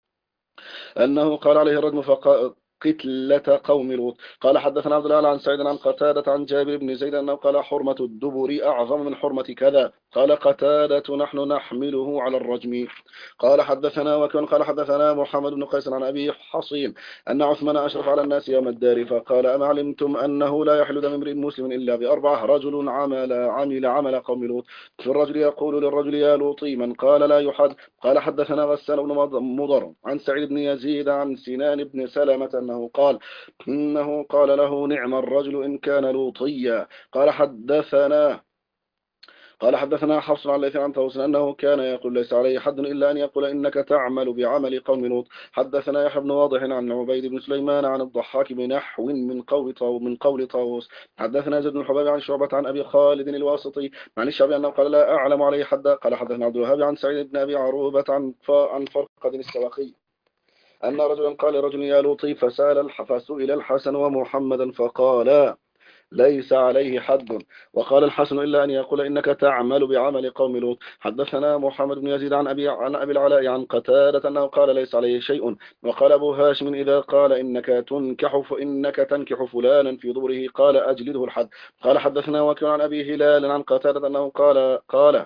أنه قال عليه الرجم فقال قتلة قوم لوط. قال حدثنا عبد الله عن سعيد عن قتادة عن جابر بن زيد أنه قال حرمة الدبر أعظم من حرمة كذا. قال قتادة نحن نحمله على الرجم. قال حدثنا وكان قال حدثنا محمد بن قيس عن أبي حصين أن عثمان أشرف على الناس يوم الدار فقال أما علمتم أنه لا يحل دم امرئ مسلم إلا بأربعة رجل عمل عمل عمل قوم لوط في الرجل يقول للرجل يا لوطي من قال لا يحد. قال حدثنا غسان بن مضر عن سعيد بن يزيد عن سنان بن سلمة أنه قال إنه قال له نعم الرجل إن كان لوطيا. قال حدثنا قال حدثنا حفص عن ليث عن طاووس أنه كان يقول ليس عليه حد إلا أن يقول إنك تعمل بعمل قوم لوط. حدثنا يحيى بن واضح عن عبيد بن سليمان عن الضحاك بنحو من قول طاو من قول طاووس. حدثنا زيد بن الحباب عن شعبة عن أبي خالد الواسطي عن الشعبي أنه قال لا أعلم عليه حدا. قال حدثنا عبد الوهاب عن سعيد بن أبي عروبة عن عن فرقد السواقي أن رجلا قال لرجل يا لوطي فسأل فسئل الحسن ومحمدا فقال ليس عليه حد. وقال الحسن إلا أن يقول إنك تعمل بعمل قوم لوط. حدثنا محمد بن يزيد عن أبي عن أبي العلاء عن قتادة أنه قال ليس عليه شيء. وقال أبو هاشم إذا قال إنك تنكح فإنك تنكح فلانا في دبره قال أجلده الحد. قال حدثنا وكيع عن أبي هلال عن قتادة أنه قال قال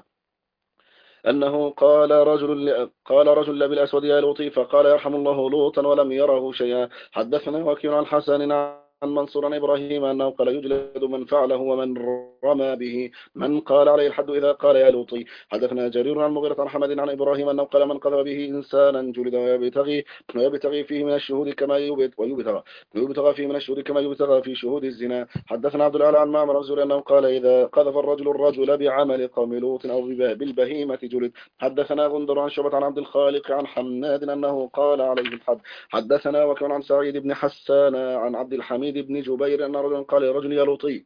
أنه قال رجل قال رجل لأبي الأسود يا لوطي فقال يرحم الله لوطا ولم يره شيئا. حدثنا وكيع عن حسن عن منصور عن إبراهيم أنه قال يجلد من فعله ومن رمى به من قال عليه الحد إذا قال يا لوطي. حدثنا جرير عن مغيرة عن حمد عن إبراهيم أنه قال من قذف به إنسانا جلد ويبتغي ويبتغي فيه من الشهود كما يبتغى ويبتغى فيه من الشهود كما يبتغى في شهود الزنا. حدثنا عبد الأعلى عن معمر الزهري أنه قال إذا قذف الرجل الرجل بعمل قوم لوط أو بالبهيمة جلد. حدثنا غندر عن شعبة عن عبد الخالق عن حماد أنه قال عليه الحد. حدثنا وكان عن سعيد بن حسان عن عبد الحميد بن جبير أن رجلا قال لرجل يا لوطي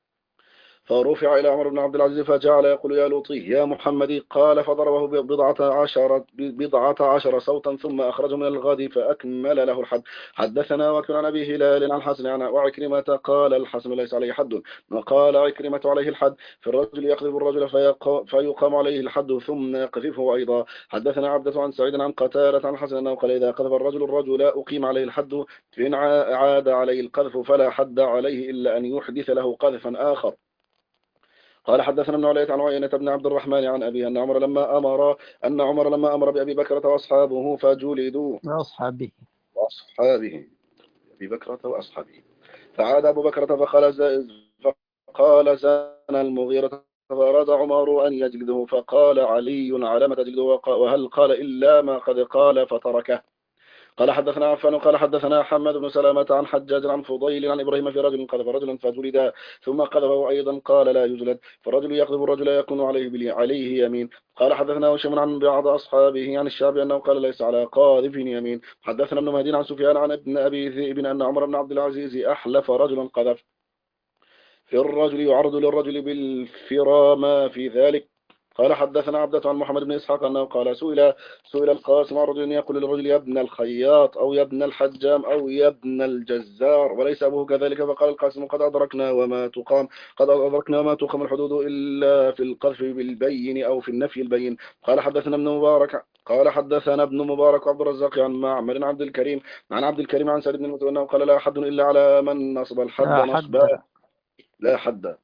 فرفع إلى عمر بن عبد العزيز فجعل يقول يا لوطي يا محمدي. قال فضربه بضعة عشر بضعة عشر صوتا ثم أخرجه من الغد فأكمل له الحد. حدثنا وكان عن أبي هلال عن حسن عن وعكرمة قال الحسن ليس عليه حد. وقال عكرمة عليه الحد في الرجل يقذف الرجل فيقام عليه الحد ثم يقذفه أيضا. حدثنا عبدة عن سعيد عن قتادة عن حسن أنه قال إذا قذف الرجل الرجل أقيم عليه الحد فإن عاد عليه القذف فلا حد عليه إلا أن يحدث له قذفا آخر. قال حدثنا ابن علية عن عيينة بن عبد الرحمن عن أبي أن عمر لما أمر أن عمر لما أمر بأبي بكرة وأصحابه فجلدوا وأصحابه وأصحابه أبي بكرة وأصحابه فعاد أبو بكرة فقال زائز فقال زان المغيرة فأراد عمر أن يجلده فقال علي على ما تجلده وهل قال إلا ما قد قال فتركه. قال حدثنا عفان قال حدثنا حماد بن سلامة عن حجاج عن فضيل عن إبراهيم في رجل قذف رجلا فجلد ثم قذفه أيضا قال لا يجلد فالرجل يقذف الرجل يكون عليه عليه يمين. قال حدثنا هشام عن بعض أصحابه عن الشعبي أنه قال ليس على قاذف يمين. حدثنا ابن مهدي عن سفيان عن ابن أبي ذئب أن عمر بن عبد العزيز أحلف رجلا قذف في الرجل يعرض للرجل بالفرا ما في ذلك. قال حدثنا عبدة عن محمد بن إسحاق أنه قال سئل سئل القاسم عن رجل يقول للرجل يا ابن الخياط أو يا ابن الحجام أو يا ابن الجزار وليس أبوه كذلك. فقال القاسم قد أدركنا وما تقام قد أدركنا وما تقام الحدود إلا في القذف بالبين أو في النفي البين. قال حدثنا ابن مبارك قال حدثنا ابن مبارك وعبد الرزاق عن معمر عبد الكريم عن عبد الكريم عن سعيد بن المسيب أنه قال لا حد إلا على من نصب الحد نصبا لا حد.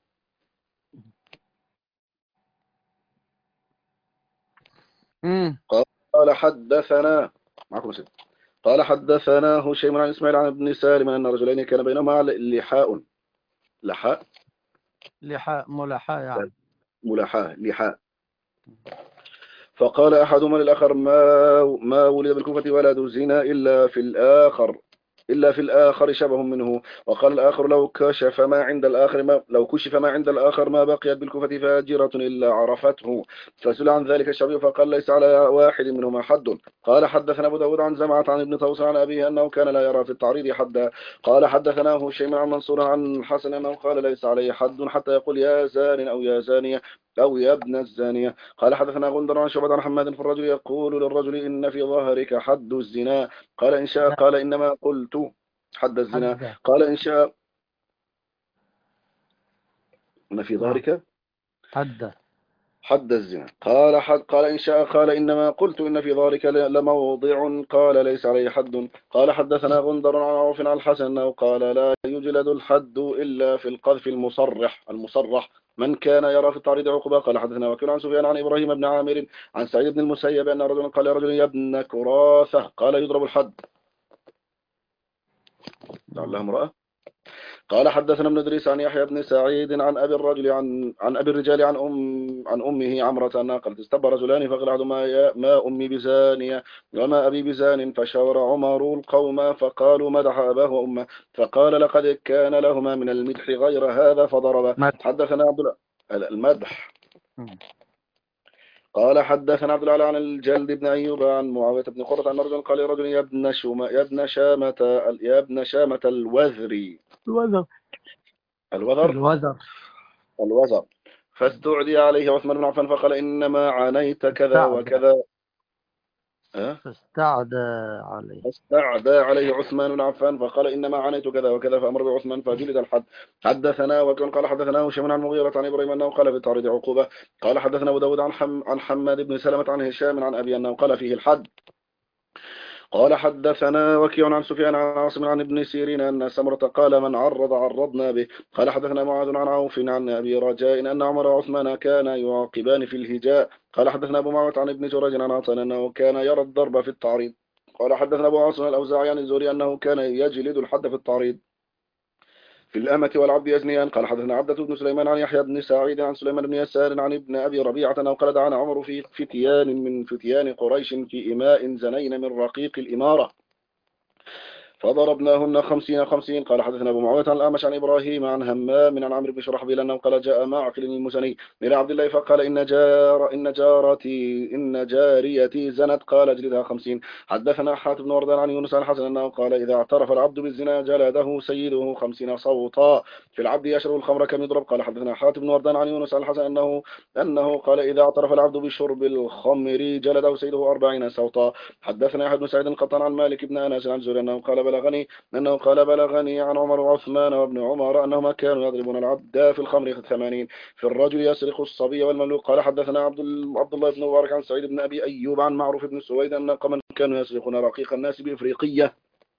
قال حدثنا معكم سيد قال حدثنا هشيم عن اسماعيل عن ابن سالم أن رجلين كان بينهما لحاء لحاء لحاء ملحاء يعني ملحاء لحاء فقال أحدهما للآخر ما ما ولد بالكوفة ولد زنا إلا في الآخر إلا في الآخر شبه منه. وقال الآخر لو كشف ما عند الآخر ما لو كشف ما عند الآخر ما بقيت بالكوفة فاجرة إلا عرفته. فسئل عن ذلك الشعبي فقال ليس على واحد منهما حد. قال حدثنا أبو داود عن زمعة عن ابن طوس عن أبيه أنه كان لا يرى في التعريض حدا. قال حدثنا هشيم عن منصور عن الحسن أنه قال ليس عليه حد حتى يقول يا زان أو يا زانية أو يا ابن الزانية. قال حدثنا غندر عن شعبة عن حماد في الرجل يقول للرجل إن في ظهرك حد الزنا. قال إن شاء قال إنما قلت حد الزنا. حد قال إن شاء إن في آه. ظهرك حد حد الزنا. قال حد قال إن شاء قال إنما قلت إن في ذلك لموضع. قال ليس عليه حد. قال حدثنا غندر عن عوف عن الحسن أنه قال لا يجلد الحد إلا في القذف المصرح المصرح من كان يرى في التعريض عقوبة. قال حدثنا وكيل عن سفيان عن إبراهيم بن عامر عن سعيد بن المسيب أن رجلا قال يا رجل يا ابن كراثة قال يضرب الحد لعلها امرأة. قال حدثنا ابن ادريس عن يحيى بن سعيد عن ابي الرجل عن عن ابي الرجال عن ام عن امه عمرة انها قالت استبى رجلان فقال احدهما يا ما امي بزانيه وما ابي بزان فشاور عمر القوم فقالوا مدح اباه وامه فقال لقد كان لهما من المدح غير هذا فضرب. مدح. حدثنا عبد الله المدح. مم. قال حدثنا عبد الله عن الجلد بن ايوب عن معاويه بن قرة ان رجلا قال لرجل يا ابن شوما يا ابن شامه يا ابن شامه الوذري الوزر الوذر الوزر الوزر فاستعدي عليه عثمان بن عفان فقال إنما عانيت كذا استعدى وكذا أه؟ فاستعدى عليه. فاستعدى عليه عثمان بن عفان فقال إنما عانيت كذا وكذا فأمر بعثمان فجلد الحد. حدثنا وكان قال حدثنا هشام عن مغيرة عن إبراهيم أنه قال في تعريض عقوبة. قال حدثنا أبو داود عن حم عن حماد بن سلمة عن هشام عن أبي أنه قال فيه الحد. قال حدثنا وكيع عن سفيان عن عاصم عن ابن سيرين أن سمرة قال من عرض عرضنا به. قال حدثنا معاذ عن عوف عن أبي رجاء أن عمر وعثمان كانا يعاقبان في الهجاء. قال حدثنا أبو معاوية عن ابن جريج عن عطاء أنه كان يرى الضرب في التعريض. قال حدثنا أبو عاصم الأوزاعي عن الزهري أنه كان يجلد الحد في التعريض في الأمة والعبد يزنيان. قال حدثنا عبدة بن سليمان عن يحيى بن سعيد عن سليمان بن يسار عن ابن أبي ربيعة أنه قال دعانا عمر في فتيان من فتيان قريش في إماء زنين من رقيق الإمارة فضربناهن خمسين خمسين. قال حدثنا أبو معاوية عن الأعمش عن إبراهيم عن همام عن عمرو بن شرحبيل أنه قال جاء معقل المزني إلى عبد الله فقال إن جار إن جارتي إن جاريتي زنت قال اجلدها خمسين. حدثنا حاتم بن وردان عن يونس عن الحسن أنه قال إذا اعترف العبد بالزنا جلده سيده خمسين صوتا في العبد يشرب الخمر كم يضرب. قال حدثنا حاتم بن وردان عن يونس عن الحسن أنه أنه قال إذا اعترف العبد بشرب الخمر جلده سيده أربعين صوتا. حدثنا أحد بن سعيد القطان عن مالك بن أنس عن زهري أنه قال بلغني أنه قال بلغني عن عمر وعثمان وابن عمر أنهما كانوا يضربون العبد في الخمر ثمانين في الرجل يسرق الصبي والمملوك. قال حدثنا عبد عبد الله بن مبارك عن سعيد بن أبي أيوب عن معروف بن سويد أن قوما كانوا يسرقون رقيق الناس بإفريقية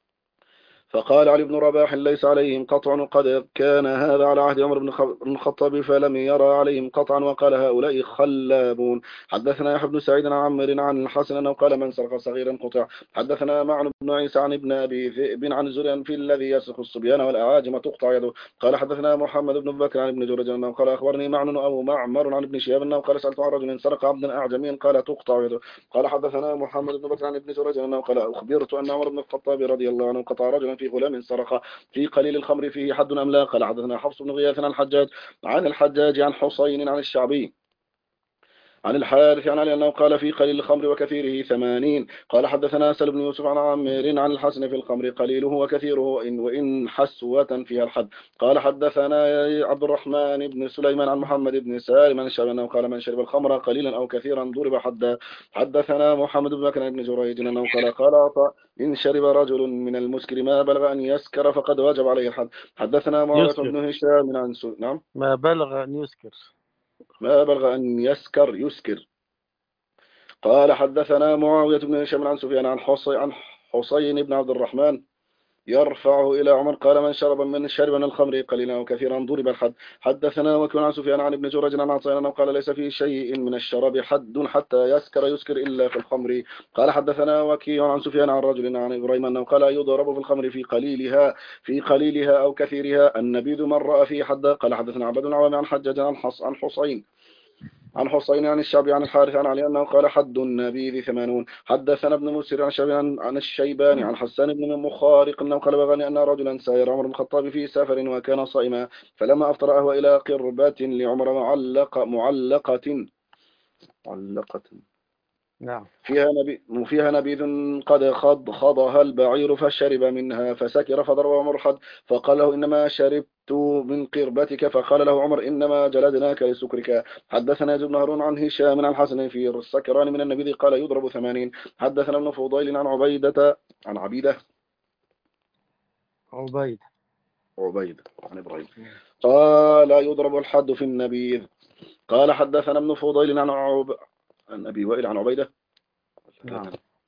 فقال علي بن رباح ليس عليهم قطع قد كان هذا على عهد عمر بن الخطاب فلم يرى عليهم قطعا وقال هؤلاء خلابون. حدثنا يحيى بن سعيد عن عمرو عن الحسن أنه قال من سرق صغيرا قطع. حدثنا معن بن عيسى عن ابن أبي ذئب عن الزهري في الذي يسرق الصبيان والأعاجم تقطع يده. قال حدثنا محمد بن بكر عن ابن جريج أنه قال أخبرني معن أو معمر عن ابن شهاب أنه قال سألت عن رجل سرق عبدا أعجميا قال تقطع يده. قال حدثنا محمد بن بكر عن ابن جريج أنه قال أخبرت أن عمر بن الخطاب رضي الله عنه قطع رجلا في غلام سرق في قليل الخمر فيه حد أم لا. قال حدثنا حفص بن غياث عن الحجاج عن الحجاج عن حسين عن الشعبي عن الحارث عن علي أنه قال في قليل الخمر وكثيره ثمانين. قال حدثنا سل بن يوسف عن عامر عن الحسن في الخمر قليله وكثيره وإن, وإن حسوة فيها الحد. قال حدثنا عبد الرحمن بن سليمان عن محمد بن سالم عن الشعبي أنه قال من شرب الخمر قليلا أو كثيرا ضرب حدا. حدثنا محمد بن بكر بن جريج أنه قال قال عطاء إن شرب رجل من المسكر ما بلغ أن يسكر فقد وجب عليه الحد. حدثنا معاوية بن هشام عن سو... نعم ما بلغ أن يسكر ما بلغ أن يسكر يسكر. قال حدثنا معاوية بن هشام عن سفيان عن حصين عن حسين بن عبد الرحمن يرفعه إلى عمر قال من شرب من شرب من الخمر قليلا وكثيرا ضرب الحد. حدثنا وكيع عن سفيان عن ابن جريج عن عطاء قال ليس في شيء من الشراب حد حتى يسكر يسكر إلا في الخمر. قال حدثنا وكيع عن سفيان عن رجل عن إبراهيم أنه قال يضرب في الخمر في قليلها في قليلها أو كثيرها النبيذ من رأى فيه حد. قال حدثنا عبد العوام عن حجاج عن حص عن حسين عن حسين عن الشعبي عن الحارث عن علي أنه قال حد النبيذ ثمانون. حدثنا ابن مسر عن الشعبي عن, عن الشيباني عن حسان بن مخارق أنه قال بغني أن رجلا ساير عمر بن الخطاب في سفر وكان صائما فلما أفطر أهوى إلى قربة لعمر معلقة معلقة معلقة نعم. فيها نبي فيها نبيذ قد خض خضها البعير فشرب منها فسكر فضرب عمر الحد فقال له إنما شربت من قربتك فقال له عمر إنما جلدناك لسكرك. حدثنا يزيد بن هارون عن هشام عن الحسن في السكران من النبيذ قال يضرب ثمانين. حدثنا ابن فضيل عن عبيدة عن عبيدة عبيد عبيد عن إبراهيم قال يضرب الحد في النبيذ. قال حدثنا ابن فضيل عن عب... عن أبي وائل عن عبيدة. نعم.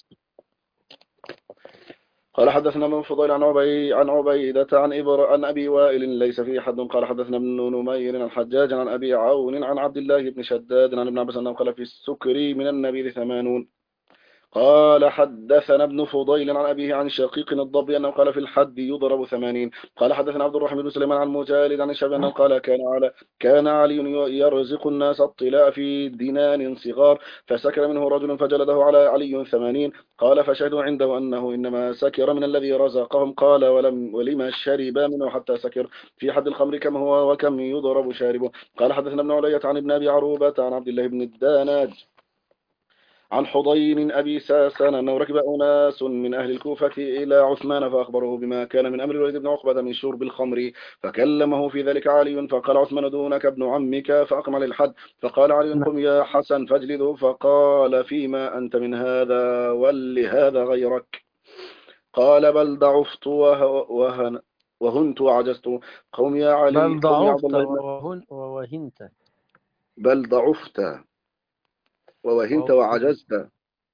قال حدثنا ابن فضيل عن عبي عن عبيدة عن إبر عن أبي وائل ليس فيه حد. قال حدثنا ابن نمير عن حجاج عن أبي عون عن عبد الله بن شداد عن ابن عباس أنه قال في السكر من النبيذ ثمانون. قال حدثنا ابن فضيل عن أبيه عن شقيق الضبي أنه قال في الحد يضرب ثمانين. قال حدثنا عبد الرحمن بن سليمان عن مجالد عن الشعبي أنه قال كان على كان علي يرزق الناس الطلاء في دنان صغار فسكر منه رجل فجلده على علي ثمانين. قال فشهدوا عنده أنه إنما سكر من الذي رزقهم. قال ولم ولما شرب منه حتى سكر في حد الخمر كم هو وكم يضرب شاربه. قال حدثنا ابن علية عن ابن أبي عروبة عن عبد الله بن الداناج عن حضين أبي ساسان أنه ركب أناس من أهل الكوفة إلى عثمان فأخبره بما كان من أمر الوليد بن عقبة من شرب الخمر فكلمه في ذلك علي فقال عثمان دونك ابن عمك فأقم عليه الحد. فقال علي قم يا حسن فاجلده. فقال فيما أنت من هذا ولهذا غيرك. قال بل ضعفت وهن وهنت وعجزت. قوم يا علي بل ضعفت وهن ووهنت بل ضعفت ووهنت وعجزت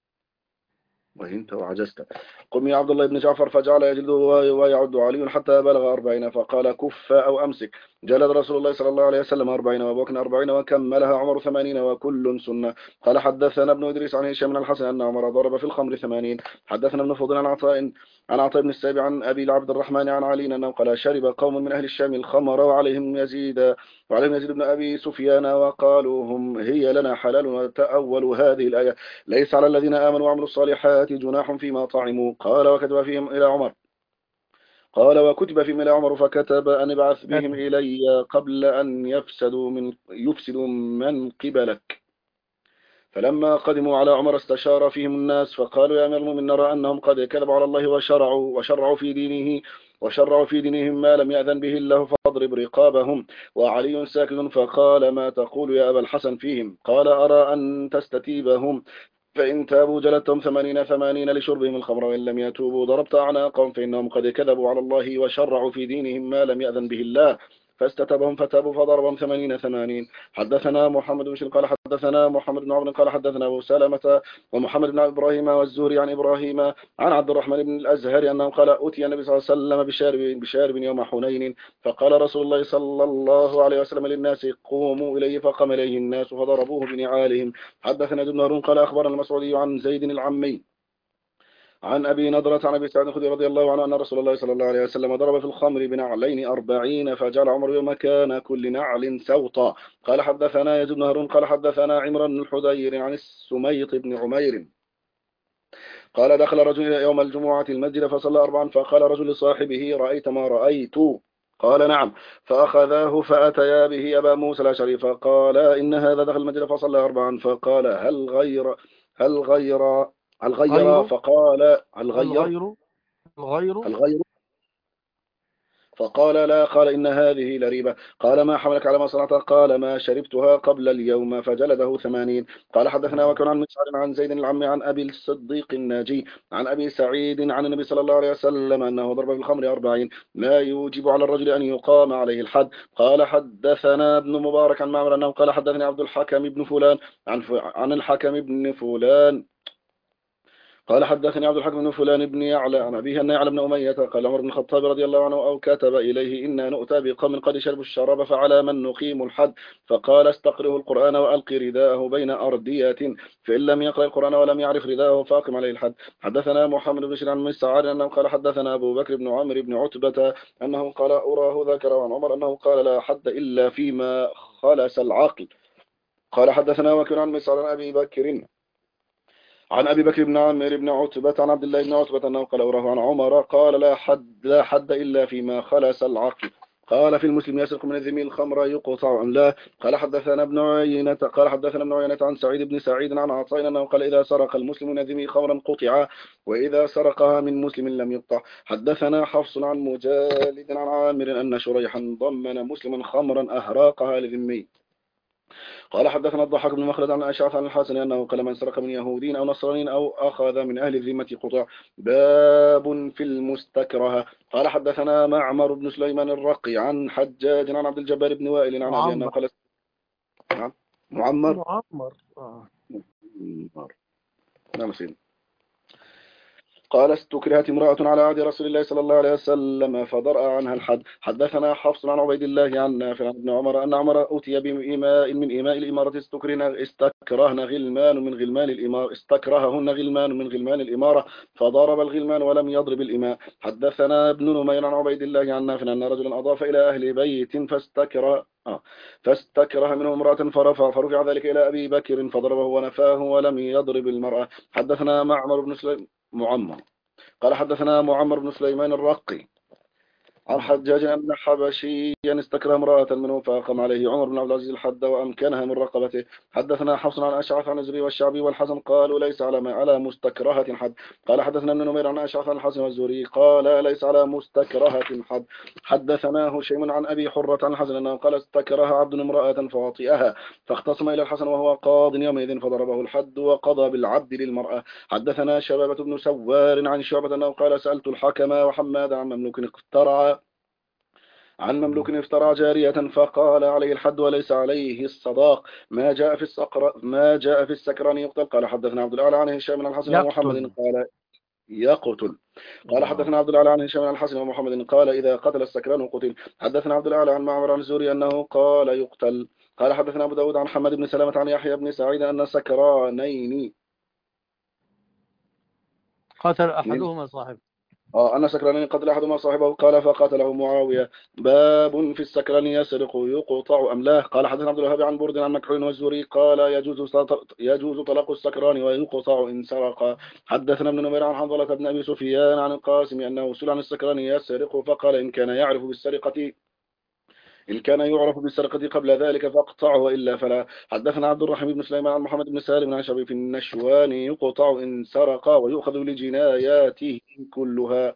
وهنت وعجزت. قم يا عبد الله بن جعفر فجعل يجلده ويعد علي حتى بلغ أربعين فقال كف أو أمسك. جلد رسول الله صلى الله عليه وسلم أربعين وأبو بكر أربعين وكملها عمر ثمانين وكل سنة. قال حدثنا ابن إدريس عن هشام بن الحسن أن عمر ضرب في الخمر ثمانين. حدثنا ابن فضل عن عطاء عن عطاء بن السائب عن أبي عبد الرحمن عن علي أنه قال شرب قوم من أهل الشام الخمر وعليهم يزيد وعليهم يزيد بن أبي سفيان وقالوا هم هي لنا حلال وتأول هذه الآية ليس على الذين آمنوا وعملوا الصالحات جناح فيما طعموا. قال وكتب فيهم إلى عمر قال وكتب فيهم إلى عمر فكتب أن ابعث بهم إلي قبل أن يفسدوا من يفسدوا من قبلك. فلما قدموا على عمر استشار فيهم الناس فقالوا يا أمير المؤمنين نرى أنهم قد كذبوا على الله وشرعوا وشرعوا في دينه وشرعوا في دينهم ما لم يأذن به الله فاضرب رقابهم. وعلي ساكن فقال ما تقول يا أبا الحسن فيهم؟ قال أرى أن تستتيبهم فإن تابوا جلدتهم ثمانين ثمانين لشربهم الخمر وإن لم يتوبوا ضربت أعناقهم فإنهم قد كذبوا على الله وشرعوا في دينهم ما لم يأذن به الله فاستتبهم فتابوا فضربهم ثمانين ثمانين. حدثنا محمد بن قال حدثنا محمد بن عمرو قال حدثنا أبو سلمة ومحمد بن إبراهيم والزهري عن إبراهيم عن عبد الرحمن بن الأزهر أنه قال أتي النبي صلى الله عليه وسلم بشارب بشارب يوم حنين فقال رسول الله صلى الله عليه وسلم للناس قوموا إليه فقام إليه الناس فضربوه بنعالهم. حدثنا ابن هارون قال أخبرنا المسعودي عن زيد العمي عن أبي نضرة عن أبي سعيد الخدري رضي الله عنه أن رسول الله صلى الله عليه وسلم ضرب في الخمر بنعلين أربعين فجعل عمر مكان كل نعل سوطا. قال حدثنا يزيد بن هارون قال حدثنا عمران بن الحدير عن السميط بن عمير قال دخل رجل يوم الجمعة المسجد فصلى أربعا فقال رجل لصاحبه رأيت ما رأيت؟ قال نعم. فأخذاه فأتيا به أبا موسى الأشعري فقال إن هذا دخل المسجد فصلى أربعا فقال هل غير هل غير الغير فقال الغير الغير الغير الغير فقال لا. قال إن هذه لريبة. قال ما حملك على ما صنعت؟ قال ما شربتها قبل اليوم فجلده ثمانين. قال حدثنا وكان عن مسعر عن زيد العمي عن أبي الصديق الناجي عن أبي سعيد عن النبي صلى الله عليه وسلم أنه ضرب بالخمر أربعين لا يوجب على الرجل أن يقام عليه الحد. قال حدثنا ابن مبارك عن معمر أنه قال حدثني عبد الحكم بن فلان عن, عن الحكم بن فلان قال حدثني عبد الحكم بن فلان بن يعلى عن أبيه أن يعلى بن أمية قال عمر بن الخطاب رضي الله عنه أو كتب إليه إنا نؤتى بقوم قد شربوا الشراب فعلى من نقيم الحد. فقال استقره القرآن وألقي رداءه بين أردية فإن لم يقرأ القرآن ولم يعرف رداءه فاقم عليه الحد. حدثنا محمد بن شير عن مسعر أنه قال حدثنا أبو بكر بن عمرو بن عتبة أنه قال أراه ذكر عن عمر أنه قال لا حد إلا فيما خلس العقل. قال حدثنا وكيع عن مسعر عن أبي بكر عن أبي بكر بن عامر بن عتبة عن عبد الله بن عتبة أنه قال أوراه عن عمر قال لا حد لا حد إلا فيما خلس العقل. قال في المسلم يسرق من الذمي الخمر يقطع أم لا؟ قال حدثنا ابن عيينة قال حدثنا ابن عيينة عن سعيد بن سعيد عن عطاء أنه قال إذا سرق المسلم من الذمي خمرا قطع وإذا سرقها من مسلم لم يقطع. حدثنا حفص عن مجالد عن عامر أن شريحا ضمن مسلما خمرا أهراقها لذمي. قال حدثنا الضحاك بن مخلد عن أشعث عن الحسن أنه قال من سرق من يهودين أو نصرانين أو أخذ من أهل الذمة قطع. باب في المستكره. قال حدثنا معمر بن سليمان الرقي عن حجاج عن عبد الجبار بن وائل عن أبي أنه قال نعم معمر معمر آه. نعم سيدي. قال استكرهت امرأة على عهد رسول الله صلى الله عليه وسلم فضرأ عنها الحد. حدثنا حفص عن عبيد الله عن نافع عن ابن عمر أن عمر أتي بإماء من إماء الإمارة استكرهن غلمان من غلمان الإمارة استكرههن غلمان من غلمان الإمارة فضرب الغلمان ولم يضرب الإماء. حدثنا ابن نمير عن عبيد الله عن نافع أن رجلا أضاف إلى أهل بيت فاستكره آه. فاستكره منه امرأة فرفع فرفع ذلك إلى أبي بكر فضربه ونفاه ولم يضرب المرأة. حدثنا معمر بن سليم معمر قال حدثنا معمر بن سليمان الرقي عن حجاج أن حبشيا استكره امرأة منه فأقام عليه عمر بن عبد العزيز الحد وأمكنها من رقبته. حدثنا حفص عن أشعث عن الزهري والشعبي والحسن قالوا ليس على ما على مستكرهة حد. قال حدثنا ابن نمير عن أشعث عن الحسن والزهري قال ليس على مستكرهة حد. حدثنا هشيم عن أبي حرة عن الحسن أنه قال استكره عبد امرأة فوطئها فاختصم إلى الحسن وهو قاض يومئذ فضربه الحد وقضى بالعبد للمرأة. حدثنا شبابة بن سوار عن شعبة أنه قال سألت الحكم وحماد عن مملوك اخترع عن مملوك افترى جارية فقال عليه الحد وليس عليه الصداق ما جاء في السكر ما جاء في السكران يقتل. قال حدثنا عبد الأعلى عن هشام بن الحسن ومحمد قال يقتل. قال حدثنا عبد الأعلى عن هشام بن الحسن ومحمد قال إذا قتل السكران قتل. حدثنا عبد الأعلى عن معمر عن الزهري أنه قال يقتل. قال حدثنا أبو داود عن حماد بن سلامة عن يحيى بن سعيد أن سكرانين قتل أحدهما صاحب آه أن سكرانين قتل أحدهما صاحبه قال فقاتله معاوية. باب في السكران يسرق يقطع أم لا؟ قال حدثنا عبد الوهاب عن برد عن مكحول والزهري قال يجوز يجوز طلاق السكران ويقطع إن سرق. حدثنا ابن نمير عن حنظلة بن أبي سفيان عن القاسم أنه سئل عن السكران يسرق فقال إن كان يعرف بالسرقة إن كان يعرف بالسرقة قبل ذلك فاقطعه وإلا فلا. حدثنا عبد الرحيم بن سليمان عن محمد بن سالم عن شبيب النشوان يقطع إن سرق ويؤخذ لجناياته كلها.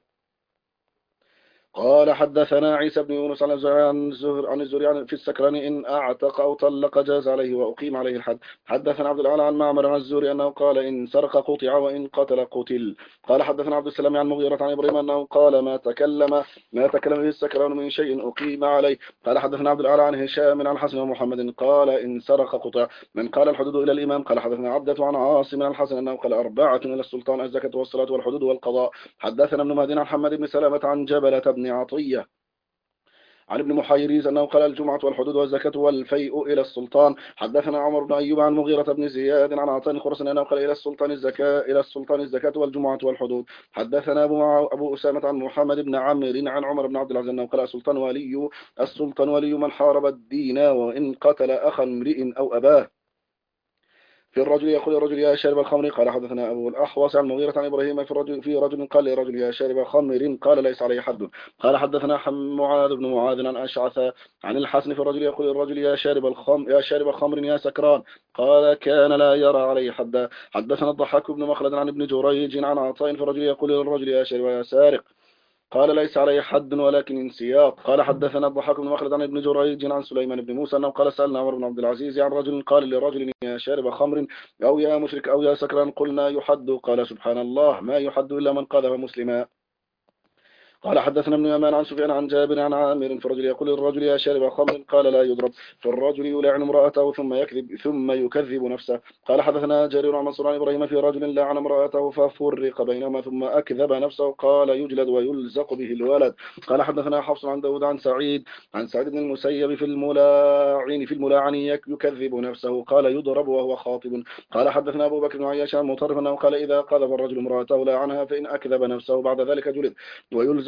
قال حدثنا عيسى بن يونس عن الزهر عن الزهري في السكران إن أعتق أو طلق جاز عليه وأقيم عليه الحد. حدثنا عبد الأعلى عن معمر عن الزهري أنه قال إن سرق قطع وإن قتل قتل. قال حدثنا عبد السلام عن مغيرة عن إبراهيم أنه قال ما تكلم ما تكلم به السكران من شيء أقيم عليه. قال حدثنا عبد الأعلى عن هشام عن حسن ومحمد قال إن سرق قطع. من قال الحدود إلى الإمام. قال حدثنا عبدة عن عاصم عن الحسن أنه قال أربعة إلى السلطان الزكاة والصلاة والحدود والقضاء. حدثنا ابن مهدي عن حماد بن سلامة عن جبلة بن عطية عن ابن محيريز أنه قال الجمعة والحدود والزكاة والفيء إلى السلطان. حدثنا عمر بن أيوب عن مغيرة بن زياد عن عطاء خرسن أنه قال إلى السلطان الزكاة إلى السلطان الزكاة والجمعة والحدود. حدثنا أبو أبو أسامة عن محمد بن عمرو عن عمر بن عبد العزيز أنه قال السلطان ولي السلطان ولي من حارب الدين وإن قتل أخا امرئ أو أباه. في الرجل يقول الرجل يا شارب الخمر. قال حدثنا أبو الأحوص عن مغيرة عن إبراهيم في الرجل في رجل قال لرجل يا شارب خمر قال ليس عليه حد. قال حدثنا معاذ بن معاذ عن أشعث عن الحسن في الرجل يقول الرجل يا شارب الخمر يا شارب خمر يا سكران قال كان لا يرى عليه حدا. حدثنا الضحاك بن مخلد عن ابن جريج عن عطاء في الرجل يقول للرجل يا شارب يا سارق قال ليس عليه حد ولكن انسياق. قال حدثنا الضحاك بن مخلد عن ابن جريج عن سليمان بن موسى أنه قال سألنا عمر بن عبد العزيز عن رجل قال لرجل يا شارب خمر أو يا مشرك أو يا سكران قلنا يحد. قال سبحان الله ما يحد إلا من قذف مسلما. قال حدثنا ابن يمان عن سفيان عن جابر عن عامر في الرجل يقول الرجل يا شارب خمر قال لا يضرب. في الرجل يلعن امرأته ثم يكذب ثم يكذب نفسه. قال حدثنا جرير عن منصور عن إبراهيم في رجل لعن امرأته ففرق بينهما ثم أكذب نفسه قال يجلد ويلزق به الولد. قال حدثنا حفص عن داود عن سعيد عن سعيد بن المسيب في الملاعن في الملاعن يكذب نفسه قال يضرب وهو خاطب. قال حدثنا أبو بكر بن عياش عن مطرف أنه قال إذا قذف الرجل امرأته لعنها فإن أكذب نفسه بعد ذلك جلد ويلزق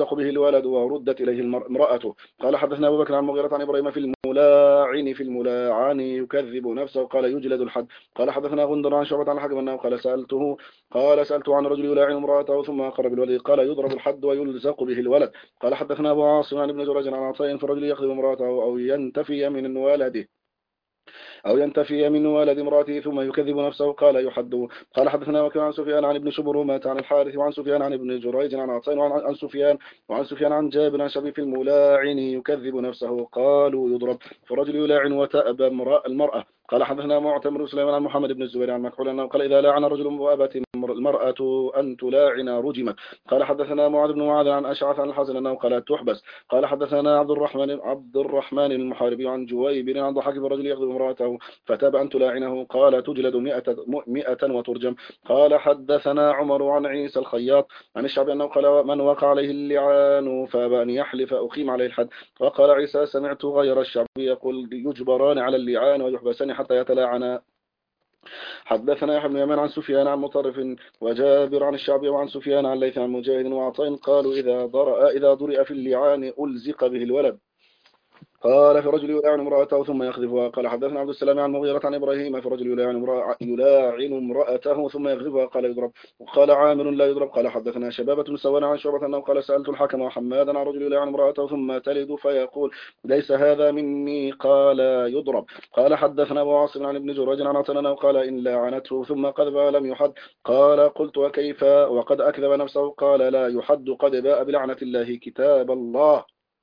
ويلزق به الولد وردت إليه المر- امرأته. قال حدثنا أبو بكر عن المغيرة عن إبراهيم في الملاعن في الملاعن يكذب نفسه قال يجلد الحد. قال حدثنا غندر عن شعبة عن الحكم أنه قال سألته قال سألته عن رجل يلاعن امرأته ثم أقر بالولد قال يضرب الحد ويلزق به الولد. قال حدثنا أبو عاصم عن ابن جريج عن عطاء في الرجل يخذب امرأته أو ينتفي من ولده أو ينتفي من ولد امرأته ثم يكذب نفسه قال يحد. قال حدثنا وكيع عن سفيان عن ابن شبرمة عن الحارث وعن سفيان عن ابن جريج عن عطاء وعن عن سفيان وعن سفيان عن جابر عن شبيب الملاعن يكذب نفسه قالوا يضرب فرجل يلاعن وتأبى المرأة. قال حدثنا معتمر سليمان عن محمد بن الزبير عن مكحول أنه قال إذا لاعن الرجل وأبت المرأة أن تلاعن رجمت. قال حدثنا معاذ بن معاذ عن أشعث عن الحسن أنه قال تحبس. قال حدثنا عبد الرحمن عبد الرحمن المحاربي عن جويبر عن ضحك الرجل يخذب امرأته فتاب أن تلاعنه قال تجلد مئة, مئة وترجم. قال حدثنا عمر عن عيسى الخياط عن الشعبي أنه قال من وقع عليه اللعان فأبى أن يحلف أقيم عليه الحد. وقال عيسى سمعت غير الشعبي يقول يجبران على اللعان ويحبسان حتى يتلاعنا. حدثنا يحيى بن يمان عن سفيان عن مطرف وجابر عن الشعبي وعن سفيان عن ليث عن مجاهد وعطاء قالوا إذا ضرأ إذا ضرئ في اللعان ألزق به الولد. قال في رجل يلاعن امرأته ثم يخذفها. قال حدثنا عبد السلام عن مغيرة عن إبراهيم في رجل يلاعن امرأة يلاعن امرأته ثم يخذفها قال يضرب. وقال عامر لا يضرب. قال حدثنا شبابة بن سوان عن شعبة أنه قال سألت الحكم وحمادا عن رجل يلاعن امرأته ثم تلد فيقول ليس هذا مني قال يضرب. قال حدثنا أبو عاصم عن ابن جريج عن عطاء قال إن لاعنته ثم قذف لم يحد. قال قلت وكيف وقد أكذب نفسه قال لا يحد قد باء بلعنة الله كتاب الله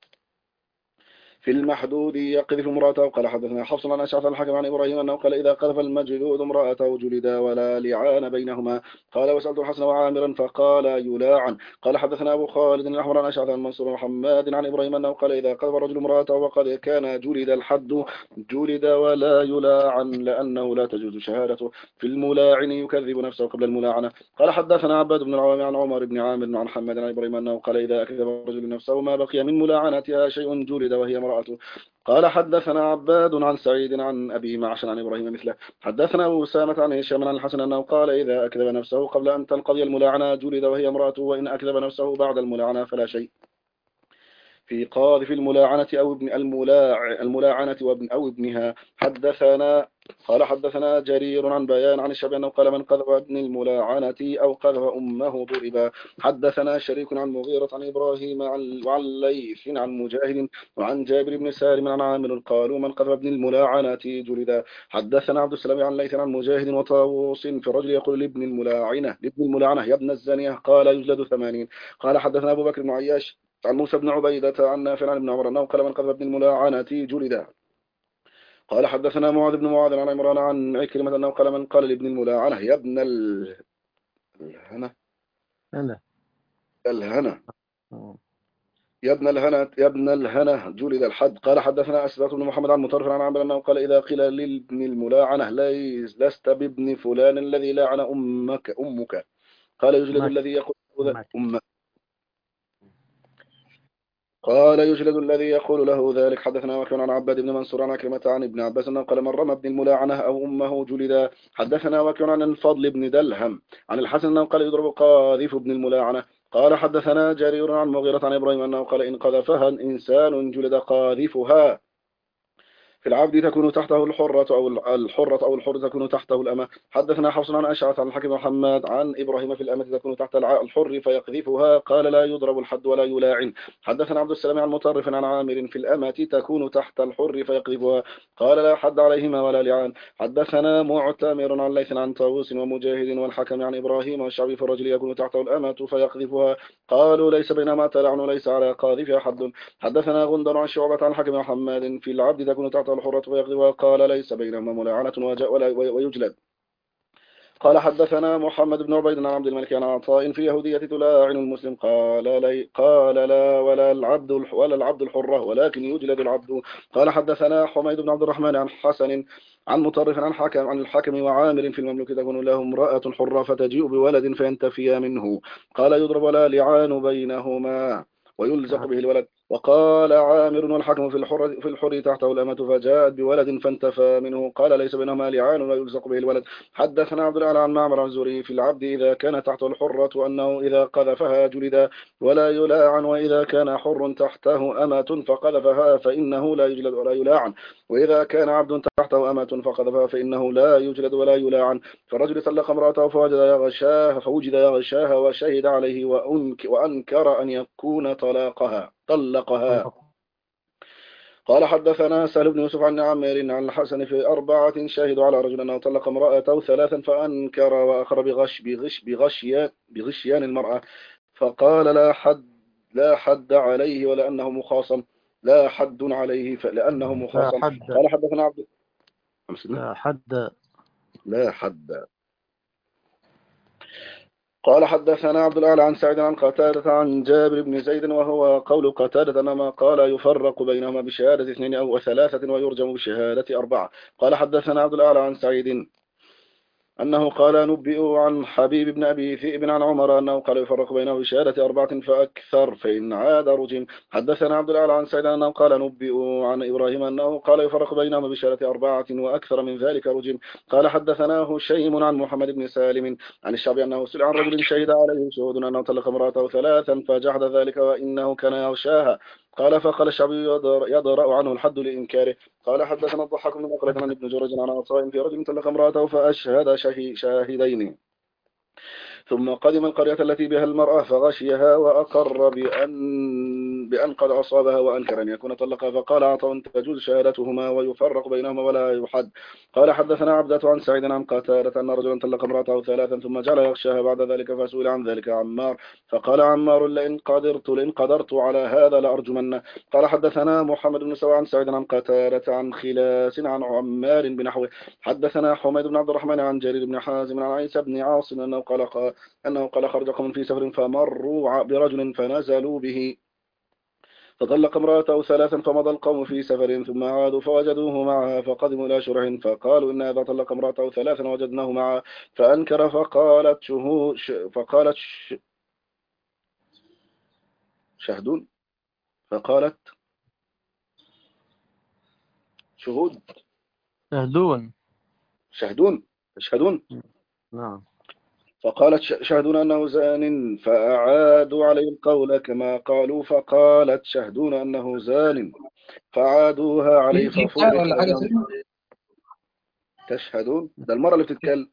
في المحدود يقذف امرأته. قال حدثنا حفص عن أشعث الحكم عن إبراهيم أنه قال إذا قذف المجلود امرأته جلدا ولا لعان بينهما. قال وسألت الحسن وعامرا فقال يلاعن. قال حدثنا أبو خالد الأحمر عن أشعث عن منصور وحماد عن إبراهيم أنه قال إذا قذف الرجل امرأته وقد كان جلد الحد جلد ولا يلاعن لأنه لا تجوز شهادته في الملاعن يكذب نفسه قبل الملاعنة. قال حدثنا عباد بن العوام عن عمر بن عامر عن حماد عن إبراهيم أنه قال إذا أكذب الرجل نفسه ما بقي من ملاعنتها شيء جلد وهي امرأة. قال حدثنا عباد عن سعيد عن أبي معشر عن إبراهيم مثله. حدثنا أبو أسامة عن هشام عن الحسن أنه قال إذا أكذب نفسه قبل أن تنقضي الملاعنة جلد وهي امرأته وإن أكذب نفسه بعد الملاعنة فلا شيء في قاذف الملاعنة أو ابن الملاع الملاعنة وابن أو ابنها. حدثنا قال حدثنا جرير عن بيان عن الشعبي أنه قال من قذف ابن الملاعنة أو قذف أمه ضربا. حدثنا شريك عن مغيرة عن إبراهيم وعن ليث عن مجاهد وعن جابر بن سالم عن عامر قالوا من قذف ابن الملاعنة جلدا. حدثنا عبد السلام عن ليث عن مجاهد وطاووس في رجل يقول لابن الملاعنة لابن الملاعنة يا ابن الزانية قال يجلد ثمانين. قال حدثنا أبو بكر بن عياش عن موسى بن عبيدة عن نافع عن ابن عمر أنه قال من قذف ابن الملاعنة جلدا. قال حدثنا معاذ بن معاذ عن عمران عن عكرمة أنه قال من قال لابن الملاعنة يا ابن ال... الهنا أنا الهنا يا ابن الهنا يا ابن الهنا جلد الحد. قال حدثنا أسباط بن محمد عن مطرف عن عمرو أنه قال إذا قيل لابن الملاعنة لست بابن فلان الذي لاعن أمك أمك قال يجلد أمك. الذي يقول أمك. أمك قال يجلد الذي يقول له ذلك. حدثنا وكيع عن عباد بن منصور عن عكرمة عن ابن عباس أنه قال من رمى ابن الملاعنة أو أمه جلدا. حدثنا وكيع عن الفضل بن دلهم عن الحسن أنه قال يضرب قاذف ابن الملاعنة. قال حدثنا جرير عن مغيرة عن إبراهيم أنه قال إن قذفها إنسان جلد قاذفها في العبد تكون تحته الحرة أو الحرة أو الحر تكون تحته الأمة. حدثنا حفص عن أشعث عن الحكم محمد عن إبراهيم في الأمة تكون تحت الحر فيقذفها قال لا يضرب الحد ولا يلاعن. حدثنا عبد السلام عن مطرف عن عامر في الأمة تكون تحت الحر فيقذفها قال لا حد عليهما ولا لعان. حدثنا معتمر عن ليث عن طاووس ومجاهد والحكم عن إبراهيم والشعبي في الرجل يكون تحته الأمة فيقذفها قالوا ليس بينما تلعن وليس على قاذفها حد. حدثنا غندر عن شعبة عن الحكم محمد في العبد تكون تحته الحرة فيقذفها قال ليس بينهما ملاعنة ولا ويجلد. قال حدثنا محمد بن عبيد عن عبد الملك عن عطاء في يهودية تلاعن المسلم قال لي قال لا ولا العبد ولا العبد الحرة ولكن يجلد العبد. قال حدثنا حميد بن عبد الرحمن عن حسن عن مطرف عن حكم عن الحكم وعامر في المملوك تكون له امرأة حرة فتجيء بولد فينتفي منه قال يضرب ولا لعان بينهما ويلزق به الولد. وقال عامر والحكم في الحر في الحر تحته الأمة فجاءت بولد فانتفى منه قال ليس بينهما لعان ولا يلصق به الولد. حدثنا عبد الأعلى عن معمر عن الزهري في العبد إذا كان تحته الحرة أنه إذا قذفها جلد ولا يلاعن، وإذا كان حر تحته أمة فقذفها فإنه لا يجلد ولا يلاعن، وإذا كان عبد تحته أمة فقذفها فإنه لا يجلد ولا يلاعن. فالرجل طلق امرأته فوجد يغشاها فوجد يغشاها وشهد عليه وأنك وأنكر أن يكون طلاقها طلقها. قال حدثنا سهل بن يوسف عن عامر عن الحسن في أربعة شهدوا على رجل أنه طلق امرأته ثلاثا فأنكر وآخر بغش بغش بغشيان بغشيان المرأة، فقال لا حد لا حد عليه ولا أنه مخاصم لا حد عليه لأنه لا مخاصم. حد قال حدثنا عبد لا حد لا حد قال حدثنا عبد الأعلى عن سعيد عن قتادة عن جابر بن زيد وهو قول قتادة أنما قال يفرق بينهما بشهادة اثنين أو ثلاثة ويرجم بشهادة أربعة. قال حدثنا عبد الأعلى عن سعيد أنه قال نبئوا عن حبيب بن أبي ذئب عن عمر أنه قال يفرق بينه بشهادة أربعة فأكثر فإن عاد رجم. حدثنا عبد الأعلى عن سعيد أنه قال نبئوا عن إبراهيم أنه قال يفرق بينهما بشهادة أربعة وأكثر من ذلك رجم. قال حدثنا هشيم عن محمد بن سالم عن الشعبي أنه سئل عن رجل شهد عليه شهود أنه طلق امرأته ثلاثا فجحد ذلك وإنه كان يغشاها. قال فقال الشعبي يضرأ عنه الحد لإنكاره. قال حدثنا الضحاك بن مقلة عن ابن جريج عن عطاء في رجل طلق امرأته فأشهد شاهدين ثم قدم القرية التي بها المرأة فغشيها وأقر بأن, بأن قد أصابها وأنكر أن يكون طلقها، فقال عطاء تجوز شهادتهما ويفرق بينهما ولا يحد. قال حدثنا عبدة عن سعيد عن قتادة أن رجلا طلق امرأته ثلاثا ثم جعل يغشاها بعد ذلك فسئل عن ذلك عمار فقال عمار لئن قدرت لئن قدرت على هذا لأرجمنه. قال حدثنا محمد بن سواء عن سعيد عن قتادة عن خلاس عن عمار بنحوه. حدثنا حميد بن عبد الرحمن عن جرير بن حازم عن عيسى بن عاصم أنه قال قال أنه قال خرج قوم في سفر فمروا برجل فنزلوا به فطلق امرأته ثلاثا فمضى القوم في سفر ثم عادوا فوجدوه معها فقدموا إلى شرح فقالوا إن هذا طلق امرأته ثلاثا وجدناه معها فأنكر فقالت شهود فقالت ش... شهدون فقالت شهود شهدون شهدون شهدون نعم. فقالت شهدون أنه زان فأعادوا عليه القول كما قالوا فقالت شهدون أنه زان فعادوها عليه في حاجة ولا حاجة ففرق. تشهدون ده المرة اللي بتتكلم.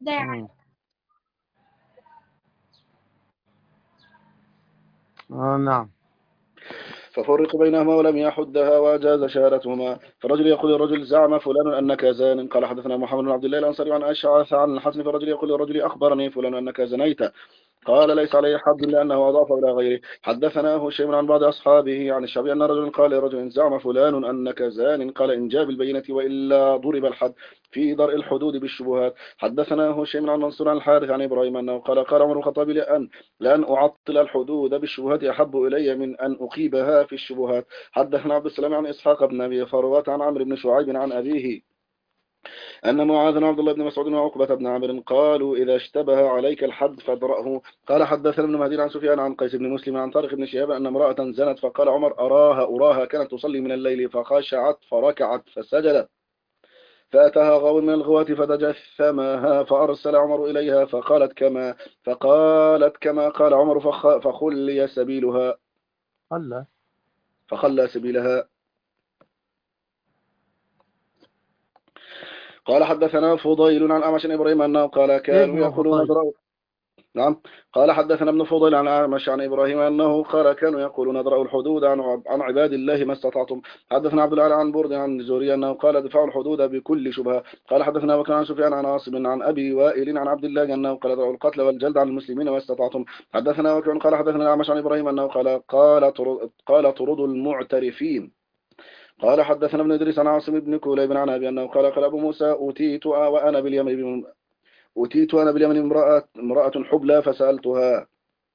آه نعم. ففرق بينهما ولم يحدها وأجاز شهادتهما. فالرجل يقول الرجل زعم فلان أنك زان. قال حدثنا محمد بن عبد الله الأنصاري عن أشعث عن الحسن فالرجل يقول الرجل أخبرني فلان أنك زنيت قال ليس عليه حد لأنه أضاف إلى غيره. حدثنا هشيم عن بعض أصحابه عن الشعبي أن رجلا قال لرجل زعم فلان أنك زان قال إن جاب البينة وإلا ضرب الحد في درء الحدود بالشبهات. حدثنا هشيم عن منصور عن الحارث عن إبراهيم أنه قال قال عمر الخطاب لأن لأن أعطل الحدود بالشبهات أحب إلي من أن أقيبها في الشبهات. حدثنا عبد السلام عن إسحاق بن أبي فروة عن عمرو بن شعيب عن أبيه أن معاذ وعبد الله بن مسعود وعقبة بن عامر قالوا إذا اشتبه عليك الحد فادرأه. قال حدثنا ابن مهدي عن سفيان عن قيس بن مسلم عن طارق بن شهاب أن امرأة زنت فقال عمر أراها أراها كانت تصلي من الليل فخشعت فركعت فسجدت فأتاها غاو من الغواة فتجثمها فأرسل عمر إليها فقالت كما فقالت كما قال عمر فخ فخلي سبيلها خلى فخلى سبيلها. قال حدثنا فضيل عن أعمش إبراهيم أنه قال كانوا يقولون ادرأوا. نعم. قال حدثنا ابن فضيل عن أعمش عن إبراهيم أنه قال كانوا يقولون ادرأوا الحدود عن عن عباد الله ما استطعتم. حدثنا عبد الأعلى عن برد عن زوري أنه قال ادفعوا الحدود بكل شبهة. قال حدثنا وكان عن سفيان عن عاصم عن أبي وائل عن عبد الله أنه قال ادرأوا القتل والجلد عن المسلمين ما استطعتم. حدثنا وكان قال حدثنا أعمش عن إبراهيم أنه قال قال قال طردوا المعترفين. قال حدثنا ابن إدريس عن عاصم بن كليب عن أبي أنه قال قال أبو موسى أوتيت وأنا باليمن أوتيت أنا باليمن امرأة, امرأة حبلى فسألتها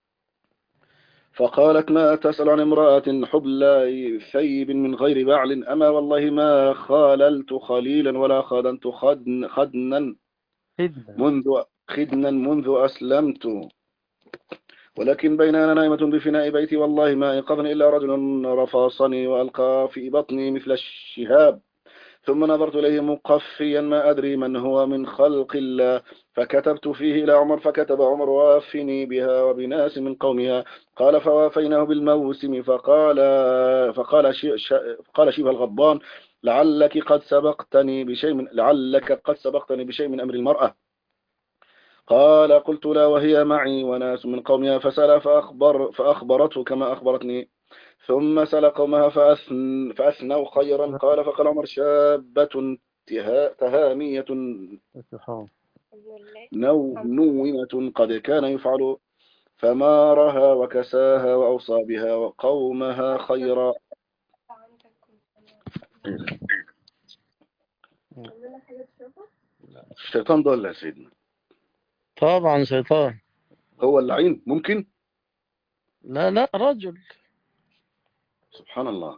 فقالت ما تسأل عن امرأة حبلى ثيب من غير بعل أما والله ما خاللت خليلا ولا خادنت خدن خدنا منذ خدنا منذ أسلمت ولكن بين أنا نائمة بفناء بيتي والله ما أيقظني إلا رجل رفاصني وألقى في بطني مثل الشهاب، ثم نظرت إليه مقفيا ما أدري من هو من خلق الله، فكتبت فيه إلى عمر، فكتب عمر وافني بها وبناس من قومها. قال فوافيناه بالموسم، فقال فقال شي ش... قال شيبة الغضبان لعلك قد سبقتني بشيء من لعلك قد سبقتني بشيء من أمر المرأة. قال قلت لا وهي معي وناس من قومها، فسأل فأخبر فأخبرته كما أخبرتني، ثم سأل قومها فأثن فأثنوا خيرا. قال فقال عمر شابة تها تهامية نو نومة قد كان يفعل، فمارها وكساها وأوصى بها وقومها خيرا. الشيطان ضل يا سيدنا. طبعا شيطان. هو اللعين ممكن؟ لا لا رجل. سبحان الله.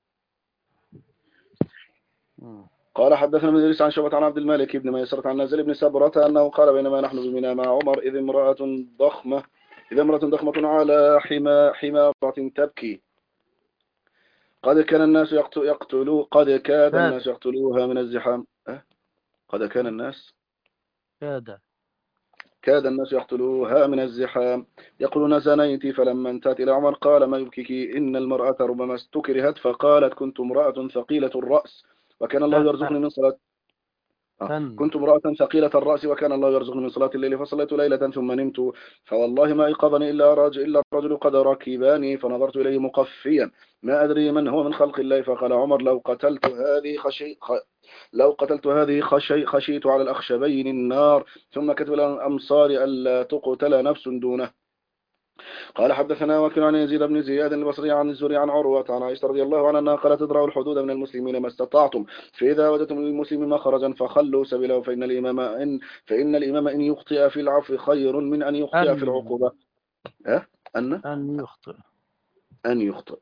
قال حدثنا ابن إدريس عن شعبة عن عبد الملك بن ميسرة عن نازل بن سبرة أنه قال بينما نحن بمنى مع عمر إذ امرأة ضخمة إذ امرأة ضخمة على حما حمارة تبكي، قد كان الناس يقتلوا قد كاد الناس يقتلوها من الزحام. أه؟ قد كان الناس كاد كاد الناس يقتلوها من الزحام، يقولون زنيت. فلما انتهت إلى عمر قال ما يبكيك؟ إن المرأة ربما استكرهت. فقالت كنت امرأة ثقيلة الرأس وكان الله يرزقني من صلاة آه. كنت امرأة ثقيلة الرأس وكان الله يرزقني من صلاة الليل، فصليت ليلة ثم نمت، فوالله ما أيقظني إلا رجل إلا الرجل قد ركباني، فنظرت إليه مقفيا ما أدري من هو من خلق الله. فقال عمر لو قتلت هذه خشي خ... لو قتلت هذه خشي خشيت على الأخشبين النار. ثم كتب الأمصار ألا تقتل نفس دونه. قال حدثنا وكيل عن يزيد بن زياد البصري عن الزهري عن عروة عن عائشة رضي الله عنها أنها قالت ادرأوا الحدود من المسلمين ما استطعتم، فإذا وجدتم للمسلم مخرجا فخلوا سبيله، فإن الإمام إن فإن الإمام إن يخطئ في العفو خير من أن يخطئ أن في العقوبة. أه؟ أن أن يخطئ أن يخطئ.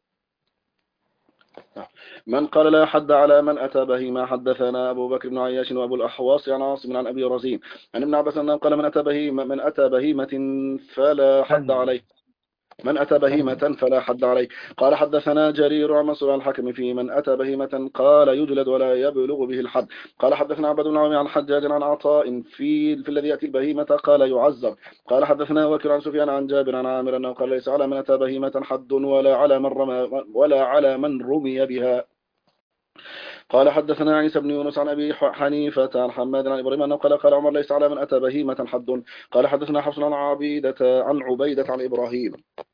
من قال لا حد على من أتى بهيمة. حدثنا أبو بكر بن عياش وأبو الأحواص عن عاصم عن أبي رزين عن ابن عباس أنه قال من أتى بهيمة من أتى بهيمة فلا حد عليه من أتى بهيمة فلا حد عليه. قال حدثنا جرير عن منصور عن الحكم في من أتى بهيمة قال يجلد ولا يبلغ به الحد. قال حدثنا عبد بن عمرو عن حجاج عن عطاء في في الذي يأتي البهيمة قال يعذر. قال حدثنا وكيل عن سفيان عن جابر عن عامر أنه قال ليس على من أتى بهيمة حد ولا على من رمى ولا على من رمي بها. قال حدثنا عيسى بن يونس عن أبي حنيفة عن حماد عن إبراهيم أنه قال قال عمر ليس على من أتى بهيمة حد. قال حدثنا حفص عن عبيدة عن عبيدة عن إبراهيم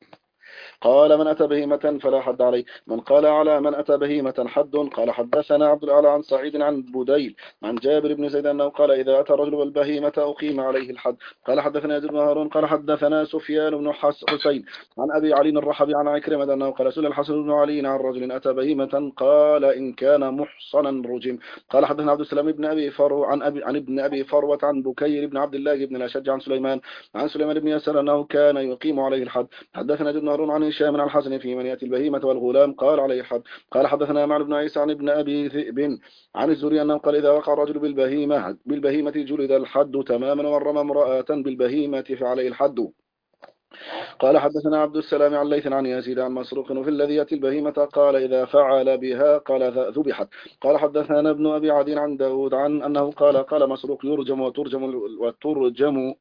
قال من أتى بهيمة فلا حد عليه. من قال على من أتى بهيمة حد. قال حدثنا عبد الأعلى عن سعيد عن بديل عن جابر بن زيد أنه قال إذا أتى الرجل بالبهيمة أقيم عليه الحد. قال حدثنا يزيد بن هارون قال حدثنا سفيان بن حسين عن أبي علي الرحبي عن عكرمة أنه قال سئل الحسن بن علي عن رجل أتى بهيمة قال إن كان محصنا رجم. قال حدثنا عبد السلام بن أبي فرو عن أبي عن ابن أبي فروة عن بكير بن عبد الله بن الأشج عن سليمان عن سليمان بن يسار أنه كان يقيم عليه الحد. حدثنا ابن هارون عن هشام عن الحسن في من يأتي البهيمة والغلام قال عليه الحد. قال حدثنا معن بن عيسى عن ابن أبي ذئب عن الزهري أنه قال إذا وقع الرجل بالبهيمة بالبهيمة جلد الحد تماما ورمى امرأة بالبهيمة فعليه الحد. قال حدثنا عبد السلام عن ليث عن يزيد عن مسروق وفي الذي يأتي البهيمة قال إذا فعل بها قال ذبحت. قال حدثنا ابن أبي عدي عن داود عن أنه قال قال مسروق يرجم وترجم وترجم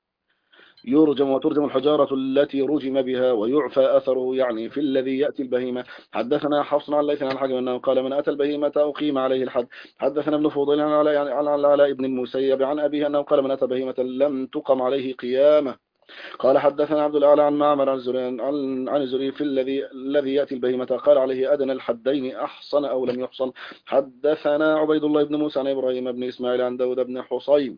يرجم وترجم الحجارة التي رجم بها ويعفى أثره يعني في الذي يأتي البهيمة. حدثنا حفص عن ليث عن الحكم أنه قال من أتى البهيمة أقيم عليه الحد. حدثنا ابن فضيل عن العلاء بن المسيب عن أبيه أنه قال من أتى بهيمة لم تقم عليه قيامة. قال حدثنا عبد الأعلى عن معمر عن الزهري في الذي الذي يأتي البهيمة قال عليه أدنى الحدين أحصن أو لم يحصن. حدثنا عبيد الله بن موسى عن إبراهيم بن إسماعيل عن داود بن حصين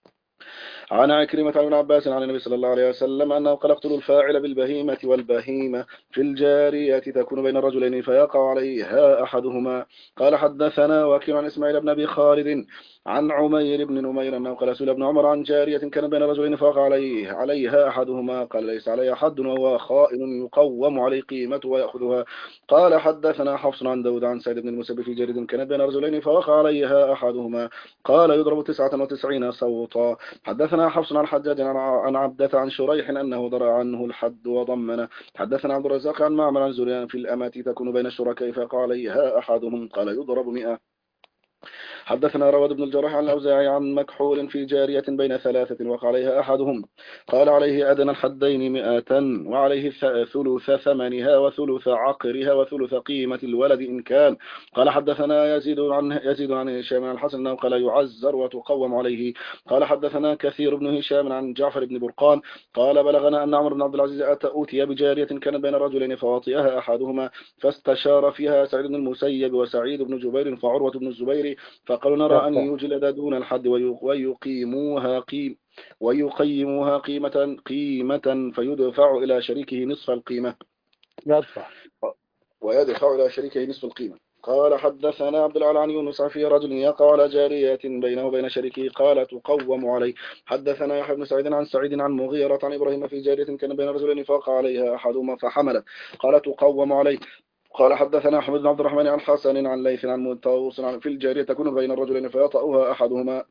عن عكرمة عن ابن عباس عن النبي صلى الله عليه وسلم أنه قال اقتلوا الفاعل بالبهيمة والبهيمة في الجارية تكون بين الرجلين فيقع عليها أحدهما. قال حدثنا وكيل عن إسماعيل بن أبي خالد عن عمير بن نمير أنه قال سئل ابن عمر عن جارية كان بين رجلين فوقع عليه عليها أحدهما قال ليس عليها حد وهو خائن يقوم عليه قيمته ويأخذها. قال حدثنا حفص عن داود عن سعيد بن المسيب في جارية كانت بين رجلين فوقع عليها أحدهما قال يضرب تسعة وتسعين صوتا. حدثنا حدثنا حفص عن حجاج عن عبدة عن شريح أنه درى عنه الحد وضمن. حدثنا عبد الرزاق عن معمر عن زريان في الأمة تكون بين الشركاء فقال عليها أحدهم قال يضرب مئة. حدثنا رواد بن الجراح عن الأوزاعي عن مكحول في جارية بين ثلاثة وقع عليها أحدهم قال عليه أدنى الحدين مئة وعليه ثلث ثمنها وثلث عقرها وثلث قيمة الولد إن كان. قال حدثنا يزيد عن يزيد عن هشام عن الحسن أنه قال يعزر وتقوم عليه. قال حدثنا كثير بن هشام عن جعفر بن برقان قال بلغنا أن عمر بن عبد العزيز أتى أوتي بجارية كانت بين رجلين فوطئها أحدهما فاستشار فيها سعيد بن المسيب وسعيد بن جبير فعروة بن الزبير فقالوا نرى أن يجلد دون الحد ويقيموها قيم ويقيموها قيمة قيمة فيدفع إلى شريكه نصف القيمة يدفع ويدفع إلى شريكه نصف القيمة. قال حدثنا عبد الأعلى عن يونس في رجل يقع على جارية بينه وبين شريكه قال تقوم عليه. حدثنا يحيى بن سعيد عن سعيد عن مغيرة عن إبراهيم في جارية كان بين رجلين فوقع عليها أحدهما فحملت قال تقوم عليه. قال حدثنا أحمد بن عبد الرحمن عن حسن عن ليث عن مطاووس في الجارية تكون بين الرجلين فيطأها أحدهما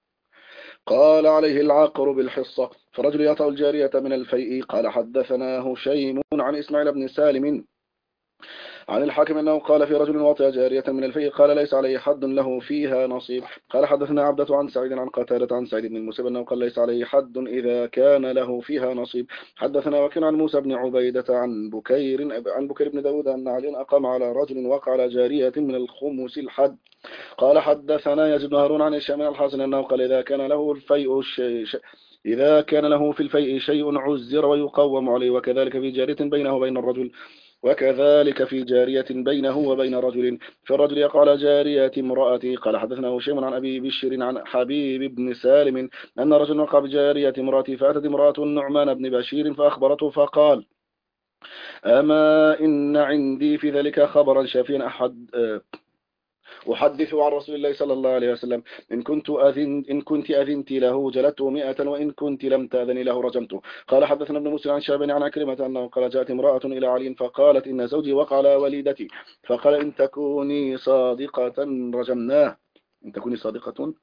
قال عليه العقر بالحصة فرجل يطأ الجارية من الفيء. قال حدثنا هشيم عن إسماعيل بن سالم عن الحاكم أنه قال في رجل وطئ جارية من الفيء قال ليس عليه حد له فيها نصيب. قال حدثنا عبدة عن سعيد عن قتادة عن سعيد بن المسيب أنه قال ليس عليه حد إذا كان له فيها نصيب. حدثنا وكيل عن موسى بن عبيدة عن بكير عن بكير بن داود أن علي أقام على رجل وقع على جارية من الخمس الحد. قال حدثنا يزيد بن هارون عن هشام بن الحسن أنه قال إذا كان له الفيء الشيء إذا كان له في الفيء شيء عزر ويقوم عليه وكذلك في جارية بينه وبين الرجل وكذلك في جارية بينه وبين رجل فالرجل يقع على جارية امرأته. قال حدثنا هشام عن أبي بشر عن حبيب بن سالم أن رجل وقع بجارية امرأته فأتت امرأة النعمان بن بشير فأخبرته فقال أما إن عندي في ذلك خبرا شافيا أحد أحدث عن رسول الله صلى الله عليه وسلم إن كنت أذن إن كنت أذنت له جلدته مئة وإن كنت لم تأذني له رجمته. قال حدثنا ابن مسلم عن شاب عن عكرمة أنه قال جاءت امرأة إلى علي فقالت إن زوجي وقع على وليدتي فقال إن تكوني صادقة رجمناه. إن تكوني صادقة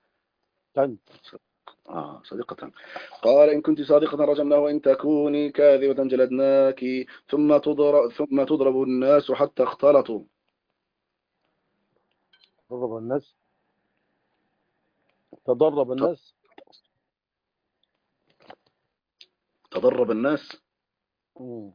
آه صادقة. قال إن كنت صادقة رجمناه وإن تكوني كاذبة جلدناك ثم تضرب ثم تضرب الناس حتى اختلطوا. تضرب الناس تضرب الناس تضرب الناس مم.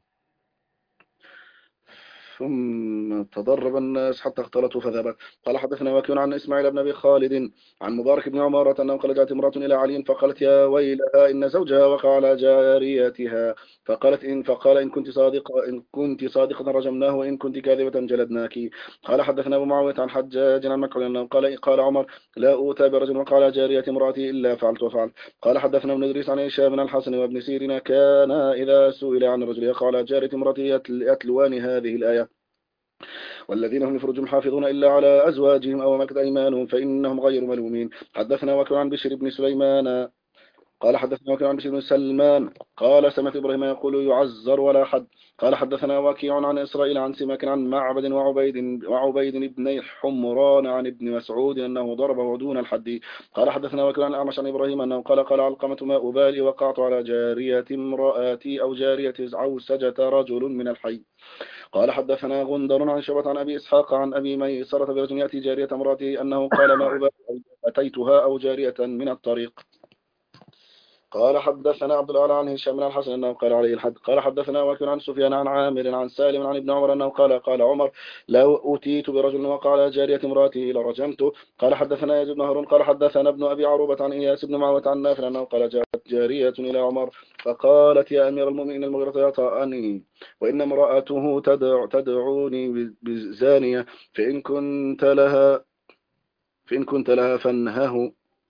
ثم تضرب الناس حتى اختلطوا فذهبت. قال حدثنا وكيع عن إسماعيل بن أبي خالد عن مبارك بن عمارة أنه قال جاءت امرأة إلى علي فقالت يا ويلها إن زوجها وقع على جاريتها فقالت إن فقال إن كنت صادقة إن كنت صادقة رجمناه وإن كنت كاذبة جلدناك. قال حدثنا أبو معاوية عن حجاج عن مكحول أنه قال قال عمر لا أوتى برجل وقع على جارية امرأتي إلا فعلت وفعل. قال حدثنا ابن إدريس عن هشام بن الحسن وابن سيرين كان إذا سئل عن الرجل يقع على جارية امرأته يتلوان هذه الآية والذين هم لفروجهم حافظون إلا على أزواجهم أو ملكت أيمانهم فإنهم غير ملومين. حدثنا وكيع عن بشر بن سليمان قال حدثنا وكيع عن بشر بن سلمان قال سمعت إبراهيم يقول يعزر ولا حد. قال حدثنا وكيع عن إسرائيل عن سماك عن معبد وعبيد وعبيد بن حمران عن ابن مسعود أنه ضربه دون الحد. قال حدثنا وكيع عن الأعمش عن إبراهيم أنه قال قال علقمة ما أبالي وقعت على جارية امرأتي أو جارية عوسجة رجل من الحي. قال حدثنا غندر عن شعبة عن أبي إسحاق عن أبي ميسرة برجل يأتي جارية امرأته أنه قال ما أبالي أتيتها أو جارية من الطريق. قال حدثنا عبد الأعلى عن هشام بن الحسن أنه قال عليه الحد. قال حدثنا وكيع عن سفيان عن عامر عن سالم عن ابن عمر أنه قال قال عمر لو أوتيت برجل وقع على جارية امرأته لرجمته. قال حدثنا يزيد بن هارون قال حدثنا ابن أبي عروبة عن إياس بن معاوية عن نافع أنه قال جاءت جارية إلى عمر فقالت يا أمير المؤمنين المغيرة يطأني وإن امرأته تدع تدعوني بزانية فإن كنت لها فإن كنت لها فانهه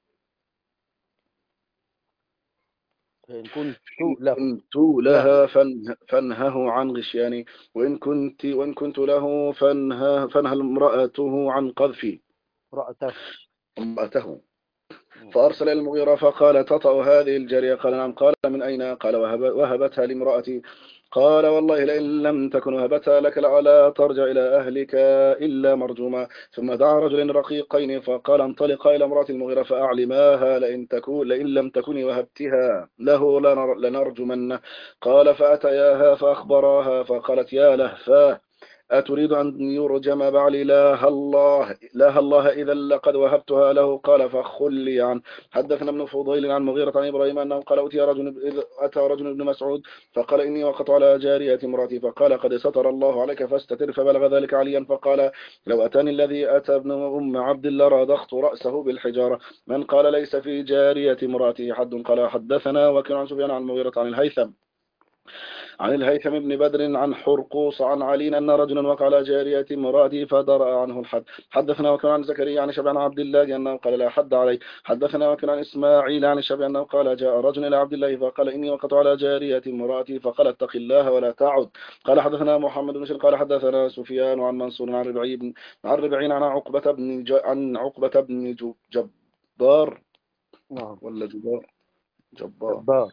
فإن كنت له كنت لها فانهه عن غشياني وإن كنت وإن كنت له فانهى فانهى امرأته عن قذفي رأته امرأته. فأرسل إلى المغيرة فقال تطأ هذه الجارية قال نعم. قال من أين؟ قال وهب وهبتها لامرأتي. قال والله لئن لم تكن وهبتها لك لا ترجع إلى أهلك إلا مرجوما. ثم دعا رجلين رقيقين فقال انطلقا إلى امرأة المغيرة فأعلماها لئن تكون لئن لم تكن وهبتها له لنر لنرجمنه. قال فأتياها فأخبراها فقالت يا لهفاه أتريد أن يرجم بعلي؟ لا الله لا الله إذا لقد وهبتها له. قال فخلي عنه. حدثنا ابن فضيل عن مغيرة عن إبراهيم أنه قال أتي رجل إذ أتى رجل ابن مسعود فقال إني وقت على جارية امرأتي فقال قد ستر الله عليك فاستتر. فبلغ ذلك عليا فقال لو أتاني الذي أتى ابن أم عبد لرادخت رأسه بالحجارة. من قال ليس في جارية امرأته حد. قال حدثنا وكيع عن سفيان عن مغيرة عن الهيثم عن الهيثم بن بدر عن حرقوس عن علي أن رجلا وقع على جارية امرأته فدرأ عنه الحد. حدثنا وكان عن زكريا عن شبع عن عبد الله أنه قال لا حد عليه. حدثنا وكان عن إسماعيل عن شبع أنه قال جاء رجل إلى عبد الله فقال إني وقعت على جارية امرأتي فقال اتق الله ولا تعد. قال حدثنا محمد بن شر قال حدثنا سفيان عن منصور عن ربعي بن عن ربعين عن عقبة بن ج... عن عقبة بن ج... جبار نعم ولا جبار جبار جبار.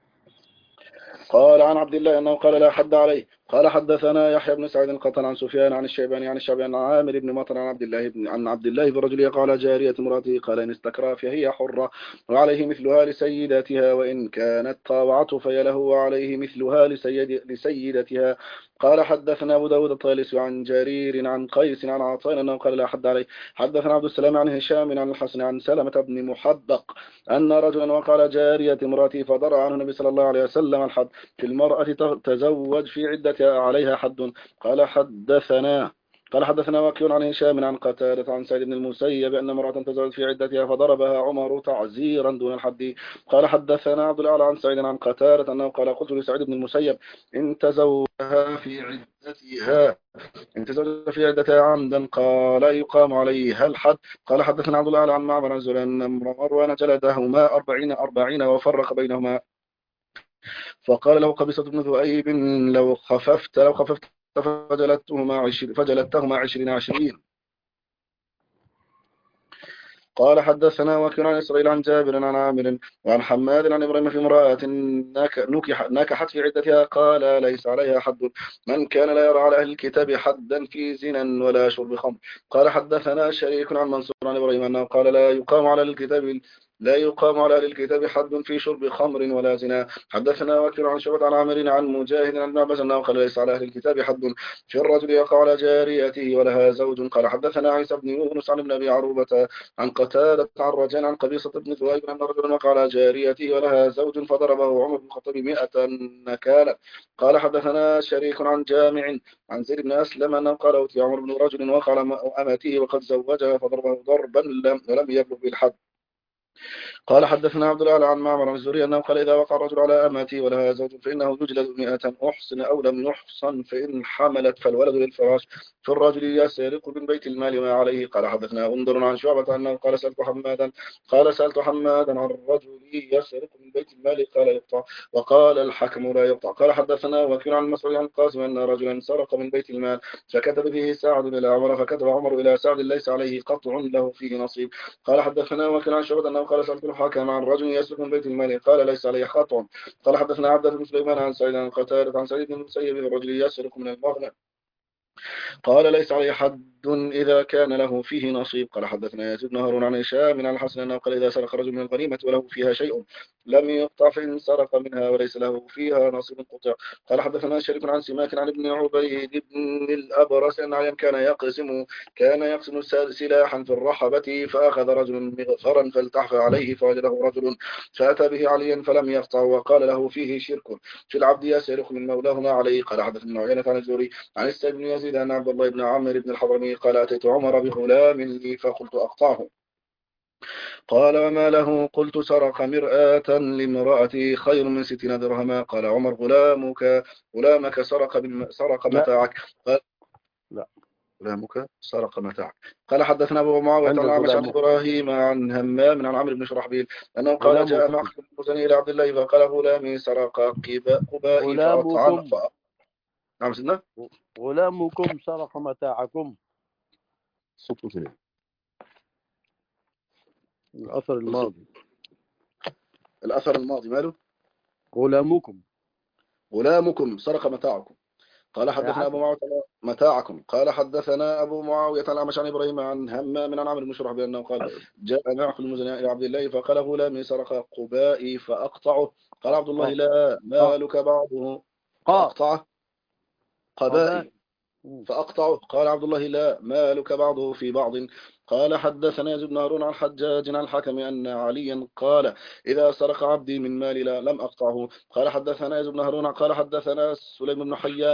قال عن عبد الله أنه قال لا حد عليه. قال حدثنا يحيى بن سعيد القطن عن سفيان عن الشيباني عن الشعبي عن عامر بن مطر عن عبد الله بن عن عبد الله برجل يقع على جارية امرأته قال إن استكرى فهي حرة وعليه مثلها لسيداتها وإن كانت طاوعته فهي له وعليه مثلها لسيد لسيدتها. قال حدثنا أبو داود الطيالسي عن جرير عن قيس عن عطاء أنه قال لا حد عليه. حدثنا عبد السلام عن هشام عن الحسن عن سلمة بن محبق أن رجلا وقع على جارية امرأته فضرع عنه النبي صلى الله عليه وسلم الحد. في المرأة تزوج في عدتها عليها حد. قال حدثنا قال حدثنا وكيع عن هشام عن قتادة عن سعيد بن المسيب أن امرأة تزوجت في عدتها فضربها عمر تعزيرا دون الحد. قال حدثنا عبد الأعلى عن سعيد عن قتادة أنه قال قلت لسعيد بن المسيب إن تزوجها في عدتها إن تزوجها في عدتها عمدا قال يقام عليها الحد. قال حدثنا عبد الأعلى عن معمر عن زهير أن مروان جلدهما أربعين أربعين وفرق بينهما. فقال له قبيصة بن ذؤيب لو خففت لو خففت فجلدتهما عشرين فجلدتهما عشرين عشرين. قال حدثنا وكيع عن إسرائيل عن جابر عن عامر وعن حماد عن إبراهيم في امرأة نكحت في عدتها قال ليس عليها حد. من كان لا يرى على أهل الكتاب حدا في زنا ولا شرب خمر. قال حدثنا شريك عن منصور عن إبراهيم أنه قال لا يقام على الكتاب لا يقام على أهل الكتاب حد في شرب خمر ولا زنا. حدثنا وكيع عن شعبة عن عامر عن مجاهد عن ابن عباس أنه قال ليس على أهل الكتاب حد في الرجل يقع على جاريته ولها زوج. قال حدثنا عيسى بن يونس عن ابن أبي عروبة عن قتادة عن رجال عن قبيصة بن ذؤيب أن رجلا وقع على جاريته ولها زوج فضربه عمر بن الخطاب مئة نكالا. قال حدثنا شريك عن جامع عن زيد بن أسلم أنه قال أوتي عمر بن رجل وقع على أمته وقد زوجها فضربه ضربا لم لم يبلغ بالحد. قال حدثنا عبد الله عن معمر عن الزهري أنه قال إذا وقع الرجل على أمته ولها زوج فإنه يجلد مئة أحصن أو لم يحصن فإن حملت فالولد للفراش. في الرجل يسرق من بيت المال ما عليه. قال حدثنا غندر عن شعبة أنه قال سألت حمادا قال سألت حمادا عن الرجل يسرق من بيت المال قال يقطع وقال الحكم لا يقطع. قال حدثنا وكيع عن مسعود عن القاسم أن رجلا سرق من بيت المال فكتب به سعد إلى عمر فكتب عمر إلى سعد ليس عليه قطع له فيه نصيب. قال حدثنا وكيع عن شعبة أنه قال سألت الحكم عن رجل يسرق من بيت المال قال ليس عليه خطأ. قال حدثنا عبد بن سليمان عن سعيد عن قتادة عن سعيد بن المسيب الرجل يسرق من المغنم قال ليس عليه حد إذا كان له فيه نصيب. قال حدثنا يزيد بن هارون عن هشام عن الحسن أنه قال إذا سرق رجل من الغنيمة وله فيها شيء لم يقطع فإن سرق منها وليس له فيها نصيب قطع. قال حدثنا شريك عن سماك عن ابن عبيد بن الأبرس أن عليا كان يقسم كان يقسم سلاحا في الرحبة فأخذ رجل مغفرا فالتحف عليه فوجده رجل فأتى به عليا فلم يقطع وقال له فيه شرك في العبد يسرق من مولاه ما عليه. قال حدثنا عيينة عن الزهري عن السيد بن يزيد أن عبد الله بن عمرو بن الحضرمي قال أتيت عمر بغلام لي فقلت أقطعه قال وما له قلت سرق مرآة لامرأتي خير من ستين درهما. قال عمر غلامك غلامك سرق سرق متاعك. قال لا غلامك سرق متاعك. قال حدثنا أبو معاوية عن عمش عن إبراهيم عن همام عن عمرو بن شرحبيل أنه قال جاء معقل المزني إلى عبد الله فقال غلامي سرق قبائي فأطعن فأ... نعم سيدنا غلامكم سرق متاعكم. صوته الأثر الماضي الأثر الماضي ماله غلامكم غلامكم سرق متاعكم. قال حدثنا أبو معاوية متاعكم. قال حدثنا أبو معاوية عن الأعمش عن إبراهيم عن همام عن عمرو بن شرحبيل أنه قال جاء معقل المزني إلى عبد الله فقال غلامي سرق قبائي فأقطعه. قال عبد الله لا مالك بعضه فأقطعه قبائي فأقطعه. قال عبد الله لا مالك بعضه في بعض. قال حدثنا يزيد بن هارون عن حجاج عن الحكم أن عليا قال إذا سرق عبدي من مالي لا لم أقطعه. قال حدثنا يزيد بن هارون قال حدثنا سليم بن حيان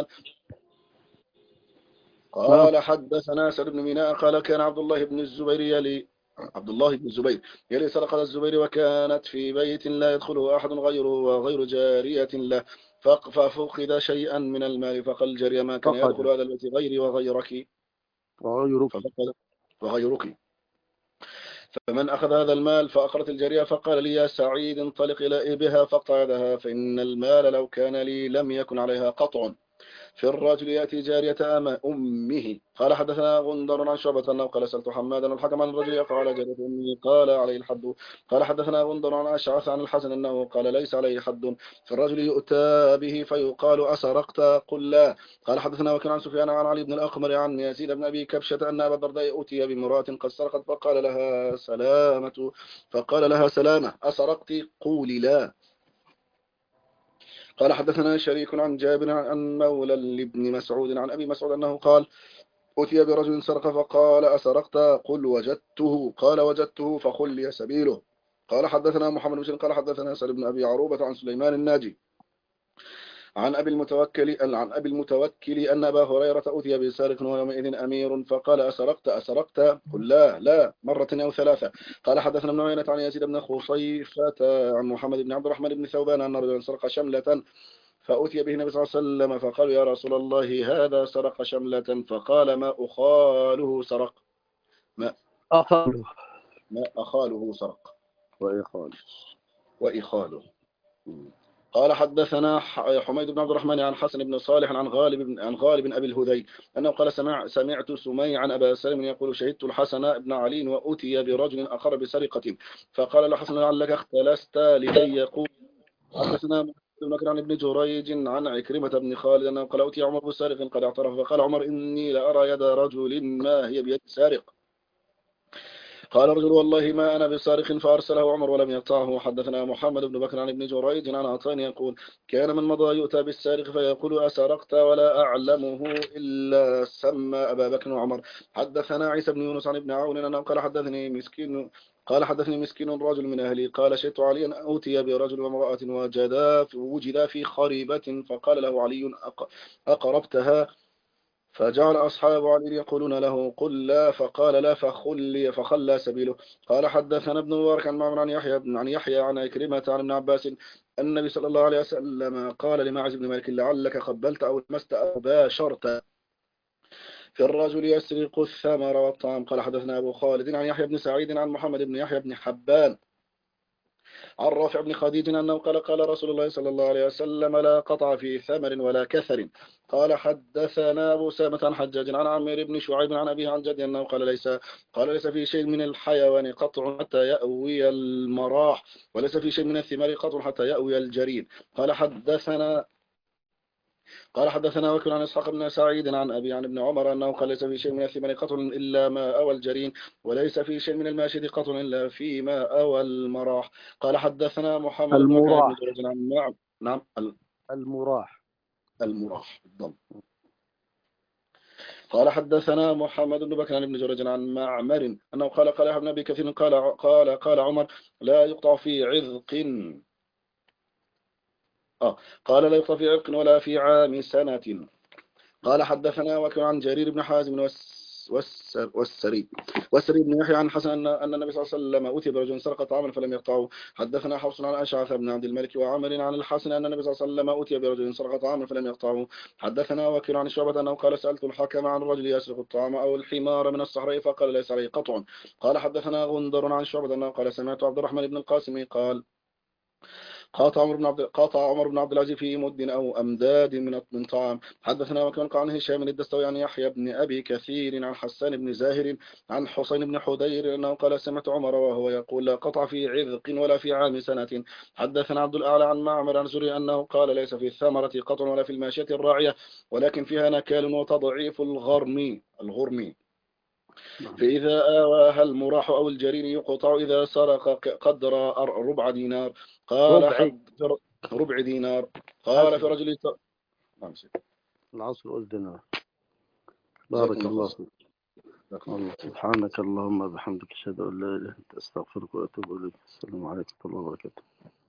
قال حدثنا سعد بن ميناء قال كان عبد الله بن الزبير يلي عبد الله بن الزبير يلي سرقة الزبير وكانت في بيت لا يدخله أحد غيره وغير جارية له ففقد شيئا من المال فقال الجارية ما كان يدخل هذا البيت غيري وغيرك وغيرك وغيرك فمن أخذ هذا المال فأقرت الجارية فقال لي يا سعيد انطلق إلى بها فاقطعها فإن المال لو كان لي لم يكن عليها قطع. في الرجل يأتي جارية أمه. قال حدثنا غندر عن شعبة أنه قال سألت حمادا الحكم عن الرجل يقع على جارية أمه قال عليه الحد. قال حدثنا غندر عن أشعث عن الحسن أنه قال ليس عليه حد. في الرجل يؤتى به فيقال أسرقت قل لا. قال حدثنا وكان عن سفيان عن علي بن الأقمر عن يزيد بن أبي كبشة أن أبا الدرداء أتي بامرأة قد سرقت فقال لها سلامة فقال لها سلامة أسرقت قولي لا. قال حدثنا شريك عن جابر عن مولى لابن مسعود عن أبي مسعود أنه قال أتي برجل سرق فقال أسرقت قل وجدته قال وجدته فخلي سبيله. قال حدثنا محمد بن قال حدثنا سلم بن أبي عروبة عن سليمان الناجي عن أبي المتوكل عن أبي المتوكل أن أبا هريرة أتي بسارق ويومئذ أمير فقال أسرقت أسرقت قل لا لا مرة أو ثلاثة. قال حدثنا ابن عيينة عن يزيد بن خصيفة عن محمد بن عبد الرحمن بن ثوبان أن رجلا سرق شملة فأتي به النبي صلى الله عليه وسلم فقالوا يا رسول الله هذا سرق شملة فقال ما أخاله سرق ما أخاله ما أخاله سرق وإخاله وإخاله. قال حدثنا حميد بن عبد الرحمن عن حسن بن صالح عن غالب عن غالب أبي الهذيل أنه قال سمع سمعت سمي عن أبا سلم يقول شهدت الحسن بن علي وأتي برجل أقر بسرقة فقال له حسن لعلك اختلست لكي يقول. حدثنا بن عن ابن جريج عن عكرمة بن خالد أنه قال أتي عمر بسارق قد اعترف فقال عمر إني لأرى يد رجل ما هي بيد سارق. قال رجل والله ما أنا بسارق فأرسله عمر ولم يقطعه. حدثنا محمد بن بكر عن ابن جريج عن عطان يقول كان من مضى يؤتى بالسارق فيقول أسرقت ولا أعلمه إلا سمى أبا بكر وعمر. حدثنا عيسى بن يونس عن ابن عون أنه قال حدثني مسكين قال حدثني مسكين رجل من أهلي قال شئت عليا أوتي برجل وامرأة وجدا وجدا في خريبة فقال له علي أقربتها فجعل أصحاب علي يقولون له قل لا فقال لا فخلي فخلى سبيله. قال حدثنا ابن مبارك عن معمر عن يحيى بن عن يحيى عن عكرمة عن ابن عباس النبي صلى الله عليه وسلم قال لمعز بن مالك لعلك قبلت أو لمست أو باشرت في الرجل يسرق الثمر والطعام. قال حدثنا أبو خالد عن يحيى بن سعيد عن محمد بن يحيى بن حبان عن رافع بن خديج أنه قال قال رسول الله صلى الله عليه وسلم لا قطع في ثمر ولا كثر. قال حدثنا أبو سامة عن حجاج عن عمير بن شعيب عن أبيه عن جدي أنه قال ليس قال ليس في شيء من الحيوان قطع حتى يأوي المراح وليس في شيء من الثمار قطع حتى يأوي الجرين. قال حدثنا قال حدثنا وكيل عن إسحاق بن سعيد عن أبي عن ابن عمر أنه قال ليس في شيء من الثمر قطع إلا ما أوى الجرين وليس في شيء من الماشد قطع إلا فيما أوى المراح. قال حدثنا محمد بن بن جريج عن نعم نعم المراح المراح بالضبط. قال حدثنا محمد بن بكر عن ابن جريج عن معمر أنه قال قال ابن أبي كثير قال قال قال عمر لا يقطع في عذق آه قال لا يقطع في عذق ولا في عام سنة. قال حدثنا وكيل عن جرير بن حازم والسري والسري والسري بن يحيى عن حسن أن أن النبي صلى الله عليه وسلم أتي برجل سرق طعاما فلم يقطعه. حدثنا حفص عن أشعث بن عبد الملك وعمر عن الحسن أن النبي صلى الله عليه وسلم أتي برجل سرق طعاما فلم يقطعه. حدثنا وكيل عن شعبة أنه قال سألت الحكم عن الرجل يسرق الطعام أو الحمار من الصحراء فقال ليس عليه قطع. قال حدثنا غندر عن شعبة أنه قال سمعت عبد الرحمن بن القاسم قال قاطع عمر بن عبد قاطع عمر بن عبد العزيز في مد أو أمداد من من طعام. حدثنا وكان عن هشام الدستوي عن يحيى بن أبي كثير عن حسان بن زاهر عن حسين بن حدير أنه قال سمعت عمر وهو يقول لا قطع في عذق ولا في عام سنة. حدثنا عبد الأعلى عن معمر عن زري أنه قال ليس في الثمرة قطع ولا في الماشية الراعية ولكن فيها نكال وتضعيف الغرم الغرم. فإذا آواها المراح أو الجرير يقطع إذا سرق قدر ربع دينار. قال ربع حد ربع دينار. قال في رجل العصر أذن. بارك الله فيك. الله سبحانك اللهم وبحمدك أشهد أن لا إله إلا أنت أستغفرك وأتوب إليك. السلام عليكم ورحمة الله وبركاته.